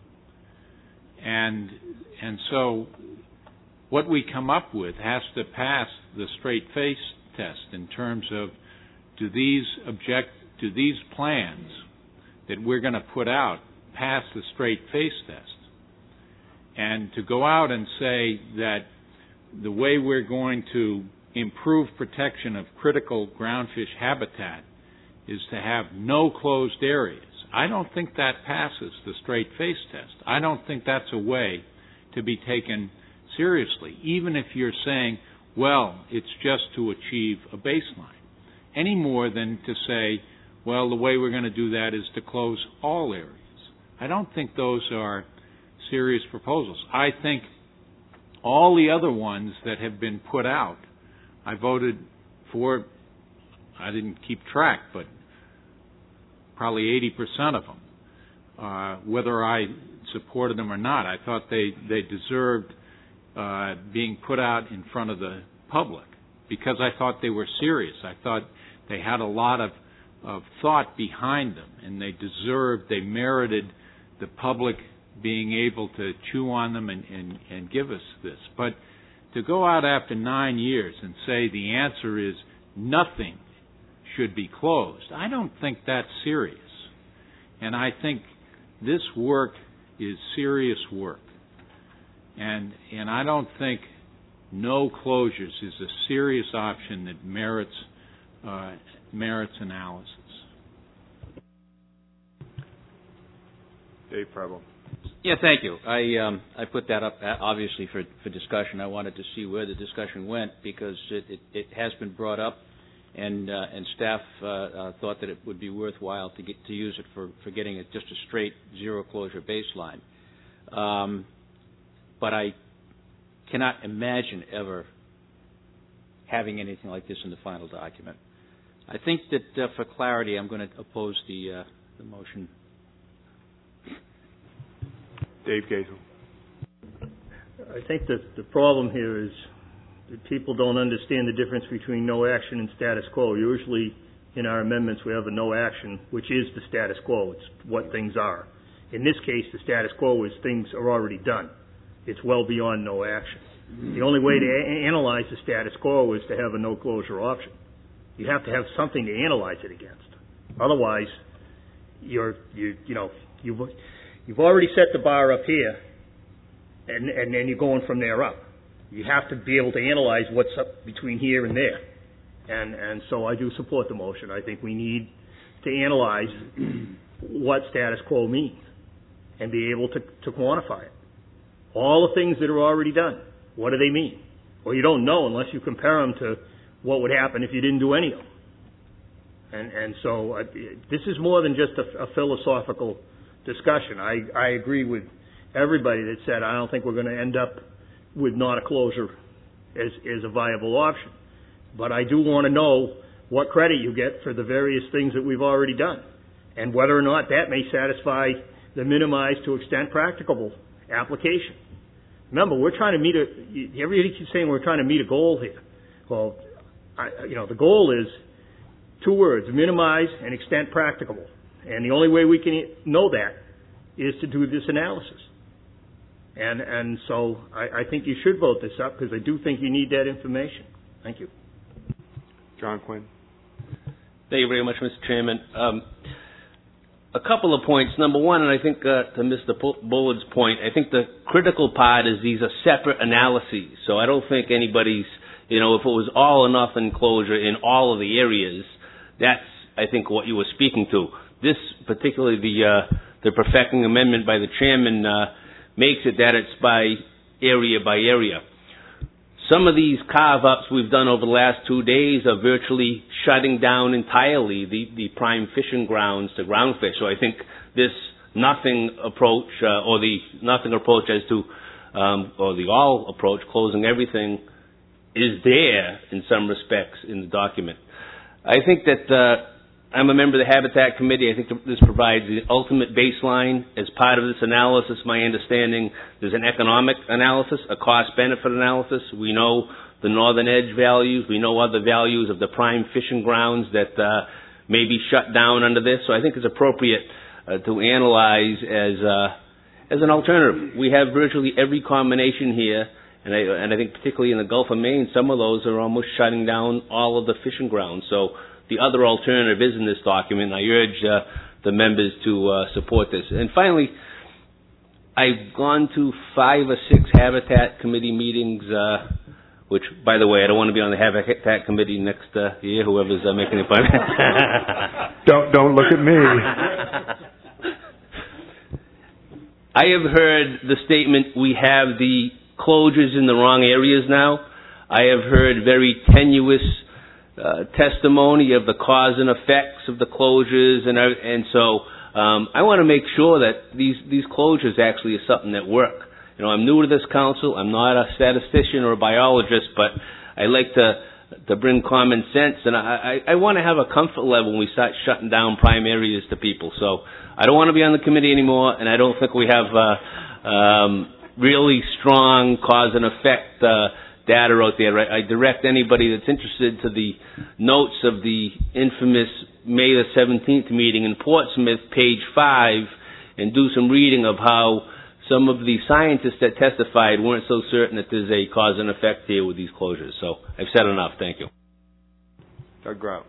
And so what we come up with has to pass the straight face test in terms of do these plans that we're going to put out pass the straight face test. And to go out and say that the way we're going to improve protection of critical groundfish habitat is to have no closed areas, I don't think that passes the straight face test. I don't think that's a way to be taken seriously, even if you're saying, well, it's just to achieve a baseline, any more than to say, well, the way we're going to do that is to close all areas. I don't think those are serious proposals. I think all the other ones that have been put out, I voted for. I didn't keep track, but probably 80% of them. Whether I supported them or not, I thought they deserved being put out in front of the public because I thought they were serious. I thought they had a lot of thought behind them, and they merited the public being able to chew on them and give us this. But to go out after 9 years and say the answer is nothing should be closed, I don't think that's serious. And I think this work is serious work. And I don't think no closures is a serious option that merits analysis. Dave Preble. Yeah, thank you. I put that up obviously for discussion. I wanted to see where the discussion went because it has been brought up, and staff thought that it would be worthwhile to use it for getting it just a straight zero closure baseline. But I cannot imagine ever having anything like this in the final document. I think that for clarity, I'm going to oppose the motion. Dave Gaethel. I think that the problem here is people don't understand the difference between no action and status quo. Usually in our amendments we have a no action, which is the status quo. It's what things are. In this case, the status quo is things are already done. It's well beyond no action. The only way to analyze the status quo is to have a no closure option. You have to have something to analyze it against. Otherwise, you've already set the bar up here, and then you're going from there up. You have to be able to analyze what's up between here and there. And so I do support the motion. I think we need to analyze what status quo means and be able to quantify it. All the things that are already done, what do they mean? Well, you don't know unless you compare them to what would happen if you didn't do any of them. And so this is more than just a philosophical discussion. I agree with everybody that said I don't think we're going to end up with not a closure as a viable option. But I do want to know what credit you get for the various things that we've already done and whether or not that may satisfy the minimized to extent practicable application. Remember, we're trying to meet everybody keeps saying we're trying to meet a goal here. Well, the goal is two words, minimize and extent practicable. And the only way we can know that is to do this analysis. And so I think you should vote this up because I do think you need that information. Thank you. John Quinn. Thank you very much, Mr. Chairman. A couple of points. Number one, and I think to Mr. Bullard's point, I think the critical part is these are separate analyses. So I don't think anybody's, if it was all or nothing closure in all of the areas, that's, I think, what you were speaking to. This, particularly the perfecting amendment by the chairman, makes it that it's by area. Some of these carve-ups we've done over the last 2 days are virtually shutting down entirely the prime fishing grounds to ground fish. So I think this nothing approach, or the nothing approach as to, or the all approach, closing everything, is there in some respects in the document. I think that I'm a member of the Habitat Committee. I think this provides the ultimate baseline. As part of this analysis, my understanding, there's an economic analysis, a cost-benefit analysis. We know the northern edge values. We know other values of the prime fishing grounds that may be shut down under this. So I think it's appropriate to analyze as an alternative. We have virtually every combination here, and I think particularly in the Gulf of Maine, some of those are almost shutting down all of the fishing grounds. So the other alternative is in this document. I urge the members to support this. And finally, I've gone to 5 or 6 Habitat Committee meetings, which, by the way, I don't want to be on the Habitat Committee next year, whoever's making the fun. Don't look at me. I have heard the statement, we have the closures in the wrong areas now. I have heard very tenuous testimony of the cause and effects of the closures, and so I want to make sure that these closures actually is something that work. I'm new to this council. I'm not a statistician or a biologist, but I like to bring common sense, and I want to have a comfort level when we start shutting down prime areas to people. So I don't want to be on the committee anymore, and I don't think we have really strong cause and effect data out there. I direct anybody that's interested to the notes of the infamous May the 17th meeting in Portsmouth, page 5, and do some reading of how some of the scientists that testified weren't so certain that there's a cause and effect here with these closures. So I've said enough. Thank you. Doug Grout.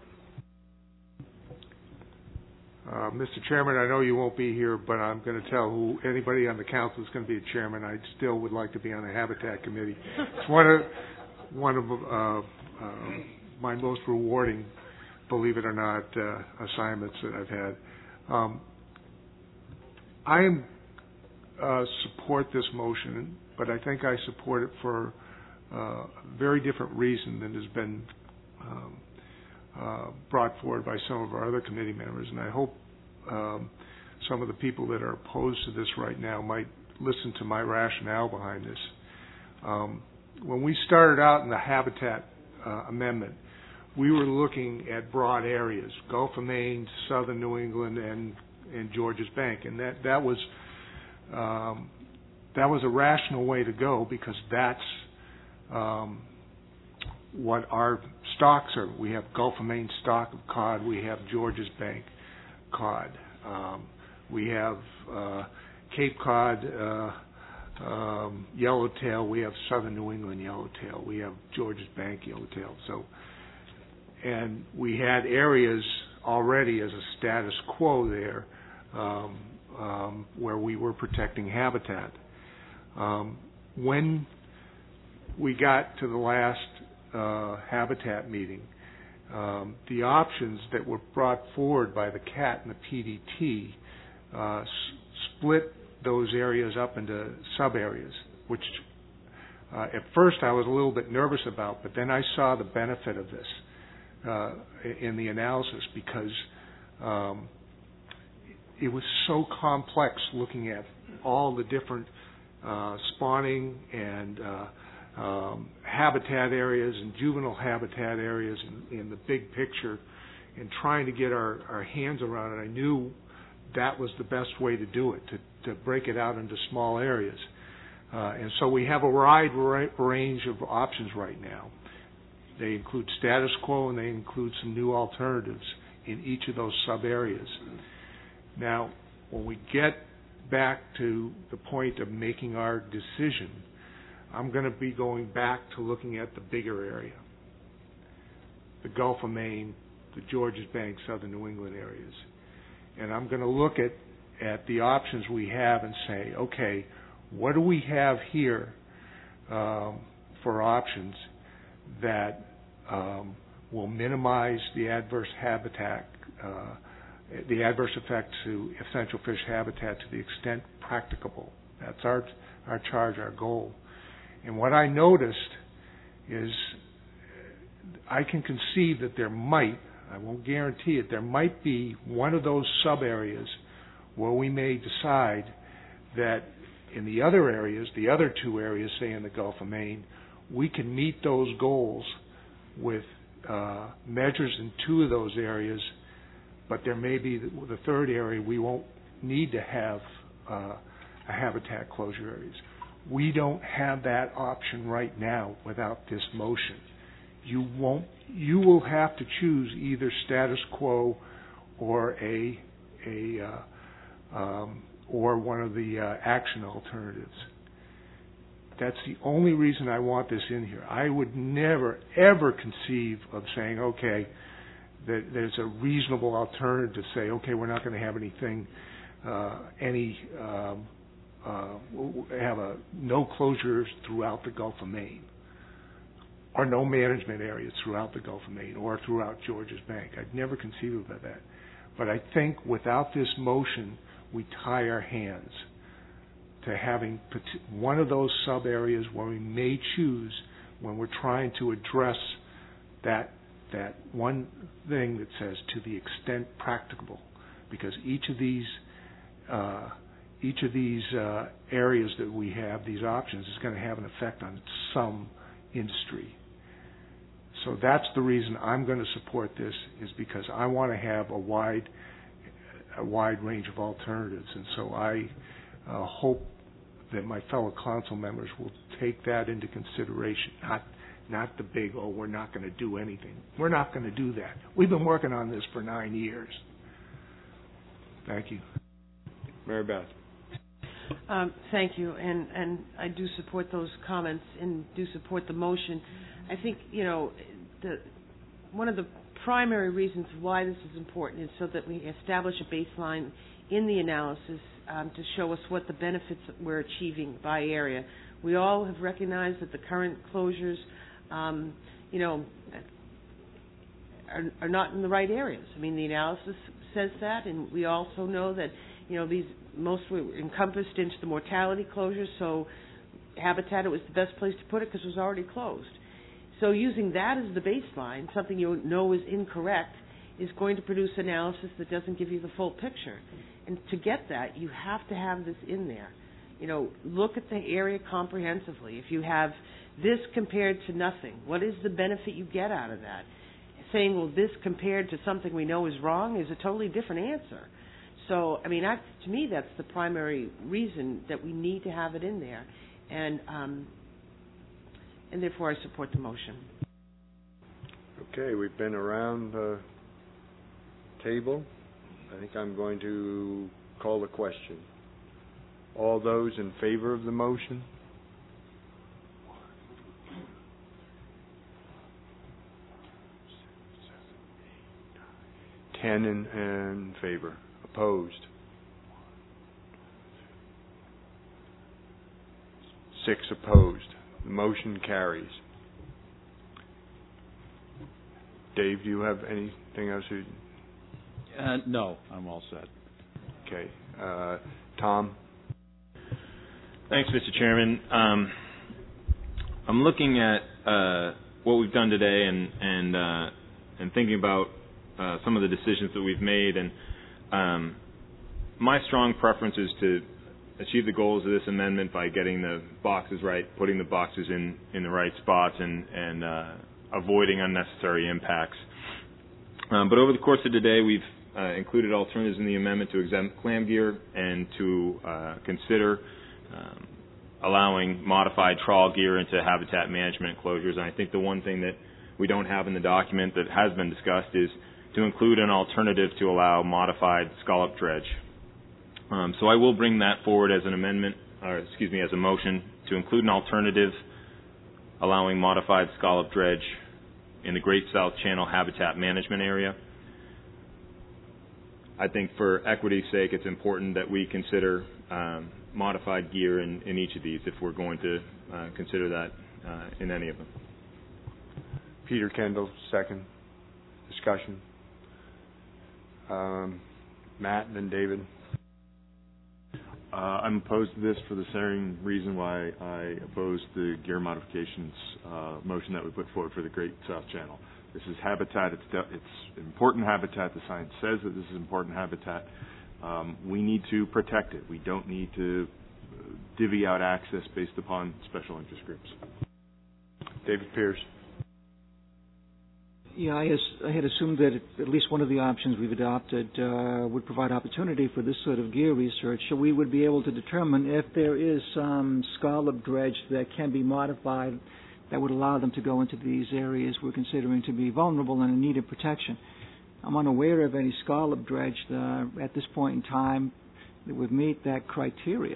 Mr. Chairman, I know you won't be here, but I'm going to tell anybody on the council is going to be a chairman. I still would like to be on the Habitat Committee. It's one of my most rewarding, believe it or not, assignments that I've had. I support this motion, but I think I support it for a very different reason than has been brought forward by some of our other committee members, and I hope some of the people that are opposed to this right now might listen to my rationale behind this. When we started out in the Habitat Amendment, we were looking at broad areas, Gulf of Maine, southern New England, and Georges Bank, and that was a rational way to go because that's what our stocks are. We have Gulf of Maine stock of cod. We have Georges Bank cod. We have Cape Cod yellowtail. We have Southern New England yellowtail. We have Georges Bank yellowtail. And we had areas already as a status quo there where we were protecting habitat. When we got to the last habitat meeting, the options that were brought forward by the CAT and the PDT split those areas up into sub-areas, which at first I was a little bit nervous about, but then I saw the benefit of this in the analysis, because it was so complex looking at all the different spawning and habitat areas and juvenile habitat areas in the big picture, and trying to get our hands around it. I knew that was the best way to do it, to break it out into small areas. And so we have a wide range of options right now. They include status quo, and they include some new alternatives in each of those sub-areas. Now, when we get back to the point of making our decision, I'm going to be going back to looking at the bigger area, the Gulf of Maine, the Georges Bank, Southern New England areas. And I'm going to look at the options we have and say, okay, what do we have here for options that will minimize the adverse habitat, the adverse effect to essential fish habitat to the extent practicable. That's our charge, our goal. And what I noticed is I can conceive that there might, I won't guarantee it, there might be one of those sub-areas where we may decide that in the other areas, the other two areas, say in the Gulf of Maine, we can meet those goals with measures in two of those areas, but there may be the third area we won't need to have a habitat closure areas. We don't have that option right now without this motion. You will have to choose either status quo or or one of the action alternatives. That's the only reason I want this in here. I would never, ever conceive of saying, okay, that there's a reasonable alternative to say, okay, we're not going to have anything, have no closures throughout the Gulf of Maine, or no management areas throughout the Gulf of Maine, or throughout Georges Bank. I'd never conceive of that. But I think without this motion, we tie our hands to having one of those sub-areas where we may choose when we're trying to address that one thing that says to the extent practicable, because each of these areas that we have, these options, is going to have an effect on some industry. So that's the reason I'm going to support this, is because I want to have a wide range of alternatives. And so I hope that my fellow council members will take that into consideration, not the big, we're not going to do anything. We're not going to do that. We've been working on this for 9 years. Thank you. Mary Beth. Thank you, and I do support those comments and do support the motion. I think, one of the primary reasons why this is important is so that we establish a baseline in the analysis to show us what the benefits we're achieving by area. We all have recognized that the current closures, are not in the right areas. I mean, the analysis says that, and we also know that, these most were encompassed into the mortality closures, so habitat, it was the best place to put it because it was already closed. So using that as the baseline, something you know is incorrect, is going to produce analysis that doesn't give you the full picture. And to get that, you have to have this in there. Look at the area comprehensively. If you have this compared to nothing, what is the benefit you get out of that? Saying, well, this compared to something we know is wrong is a totally different answer. So, to me, that's the primary reason that we need to have it in there. And therefore I support the motion. Okay, we've been around the table. I think I'm going to call the question. All those in favor of the motion? 10 in favor. Opposed? 6 opposed. The motion carries. Dave, do you have anything else? No, I'm all set. Okay. Tom? Thanks, Mr. Chairman. I'm looking at what we've done today and thinking about some of the decisions that we've made, and my strong preference is to achieve the goals of this amendment by getting the boxes right, putting the boxes in the right spots, and avoiding unnecessary impacts. But over the course of today, we've included alternatives in the amendment to exempt clam gear and to consider allowing modified trawl gear into habitat management enclosures. And I think the one thing that we don't have in the document that has been discussed is to include an alternative to allow modified scallop dredge. So I will bring that forward as an amendment, as a motion to include an alternative allowing modified scallop dredge in the Great South Channel habitat management area. I think for equity's sake, it's important that we consider modified gear in each of these if we're going to consider that in any of them. Peter Kendall, second. Discussion. Matt and then David. I'm opposed to this for the same reason why I opposed the gear modifications motion that we put forward for the Great South Channel. This is habitat. It's important habitat. The science says that this is important habitat. We need to protect it. We don't need to divvy out access based upon special interest groups. David Pierce. Yeah, I had assumed that at least one of the options we've adopted would provide opportunity for this sort of gear research, so we would be able to determine if there is some scallop dredge that can be modified that would allow them to go into these areas we're considering to be vulnerable and in need of protection. I'm unaware of any scallop dredge at this point in time that would meet that criteria.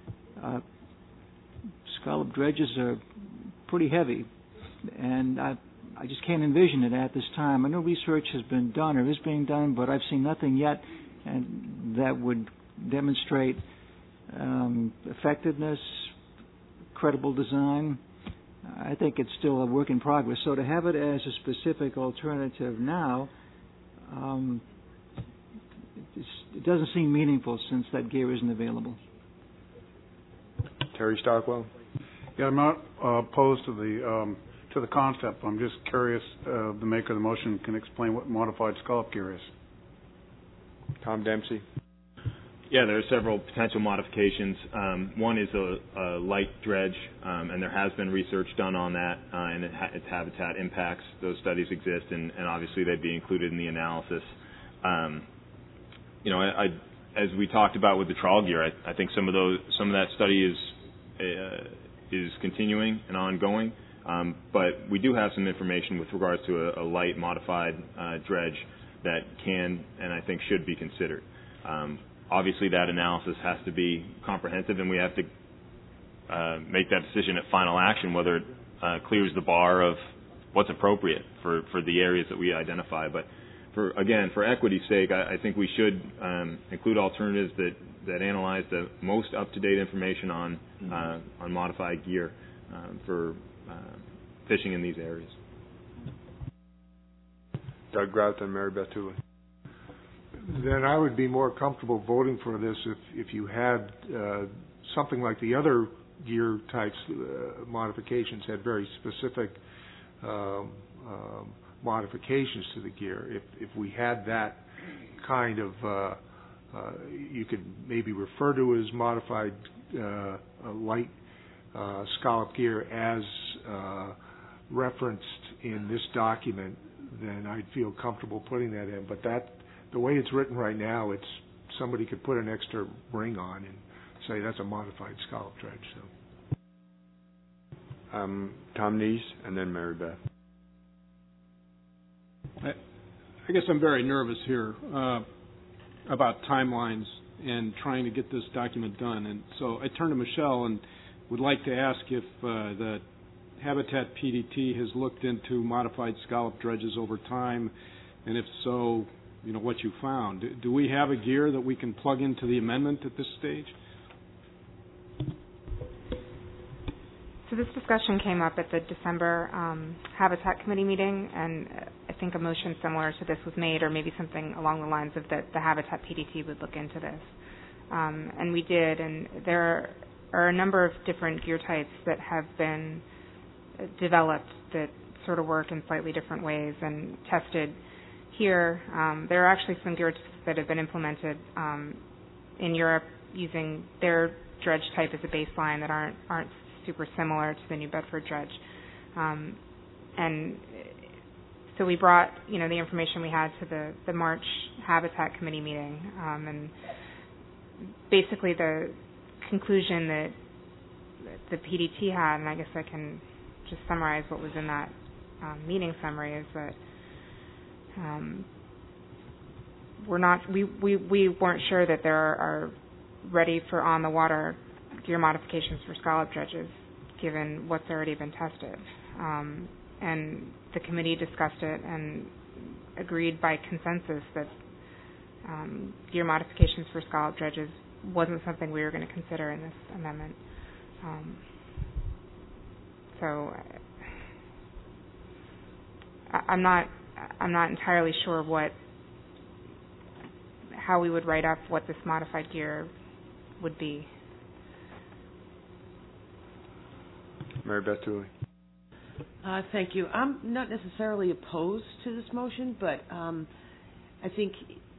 Scallop dredges are pretty heavy, and I just can't envision it at this time. I know research has been done or is being done, but I've seen nothing yet and that would demonstrate effectiveness, credible design. I think it's still a work in progress. So to have it as a specific alternative now, it doesn't seem meaningful since that gear isn't available. Terry Stockwell. Yeah, I'm not opposed to the concept. I'm just curious. The maker of the motion can explain what modified scallop gear is. Tom Dempsey. Yeah, there are several potential modifications. One is a light dredge, and there has been research done on that, and its habitat impacts. Those studies exist, and obviously they'd be included in the analysis. As we talked about with the trawl gear, I think some of that study is continuing and ongoing. But we do have some information with regards to a light modified dredge that can and I think should be considered. Obviously, that analysis has to be comprehensive, and we have to make that decision at final action whether it clears the bar of what's appropriate for the areas that we identify. But for equity's sake, I think we should include alternatives that analyze the most up-to-date information on modified gear for fishing in these areas. Doug Grout and Mary Beth Tooley. Then I would be more comfortable voting for this if you had something like the other gear types modifications had very specific modifications to the gear. If we had that kind of, you could maybe refer to as modified light scallop gear as referenced in this document, then I'd feel comfortable putting that in. But the way it's written right now, it's somebody could put an extra ring on and say that's a modified scallop dredge. So. Tom Neese and then Mary Beth. I guess I'm very nervous here about timelines and trying to get this document done. And so I turn to Michelle and would like to ask if the Habitat PDT has looked into modified scallop dredges over time, and if so, what you found. Do we have a gear that we can plug into the amendment at this stage? So this discussion came up at the December Habitat Committee meeting, and I think a motion similar to this was made, or maybe something along the lines of that the Habitat PDT would look into this. And we did, and there are a number of different gear types that have been developed that sort of work in slightly different ways and tested here. There are actually some gear types that have been implemented in Europe using their dredge type as a baseline that aren't super similar to the New Bedford dredge. And so we brought, the information we had to the March Habitat Committee meeting, and basically the conclusion that the PDT had, and I guess I can just summarize what was in that meeting summary, is that we weren't sure that there are ready for on the water gear modifications for scallop dredges, given what's already been tested. And the committee discussed it and agreed by consensus that gear modifications for scallop dredges wasn't something we were going to consider in this amendment. So I'm not entirely sure how we would write up what this modified gear would be. Mary Beth Tooley. Thank you. I'm not necessarily opposed to this motion, but I think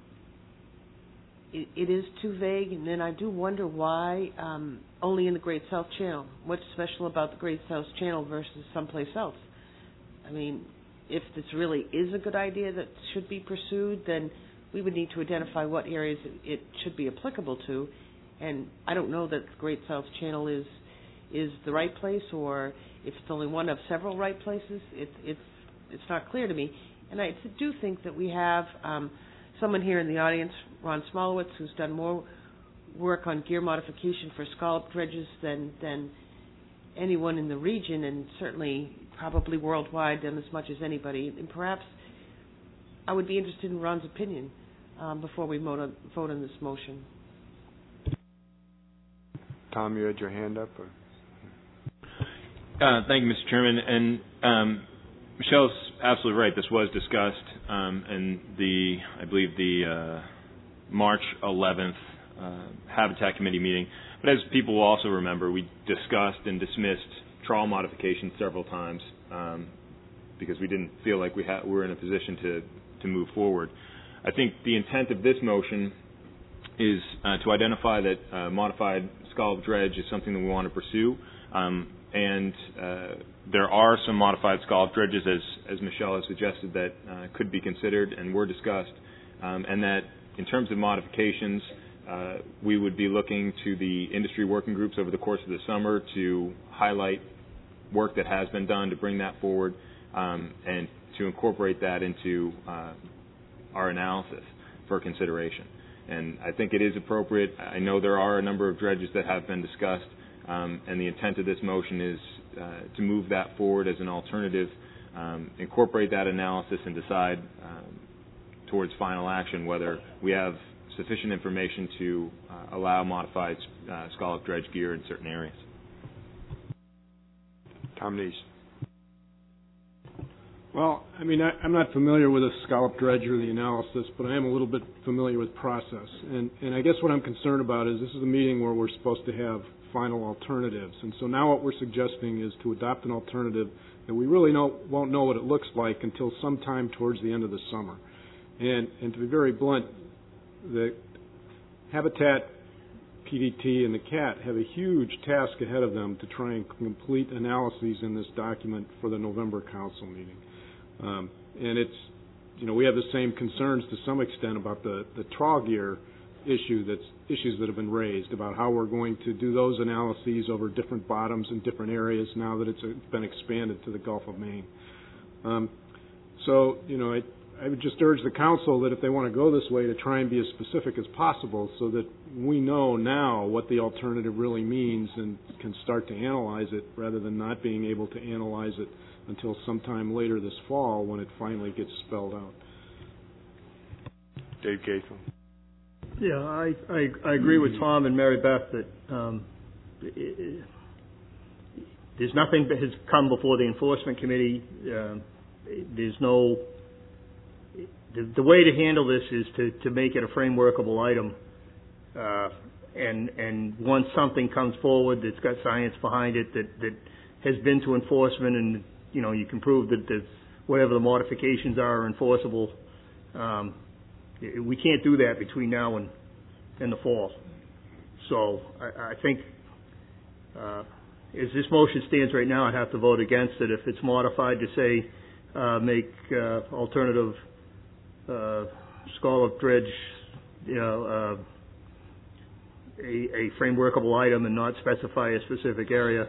it is too vague, and then I do wonder why only in the Great South Channel. What's special about the Great South Channel versus someplace else? I mean, if this really is a good idea that should be pursued, then we would need to identify what areas it should be applicable to, and I don't know that the Great South Channel is the right place, or if it's only one of several right places. It's not clear to me, and I do think that we have someone here in the audience, Ron Smolowitz, who's done more work on gear modification for scallop dredges than anyone in the region, and certainly probably worldwide, done as much as anybody. And perhaps I would be interested in Ron's opinion before we vote on this motion. Tom, you had your hand up? Or? Thank you, Mr. Chairman. And Michelle's absolutely right. This was discussed in I believe the March 11th Habitat Committee meeting. But as people will also remember, we discussed and dismissed trawl modifications several times because we didn't feel like we were in a position to move forward. I think the intent of this motion is to identify that modified scallop dredge is something that we want to pursue. And there are some modified scallop dredges, as Michelle has suggested, that could be considered and were discussed, and that in terms of modifications, we would be looking to the industry working groups over the course of the summer to highlight work that has been done to bring that forward and to incorporate that into our analysis for consideration. And I think it is appropriate. I know there are a number of dredges that have been discussed, and the intent of this motion is to move that forward as an alternative, incorporate that analysis, and decide towards final action whether we have sufficient information to allow modified scallop dredge gear in certain areas. Tom Neese. Well, I mean, I'm not familiar with a scallop dredge or the analysis, but I am a little bit familiar with process. And I guess what I'm concerned about is this is a meeting where we're supposed to have final alternatives. And so now what we're suggesting is to adopt an alternative that we really won't know what it looks like until sometime towards the end of the summer. And to be very blunt, the Habitat, PDT, and the CAT have a huge task ahead of them to try and complete analyses in this document for the November council meeting. And it's, we have the same concerns to some extent about the trawl gear issues that have been raised about how we're going to do those analyses over different bottoms in different areas now that it's been expanded to the Gulf of Maine. So, I would just urge the council that if they want to go this way, to try and be as specific as possible so that we know now what the alternative really means and can start to analyze it rather than not being able to analyze it until sometime later this fall when it finally gets spelled out. Dave Gaithel. Yeah, I agree with Tom and Mary Beth that there's nothing that has come before the enforcement committee. There's no. The way to handle this is to make it a frame workable item, and once something comes forward that's got science behind it that has been to enforcement, and you can prove that whatever the modifications are enforceable. We can't do that between now and the fall. So I think as this motion stands right now, I'd have to vote against it. If it's modified to say make alternative scallop dredge, a frame workable item and not specify a specific area,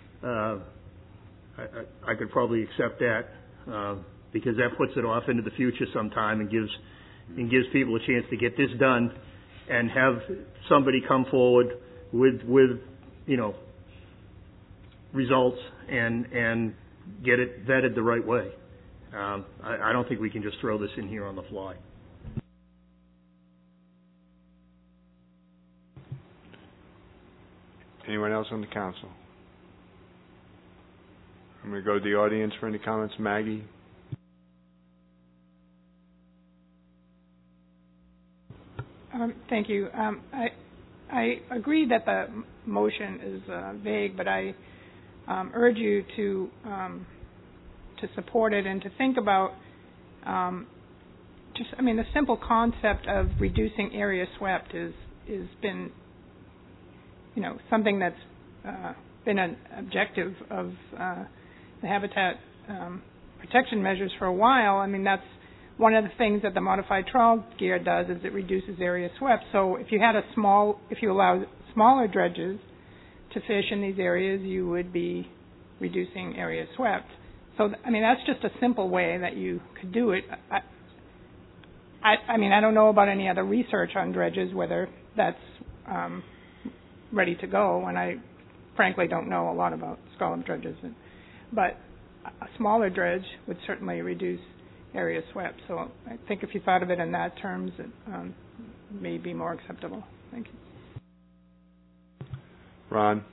I could probably accept that because that puts it off into the future sometime and gives people a chance to get this done and have somebody come forward with results and get it vetted the right way. I don't think we can just throw this in here on the fly. Anyone else on the council? I'm going to go to the audience for any comments. Maggie? Thank you. I agree that the motion is vague, but I urge you to support it and to think about the simple concept of reducing area swept is been something that's been an objective of the habitat protection measures for a while. I mean, that's one of the things that the modified trawl gear does is it reduces area swept. So if you allow smaller dredges to fish in these areas, you would be reducing area swept. So that's just a simple way that you could do it. I don't know about any other research on dredges whether that's ready to go, and I frankly don't know a lot about scallop dredges, but a smaller dredge would certainly reduce area swept. So I think if you thought of it in that terms, it may be more acceptable. Thank you. Ron?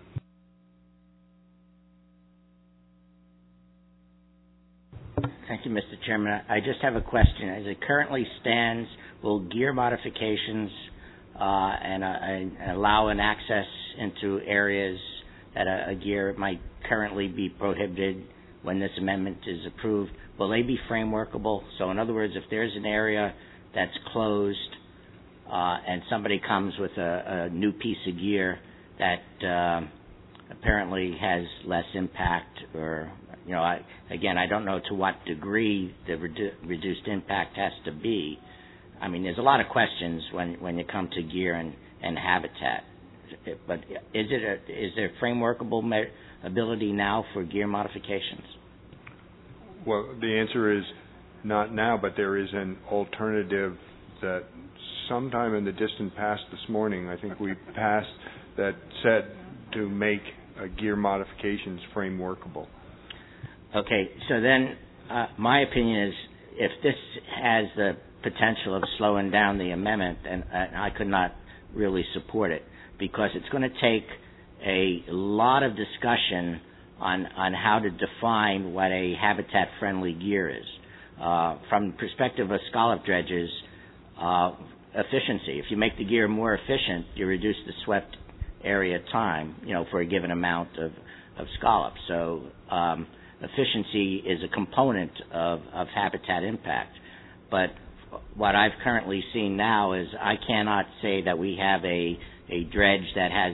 Thank you, Mr. Chairman. I just have a question. As it currently stands, will gear modifications and allow an access into areas that a gear might currently be prohibited when this amendment is approved, will they be frame workable? So in other words, if there's an area that's closed and somebody comes with a new piece of gear that apparently has less impact, or I don't know to what degree the reduced impact has to be. I mean, there's a lot of questions when you come to gear and habitat. But is there frame workable ability now for gear modifications? Well, the answer is not now, but there is an alternative that sometime in the distant past this morning, I think we passed that said to make gear modifications frame workable. Okay, so then my opinion is if this has the potential of slowing down the amendment, and I could not really support it because it's going to take a lot of discussion on how to define what a habitat-friendly gear is. From the perspective of scallop dredges, efficiency. If you make the gear more efficient, you reduce the swept area time, for a given amount of scallops. So efficiency is a component of habitat impact. But what I've currently seen now is I cannot say that we have a dredge that has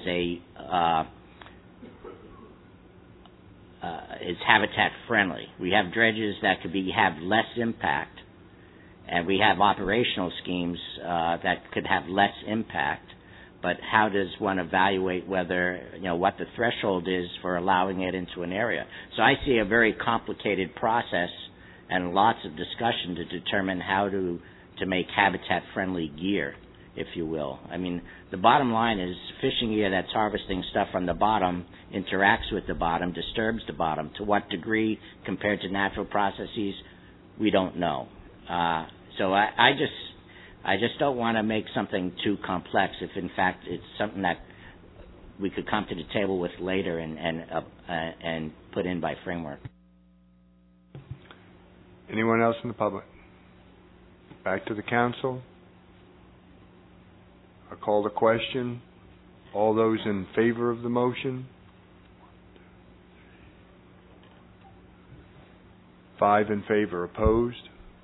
is habitat friendly. We have dredges that could have less impact, and we have operational schemes that could have less impact. But how does one evaluate whether, what the threshold is for allowing it into an area? So I see a very complicated process and lots of discussion to determine how to make habitat-friendly gear, if you will. I mean, the bottom line is fishing gear that's harvesting stuff from the bottom interacts with the bottom, disturbs the bottom. To what degree compared to natural processes, we don't know. So I just don't want to make something too complex if, in fact, it's something that we could come to the table with later and put in by framework. Anyone else in the public? Back to the council. I call the question. All those in favor of the motion? 5 in favor. Opposed?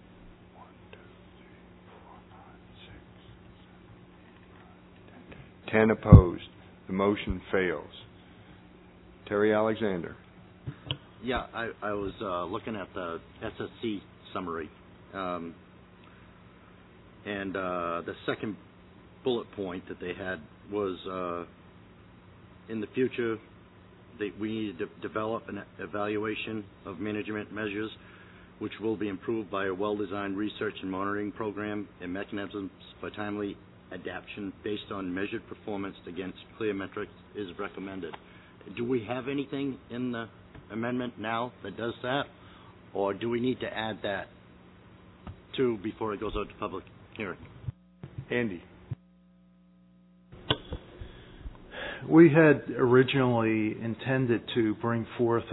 10 opposed. The motion fails. Terry Alexander. Yeah, I was looking at the SSC summary, and the second bullet point that they had was in the future we need to develop an evaluation of management measures which will be improved by a well-designed research and monitoring program and mechanisms for timely adaptation based on measured performance against clear metrics is recommended. Do we have anything in the amendment now that does that, or do we need to add that too before it goes out to public hearing? Andy. We had originally intended to bring forth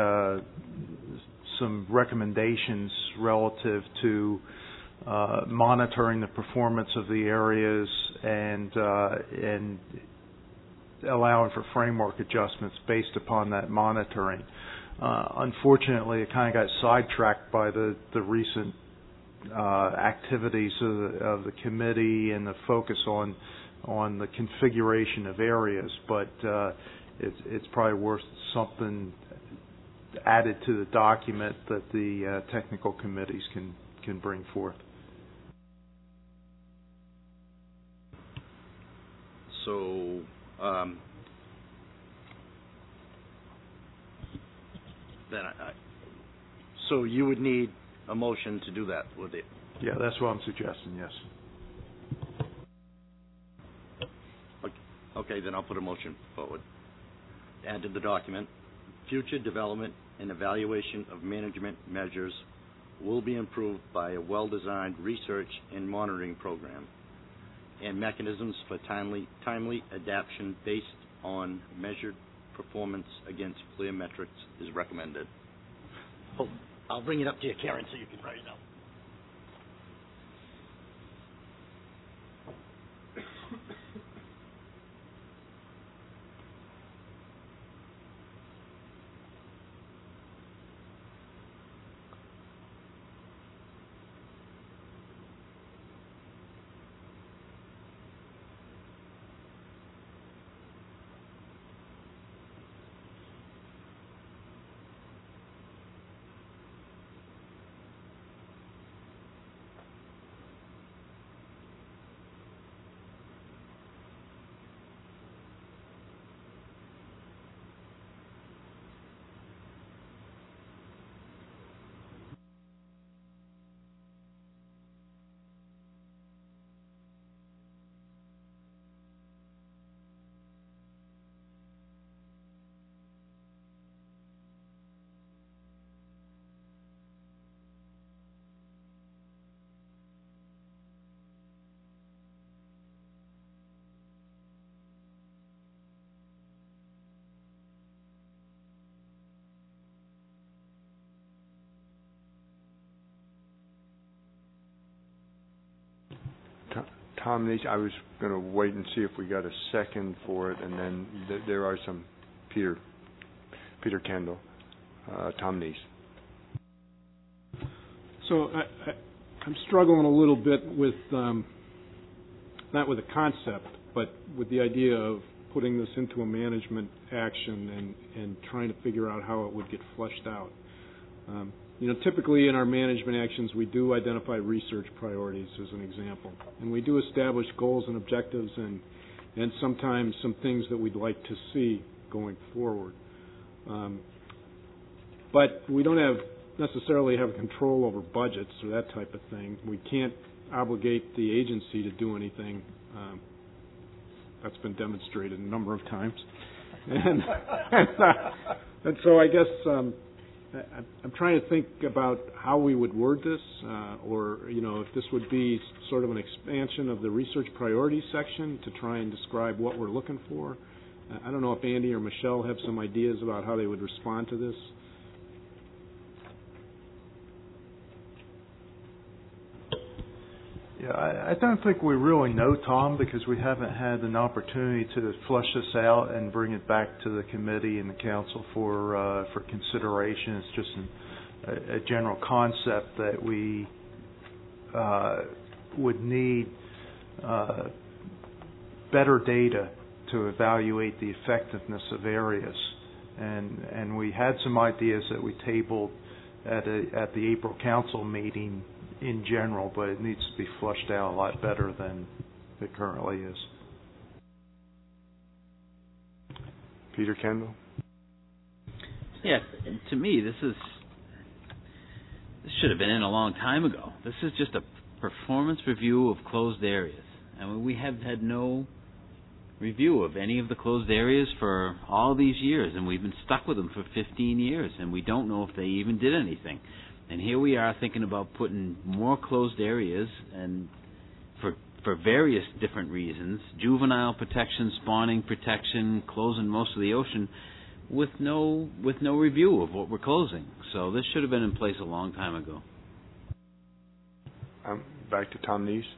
some recommendations relative to monitoring the performance of the areas and allowing for framework adjustments based upon that monitoring. Unfortunately, it kind of got sidetracked by the recent activities of the committee and the focus on the configuration of areas, but it's probably worth something added to the document that the technical committees can bring forth. So then so you would need a motion to do that, would it? Yeah, that's what I'm suggesting, yes. Okay, then I'll put a motion forward. Add to the document, future development and evaluation of management measures will be improved by a well-designed research and monitoring program and mechanisms for timely adaptation based on measured performance against clear metrics is recommended. Oh, I'll bring it up to you, Karen, so you can write it out. Tom Neese, I was going to wait and see if we got a second for it, and then there are some. Peter Kendall, Tom Neese. So I'm struggling a little bit with, not with the concept, but with the idea of putting this into a management action and trying to figure out how it would get fleshed out. Typically in our management actions, we do identify research priorities as an example. And we do establish goals and objectives and sometimes some things that we'd like to see going forward. But we don't have necessarily have control over budgets or that type of thing. We can't obligate the agency to do anything. That's been demonstrated a number of times. And so I guess I'm trying to think about how we would word this, or if this would be sort of an expansion of the research priorities section to try and describe what we're looking for. I don't know if Andy or Michelle have some ideas about how they would respond to this. Yeah, I don't think we really know, Tom, because we haven't had an opportunity to flush this out and bring it back to the committee and the council for consideration. It's just a general concept that we would need better data to evaluate the effectiveness of areas, and we had some ideas that we tabled at the April council meeting in general, but it needs to be flushed out a lot better than it currently is. Peter Kendall? Yeah, to me, this should have been in a long time ago. This is just a performance review of closed areas. I mean, we have had no review of any of the closed areas for all these years, and we've been stuck with them for 15 years, and we don't know if they even did anything. And here we are thinking about putting more closed areas, and for various different reasons, juvenile protection, spawning protection, closing most of the ocean, with no review of what we're closing. So this should have been in place a long time ago. Back to Tom Neese.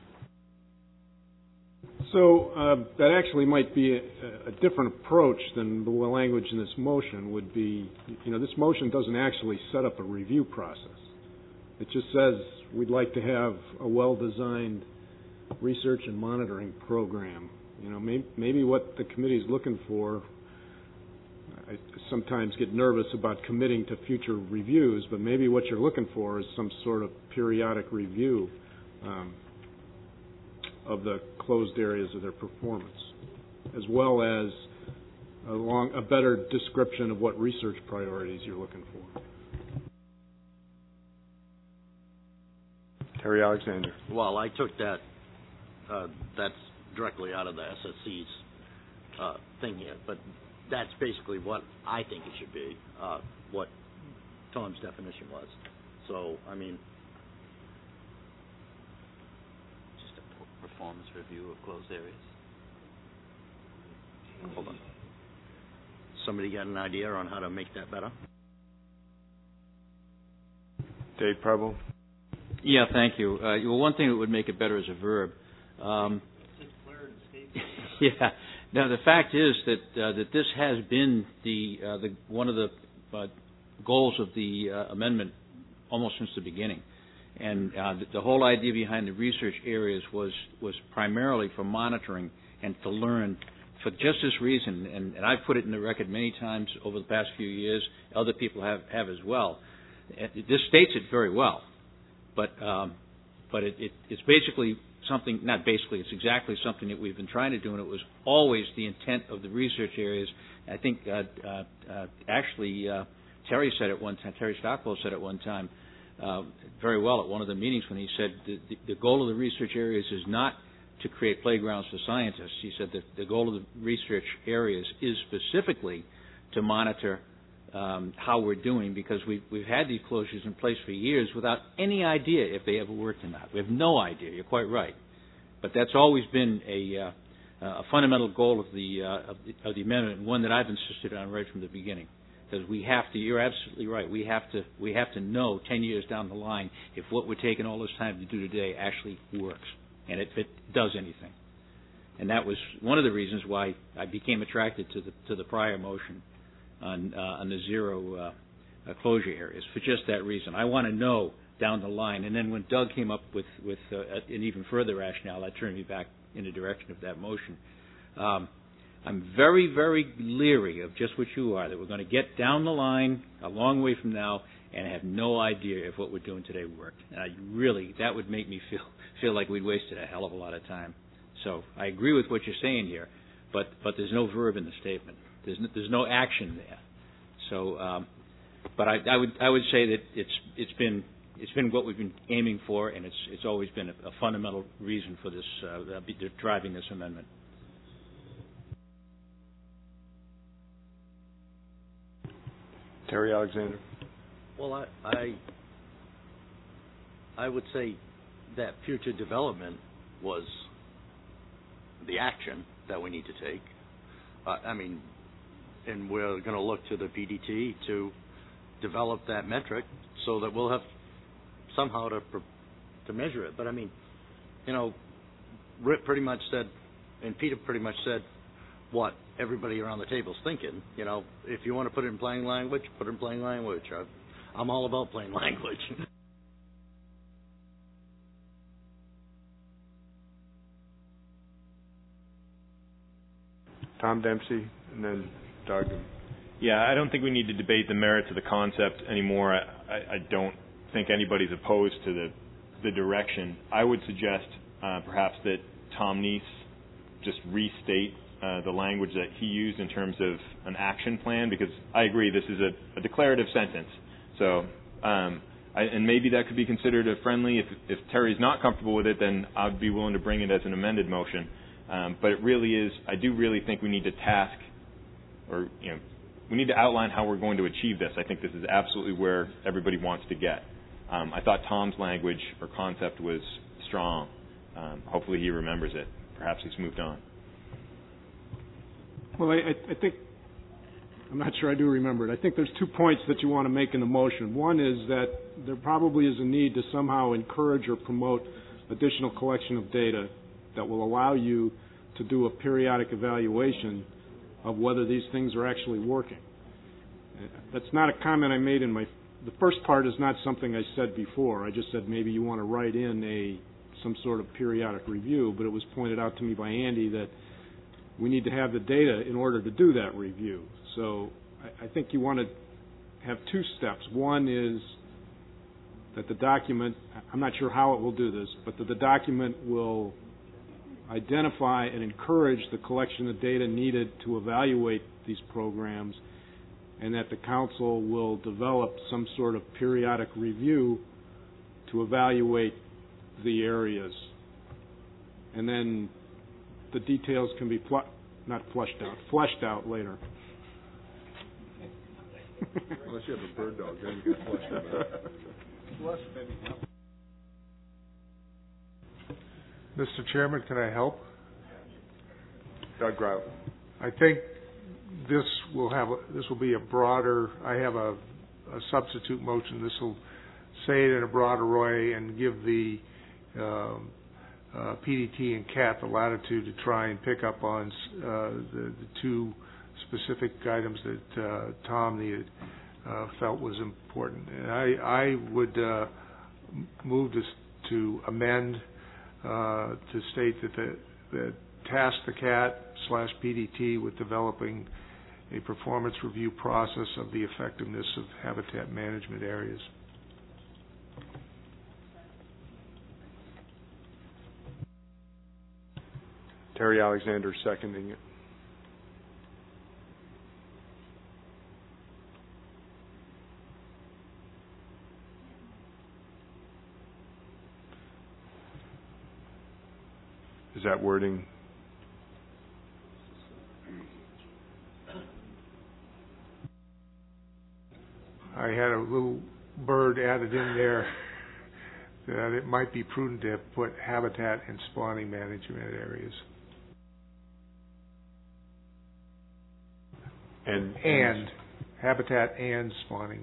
So that actually might be a different approach than the language in this motion would be. This motion doesn't actually set up a review process. It just says we'd like to have a well-designed research and monitoring program. Maybe what the committee is looking for, I sometimes get nervous about committing to future reviews, but maybe what you're looking for is some sort of periodic review of the closed areas of their performance, as well as a better description of what research priorities you're looking for. Terry Alexander. Well, I took that's directly out of the SSC's thing here, but that's basically what I think it should be, what Tom's definition was. So, I mean... Just a performance review of closed areas. Hold on. Somebody got an idea on how to make that better? Dave Preble. Yeah, thank you. Well, one thing that would make it better is a verb. Yeah. Now the fact is that this has been the one of the goals of the amendment almost since the beginning, and the whole idea behind the research areas was primarily for monitoring and to learn for just this reason. And I've put it in the record many times over the past few years. Other people have as well. This states it very well. But it's basically something, not basically, it's exactly something that we've been trying to do, and it was always the intent of the research areas. I think actually Terry said it one time, Terry Stockwell said it one time very well at one of the meetings when he said the goal of the research areas is not to create playgrounds for scientists. He said that the goal of the research areas is specifically to monitor how we're doing, because we've had these closures in place for years without any idea if they ever worked or not. We have no idea. You're quite right, but that's always been a fundamental goal of the amendment, and one that I've insisted on right from the beginning. Because we have to. You're absolutely right. We have to know 10 years down the line if what we're taking all this time to do today actually works, and if it does anything. And that was one of the reasons why I became attracted to the prior motion on the zero closure areas, for just that reason. I want to know down the line. And then when Doug came up with an even further rationale, that turned me back in the direction of that motion. I'm very, very leery of just what you are, that we're going to get down the line a long way from now and have no idea if what we're doing today worked. And that would make me feel like we'd wasted a hell of a lot of time. So I agree with what you're saying here, but there's no verb in the statement. There's no action there. So, But I would say that it's been what we've been aiming for, and it's always been a fundamental reason for this driving this amendment. Terry Alexander. Well, I would say that future development was the action that we need to take. And we're going to look to the PDT to develop that metric so that we'll have somehow to measure it. But Rip pretty much said, and Peter pretty much said, what everybody around the table's thinking. If you want to put it in plain language, put it in plain language. I'm all about plain language. Tom Dempsey, and then Doug. Yeah, I don't think we need to debate the merits of the concept anymore. I don't think anybody's opposed to the direction. I would suggest perhaps that Tom Neese just restate the language that he used in terms of an action plan, because I agree this is a declarative sentence. So, and maybe that could be considered a friendly. If Terry's not comfortable with it, then I'd be willing to bring it as an amended motion. But it really is, I do really think we need to task, or we need to outline how we're going to achieve this. I think this is absolutely where everybody wants to get. I thought Tom's language or concept was strong. Hopefully he remembers it. Perhaps he's moved on. Well, I think, I'm not sure I do remember it. I think there's 2 points that you want to make in the motion. One is that there probably is a need to somehow encourage or promote additional collection of data that will allow you to do a periodic evaluation of whether these things are actually working. That's not a comment I made in the first part is not something I said before. I just said maybe you want to write in some sort of periodic review, but it was pointed out to me by Andy that we need to have the data in order to do that review. So I think you want to have 2 steps. One is that the document, I'm not sure how it will do this, but that the document will identify and encourage the collection of data needed to evaluate these programs, and that the council will develop some sort of periodic review to evaluate the areas. And then the details can be fleshed out later. Unless you have a bird dog, then you can flush them out. Mr. Chairman, can I help? Doug Grout. I think this will be a broader. I have a substitute motion. This will say it in a broader way and give the PDT and CAT the latitude to try and pick up on the 2 specific items that Tom felt was important. And I would move to amend to state that task the CAT/PDT with developing a performance review process of the effectiveness of habitat management areas. Terry Alexander seconding it. Is that wording? I had a little bird added in there that it might be prudent to put habitat and spawning management areas. And habitat and spawning.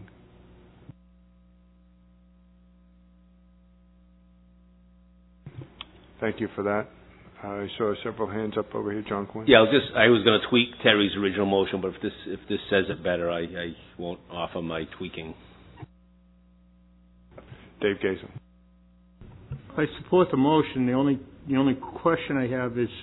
Thank you for that. I saw several hands up over here. John Quinn. Yeah, I was going to tweak Terry's original motion, but if this says it better, I won't offer my tweaking. Dave Gason. I support the motion. The only question I have is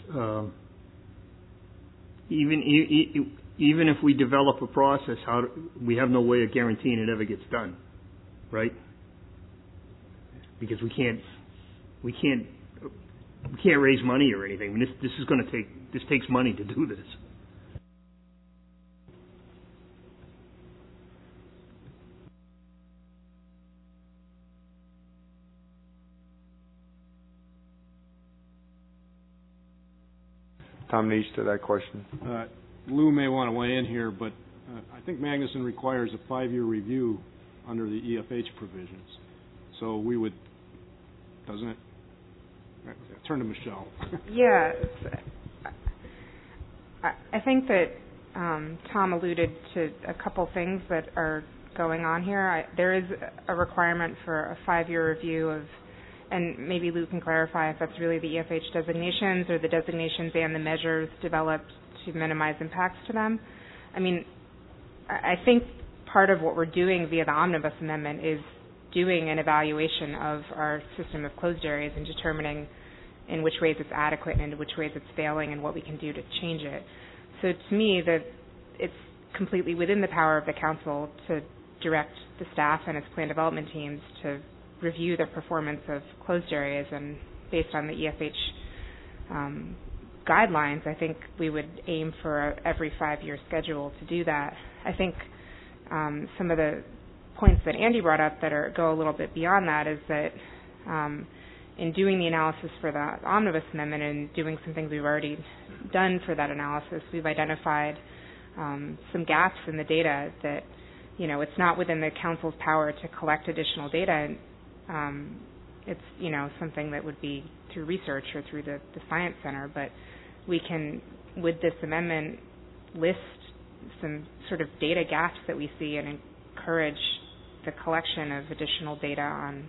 even if we develop a process, we have no way of guaranteeing it ever gets done, right? Because we can't raise money or anything. I mean, this takes money to do this. Tom Neach to that question. Lou may want to weigh in here, but I think Magnuson requires a 5-year review under the EFH provisions. So we would, doesn't it? Turn to Michelle. Yeah. I think that Tom alluded to a couple things that are going on here. There is a requirement for a 5-year review of, and maybe Lou can clarify if that's really the EFH designations or the designations and the measures developed to minimize impacts to them. I mean, I think part of what we're doing via the Omnibus Amendment is doing an evaluation of our system of closed areas and determining in which ways it's adequate and in which ways it's failing and what we can do to change it. So to me, that it's completely within the power of the council to direct the staff and its plan development teams to review the performance of closed areas, and based on the EFH guidelines, I think we would aim for every 5-year schedule to do that. I think some of the points that Andy brought up that go a little bit beyond that is that in doing the analysis for the Omnibus Amendment and doing some things we've already done for that analysis, we've identified some gaps in the data that, it's not within the council's power to collect additional data. It's, something that would be through research or through the Science Center, but we can, with this amendment, list some sort of data gaps that we see and encourage the collection of additional data on,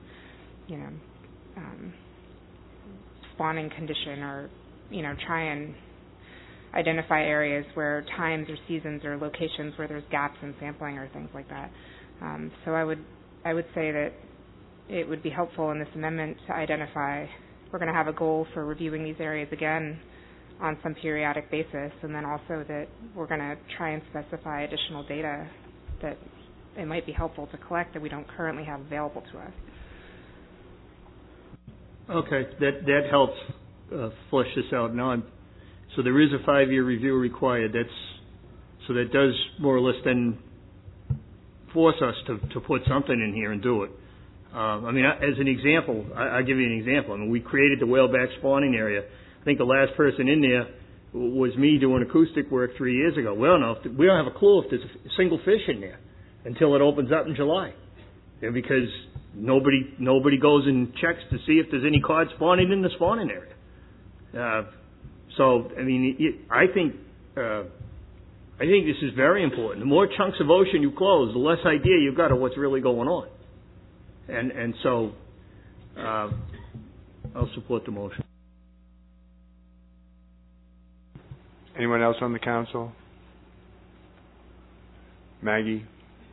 spawning condition, or, try and identify areas where times or seasons or locations where there's gaps in sampling or things like that. So I would say that it would be helpful in this amendment to identify, we're going to have a goal for reviewing these areas again on some periodic basis, and then also that we're going to try and specify additional data that it might be helpful to collect that we don't currently have available to us. Okay, that helps flesh this out. Now, so there is a 5-year review required. That does more or less then force us to put something in here and do it. As an example, I'll give you an example. We created the whaleback spawning area. I think the last person in there was me doing acoustic work 3 years ago. We don't have a clue if there's a single fish in there until it opens up in July, because nobody goes and checks to see if there's any cod spawning in the spawning area. I think this is very important. The more chunks of ocean you close, the less idea you've got of what's really going on. And so I'll support the motion. Anyone else on the council? Maggie?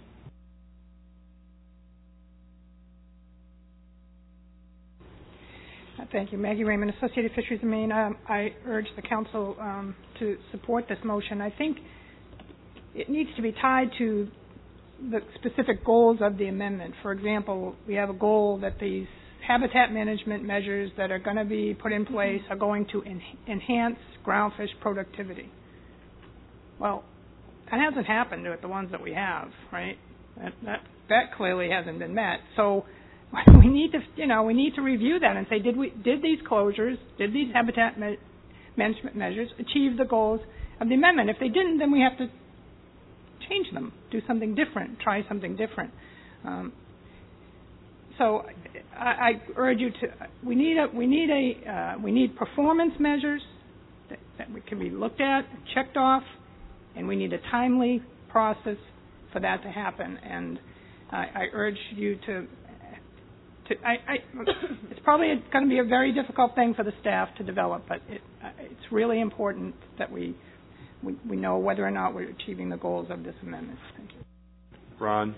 Thank you. Maggie Raymond, Associated Fisheries in Maine. I urge the council to support this motion. I think it needs to be tied to the specific goals of the amendment. For example, we have a goal that these habitat management measures that are going to be put in place are going to enhance groundfish productivity. Well, that hasn't happened with the ones that we have, right? That clearly hasn't been met. So we need to review that and say, did these closures, did these habitat management measures achieve the goals of the amendment? If they didn't, then we have to change them, do something different, try something different. So I urge you to. We need performance measures that can be looked at, checked off, and we need a timely process for that to happen. And I urge you to. It's probably going to be a very difficult thing for the staff to develop, but it's really important that we know whether or not we're achieving the goals of this amendment. Thank you. Ron?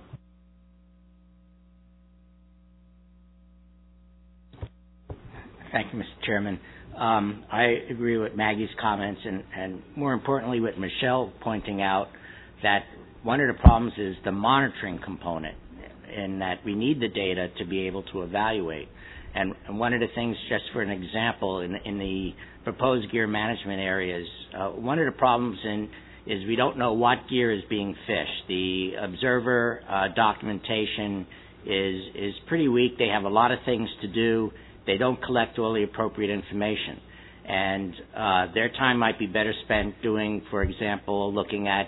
Thank you, Mr. Chairman. I agree with Maggie's comments and more importantly with Michelle pointing out that one of the problems is the monitoring component, in that we need the data to be able to evaluate. And one of the things, just for an example, in the proposed gear management areas, one of the problems is we don't know what gear is being fished. The observer documentation is pretty weak. They have a lot of things to do. They don't collect all the appropriate information. and their time might be better spent doing, for example, looking at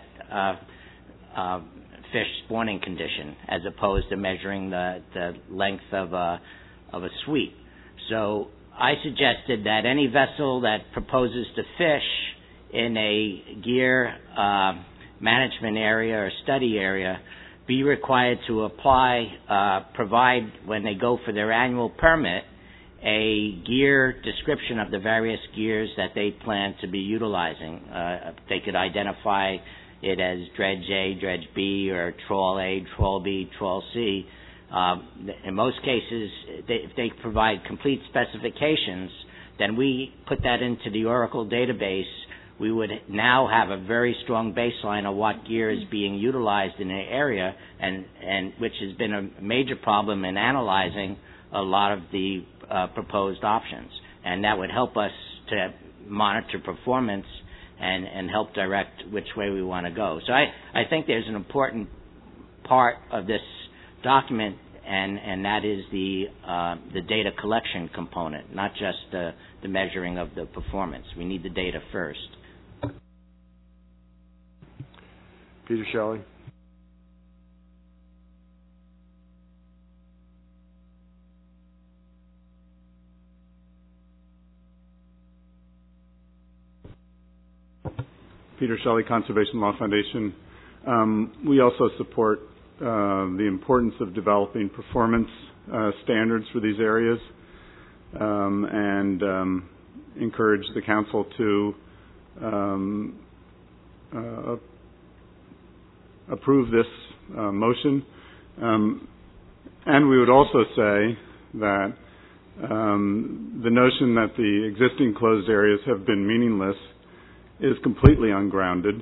fish spawning condition as opposed to measuring the length of a sweep. So I suggested that any vessel that proposes to fish in a gear management area or study area be required to provide when they go for their annual permit a gear description of the various gears that they plan to be utilizing. They could identify it as dredge A, dredge B, or trawl A, trawl B, trawl C. In most cases, if they provide complete specifications, then we put that into the Oracle database. We would now have a very strong baseline of what gear is being utilized in an area, and which has been a major problem in analyzing a lot of the proposed options. And that would help us to monitor performance and help direct which way we want to go. So I think there's an important part of this document, and that is the data collection component, not just the measuring of the performance. We need the data first. Peter Shelley. Peter Shelley, Conservation Law Foundation. We also support the importance of developing performance standards for these areas and encourage the council to approve this motion. And we would also say that the notion that the existing closed areas have been meaningless is completely ungrounded.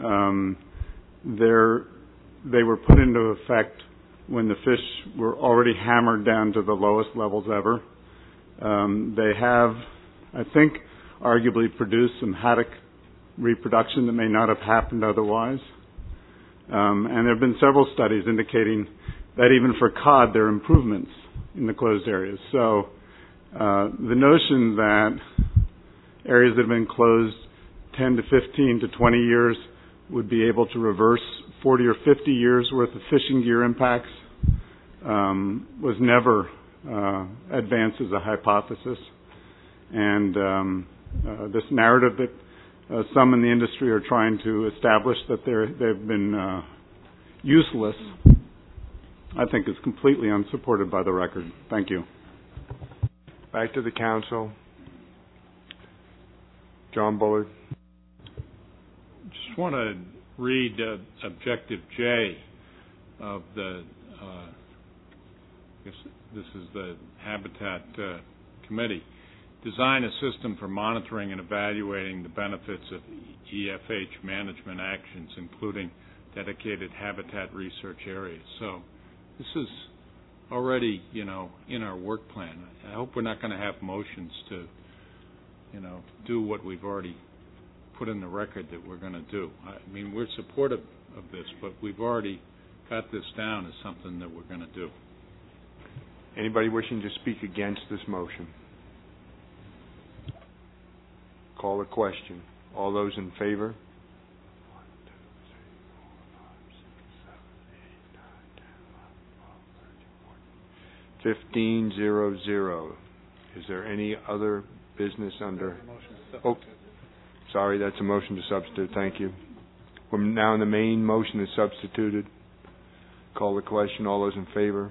They were put into effect when the fish were already hammered down to the lowest levels ever. They have, I think, arguably produced some haddock reproduction that may not have happened otherwise. And there have been several studies indicating that even for cod, there are improvements in the closed areas. So the notion that areas that have been closed 10 to 15 to 20 years would be able to reverse 40 or 50 years worth of fishing gear impacts was never advanced as a hypothesis. And this narrative that some in the industry are trying to establish that they've been useless, I think is completely unsupported by the record. Thank you. Back to the council. John Bullard. Just want to read Objective J of the, I guess this is the Habitat Committee. Design a system for monitoring and evaluating the benefits of EFH management actions, including dedicated habitat research areas. So this is already, in our work plan. I hope we're not going to have motions to, do what we've already put in the record that we're going to do. I mean, we're supportive of this, but we've already got this down as something that we're going to do. Anybody wishing to speak against this motion? Call the question. All those in favor? 15-0-0. Is there any other business under? Oh, sorry, that's a motion to substitute. Thank you. We're now in the main motion is substituted. Call the question. All those in favor?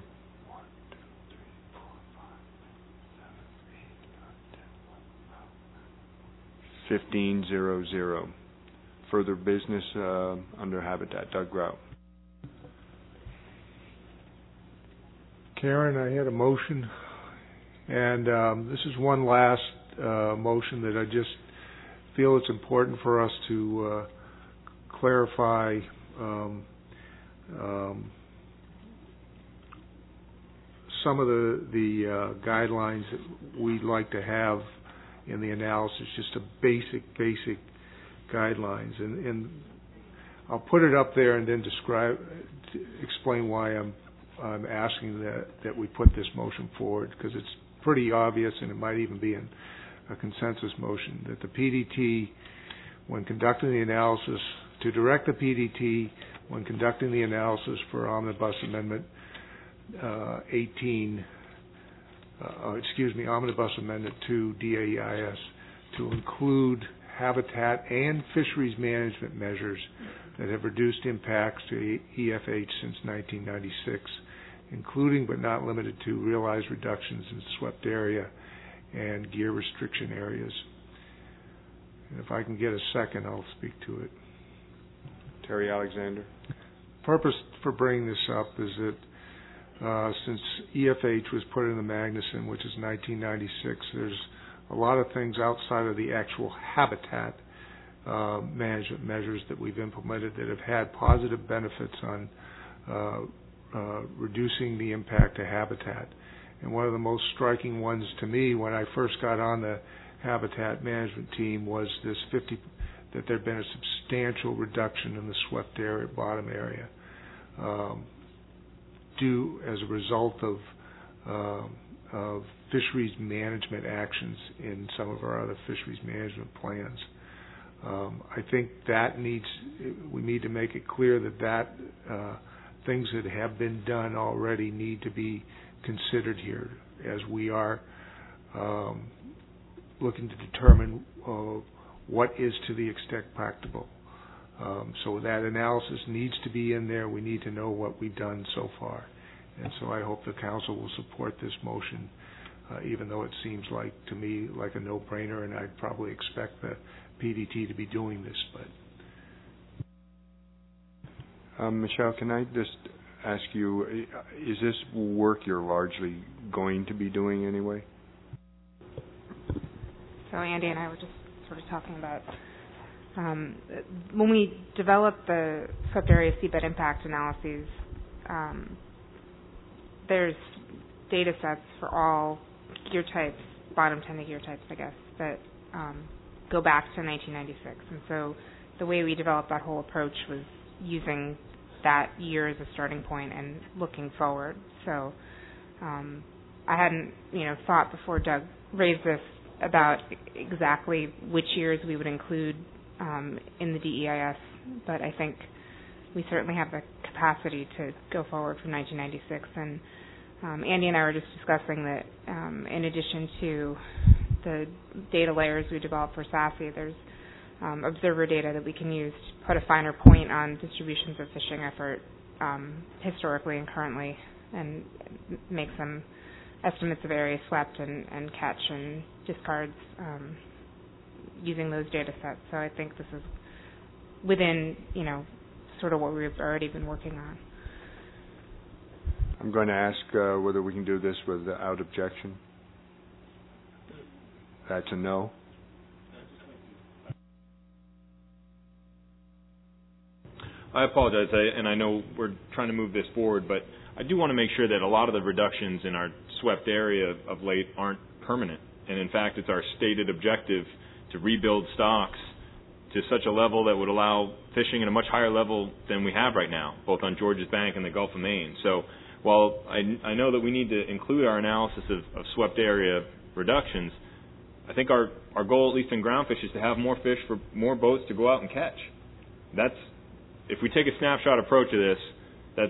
15-0-0. Further business under Habitat. Doug Grout. Karen, I had a motion, and this is one last motion that I just feel it's important for us to clarify some of the guidelines that we'd like to have in the analysis, just a basic guidelines, and I'll put it up there and then explain why I'm asking that we put this motion forward, because it's pretty obvious and it might even be in a consensus motion that the PDT, when conducting the analysis, to direct the PDT when conducting the analysis for Omnibus Amendment 2 DAEIS, to include habitat and fisheries management measures that have reduced impacts to EFH since 1996, including but not limited to realized reductions in swept area and gear restriction areas. And if I can get a second, I'll speak to it. Terry Alexander. Purpose for bringing this up is that since EFH was put in the Magnuson, which is 1996, there's a lot of things outside of the actual habitat management measures that we've implemented that have had positive benefits on reducing the impact to habitat. And one of the most striking ones to me when I first got on the habitat management team was that there had been a substantial reduction in the swept area, bottom area, due as a result of fisheries management actions in some of our other fisheries management plans. I think we need to make it clear that things that have been done already need to be considered here as we are looking to determine what is to the extent practicable. So that analysis needs to be in there. We need to know what we've done so far. And so I hope the Council will support this motion, even though it seems like, to me, like a no-brainer, and I'd probably expect the PDT to be doing this. But Michelle, can I just ask you, is this work you're largely going to be doing anyway? So Andy and I were just sort of talking about when we developed the swept area seabed impact analyses, there's data sets for all gear types, bottom 10 gear types, I guess, that go back to 1996. And so the way we developed that whole approach was using that year as a starting point and looking forward. So I hadn't, thought before Doug raised this about exactly which years we would include in the DEIS, but I think we certainly have the capacity to go forward from 1996. And Andy and I were just discussing that in addition to the data layers we developed for SASE, there's observer data that we can use to put a finer point on distributions of fishing effort historically and currently, and make some estimates of areas swept and catch and discards using those data sets. So I think this is within, sort of what we've already been working on. I'm going to ask whether we can do this without objection. That's a no. I apologize, and I know we're trying to move this forward, but I do want to make sure that a lot of the reductions in our swept area of late aren't permanent. And in fact, it's our stated objective to rebuild stocks to such a level that would allow fishing at a much higher level than we have right now, both on Georges Bank and the Gulf of Maine. So while I know that we need to include our analysis of swept area reductions, I think our goal, at least in groundfish, is to have more fish for more boats to go out and catch. If we take a snapshot approach to this, that's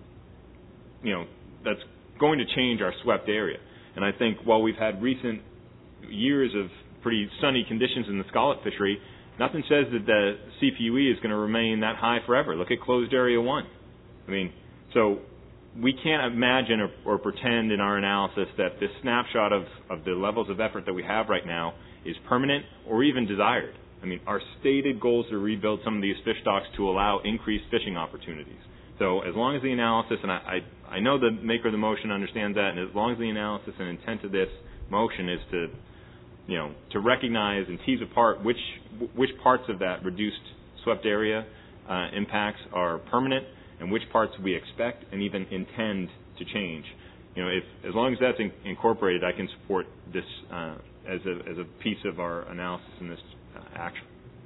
going to change our swept area. And I think while we've had recent years of pretty sunny conditions in the scallop fishery, nothing says that the CPUE is going to remain that high forever. Look at closed area 1. So we can't imagine or pretend in our analysis that this snapshot of the levels of effort that we have right now is permanent or even desired. Our stated goal is to rebuild some of these fish stocks to allow increased fishing opportunities. So as long as the analysis, and I know the maker of the motion understands that, and as long as the analysis and intent of this motion is to recognize and tease apart which parts of that reduced swept area impacts are permanent and which parts we expect and even intend to change. As long as that's incorporated, I can support this as a piece of our analysis in this action.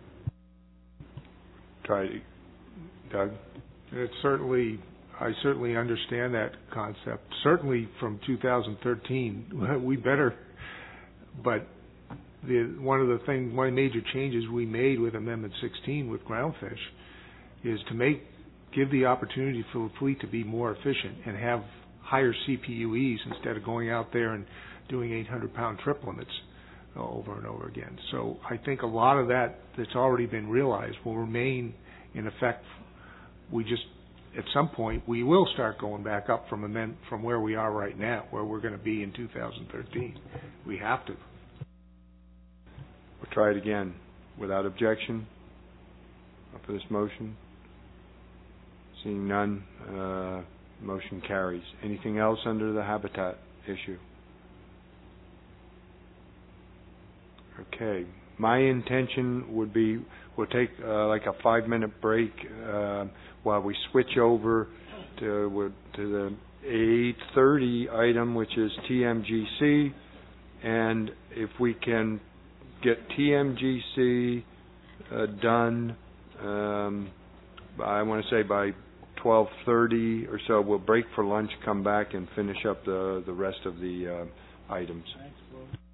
Doug? I certainly understand that concept. Certainly from 2013, we better. But one of the major changes we made with Amendment 16 with groundfish is to give the opportunity for the fleet to be more efficient and have higher CPUEs instead of going out there and doing 800-pound trip limits over and over again. So I think a lot of that's already been realized will remain in effect. At some point, we will start going back up from where we are right now, where we're going to be in 2013. We have to. We'll try it again. Without objection for this motion? Seeing none, motion carries. Anything else under the habitat issue? Okay. My intention would be we'll take like a 5-minute break while we switch over to the 8:30 item, which is TMGC, and if we can get TMGC done, I want to say by 12:30 or so, we'll break for lunch, come back, and finish up the rest of the items. Thanks,